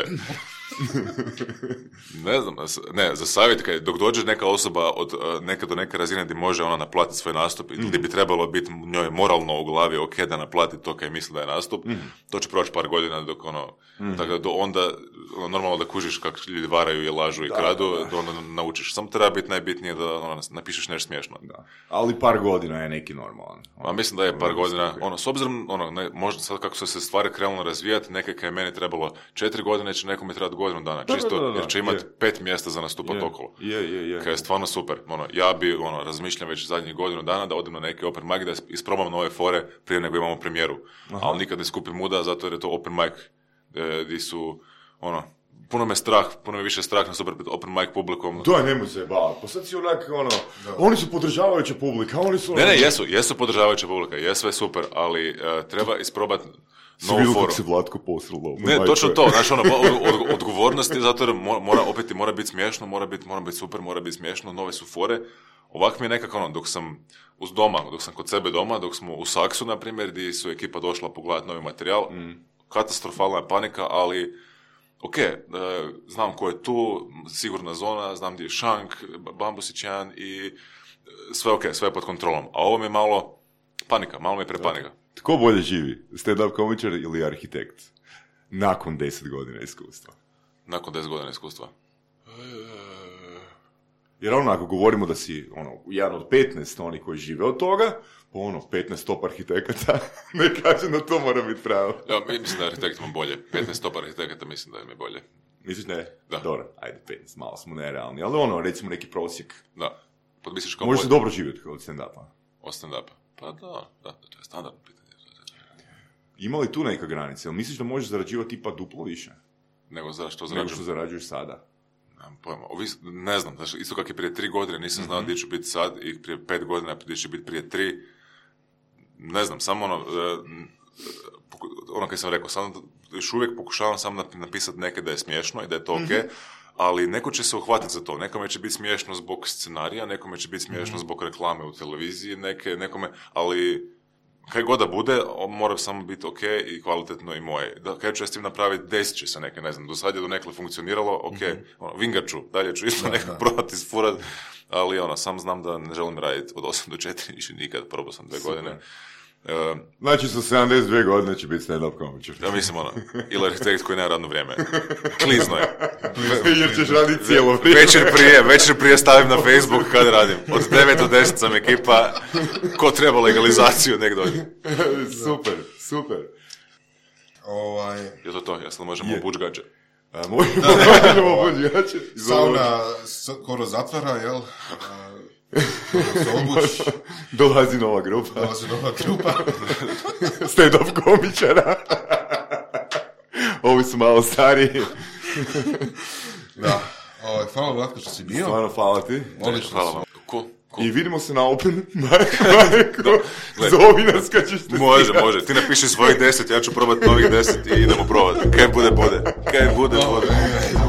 Ne znam, ne, za savjet, kad, dok dođe neka osoba od uh, neke do neke razine gdje može ona naplatiti svoj nastup i gdje bi trebalo biti njoj moralno u glavi ok da naplati to kaj misli da je nastup, mm. to će proći par godina dok ono, mm. tako da do onda ono, normalno da kužiš kako ljudi varaju i lažu i
da,
kradu,
da, da.
da onda naučiš. Samo treba biti najbitnije da ono, napišeš nešto smiješno.
Da. Ali par godina je neki normalan.
A mislim da je par godina, ono, s obzirom, ono, ne, možda sad kako su se stvari krenule razvijati, neke kaj je meni trebalo četiri godine, će nekome trebati godinu dana,
Da,
čisto
da, da, da,
jer će imati
je.
pet mjesta za nastupat
Je,
okolo.
je, je, je.
Kaj je stvarno super. Ono, ja bi, ono, razmišljam već zadnjih godinu dana da odem na neki open mic, da isprobam nove fore prije nego imamo premijeru.
Aha.
Ali nikad ne skupim muda, zato jer je to open mic, e, di su, ono, puno me strah, puno me više strah na super open mic publikom.
Daj, nemoj se baviti. Pa sad si onak, ono, oni su podržavajuća publika, oni su...
Ne, ne, jesu, jesu podržavajuća publika, je sve super, ali uh, treba isprobati novu
vidio
foru.
kako se Vlatko posrlo.
Ne, točno to, znaš, ono, od, od, odgovornost je zato jer mora, mora, opet ti mora biti smiješno, mora biti, mora biti super, mora biti smiješno, nove su fore. Ovak mi je nekako, ono, dok sam uz doma, dok sam kod sebe doma, dok smo u Saksu, na primjer, gdje su ekipa došla pogledati novi materijal, mm. katastrofalna je panika, ali ok, e, znam ko je tu, sigurna zona, znam gdje je Šank, Bambusić jedan i sve ok, sve je pod kontrolom. A ovo mi je malo panika, malo mi je prepanika.
Tko bolje živi, stand-up komičar ili arhitekt? Nakon deset godina iskustva.
Nakon deset godina iskustva.
Jer ono, ako govorimo da si ono, jedan od petnaest oni koji žive od toga, pa ono, petnaest top arhitekata, ne kažem da to mora biti pravo.
Ja, mislim da arhitektima bolje. petnaest top arhitekata mislim da im je bolje.
Misliš ne?
Da.
Dobro, ajde, petnaest, malo smo nerealni, ali ono, recimo neki prosjek.
Da. Podmisliš kao
Možeš se
bolje
dobro živjeti od stand-upa.
od stand-upa. Pa da, da, to je standardno pitanje.
Ima li tu neka granica? Jel misliš da možeš zarađivati tipa duplo više?
Nego za što
Nego
zarađujem?
što zarađuješ sada?
Nemam pojma. Ovis, ne znam, znači, isto kako je prije tri godine nisam znao gdje ću biti sad i prije pet godina gdje ću biti prije tri. Ne znam, samo ono, e, poku- ono kaj sam rekao, samo još uvijek pokušavam samo napisati neke da je smiješno i da je to ok, ali neko će se uhvatiti za to. Nekome će biti smiješno zbog scenarija, nekome će biti smiješno zbog reklame u televiziji, neke, nekome, ali kaj god da bude, mora samo biti ok i kvalitetno i moje. Da, kaj ću ja s tim napraviti, desit će se neke, ne znam, do sad je do nekle funkcioniralo, ok, mm-hmm. ono, vingat ću, dalje ću isto nekako probati isfurat, ali ono, sam znam da ne želim raditi od osam do četiri, više nikad, probao sam dve
Super.
godine. Uh,
Znači, sa sedamdeset dvije godine će biti stand-up komičar.
ja mislim, ono, ili arhitekt koji nema radno vrijeme. Klizno je.
Jer ćeš raditi cijelo vrijeme.
Večer prije, večer prije stavim na Facebook kad radim. Od devet do deset sam ekipa, ko treba legalizaciju, nek dođe.
Super, super.
Ovaj,
Je to to, jasno možemo
Je.
obući gađe.
A, možemo pođače.
sauna skoro zatvara, jel? A, se obuć,
Dolazi nova grupa.
dolazi nova grupa.
Stand-up komičara. Ovi su malo stariji.
Da. Ovaj, hvala Vlatko što si bio.
Stvarno, hvala ti.
Odlično
Hvala
si.
vam. Cool, cool.
I vidimo se na Open Mic-u.
Gled.
Zovi nas kad ćeš testirati.
Može, može. Ti napiši svojih deset, ja ću probati novih deset i idemo probati. Kaj bude, bude. Kaj bude, bude.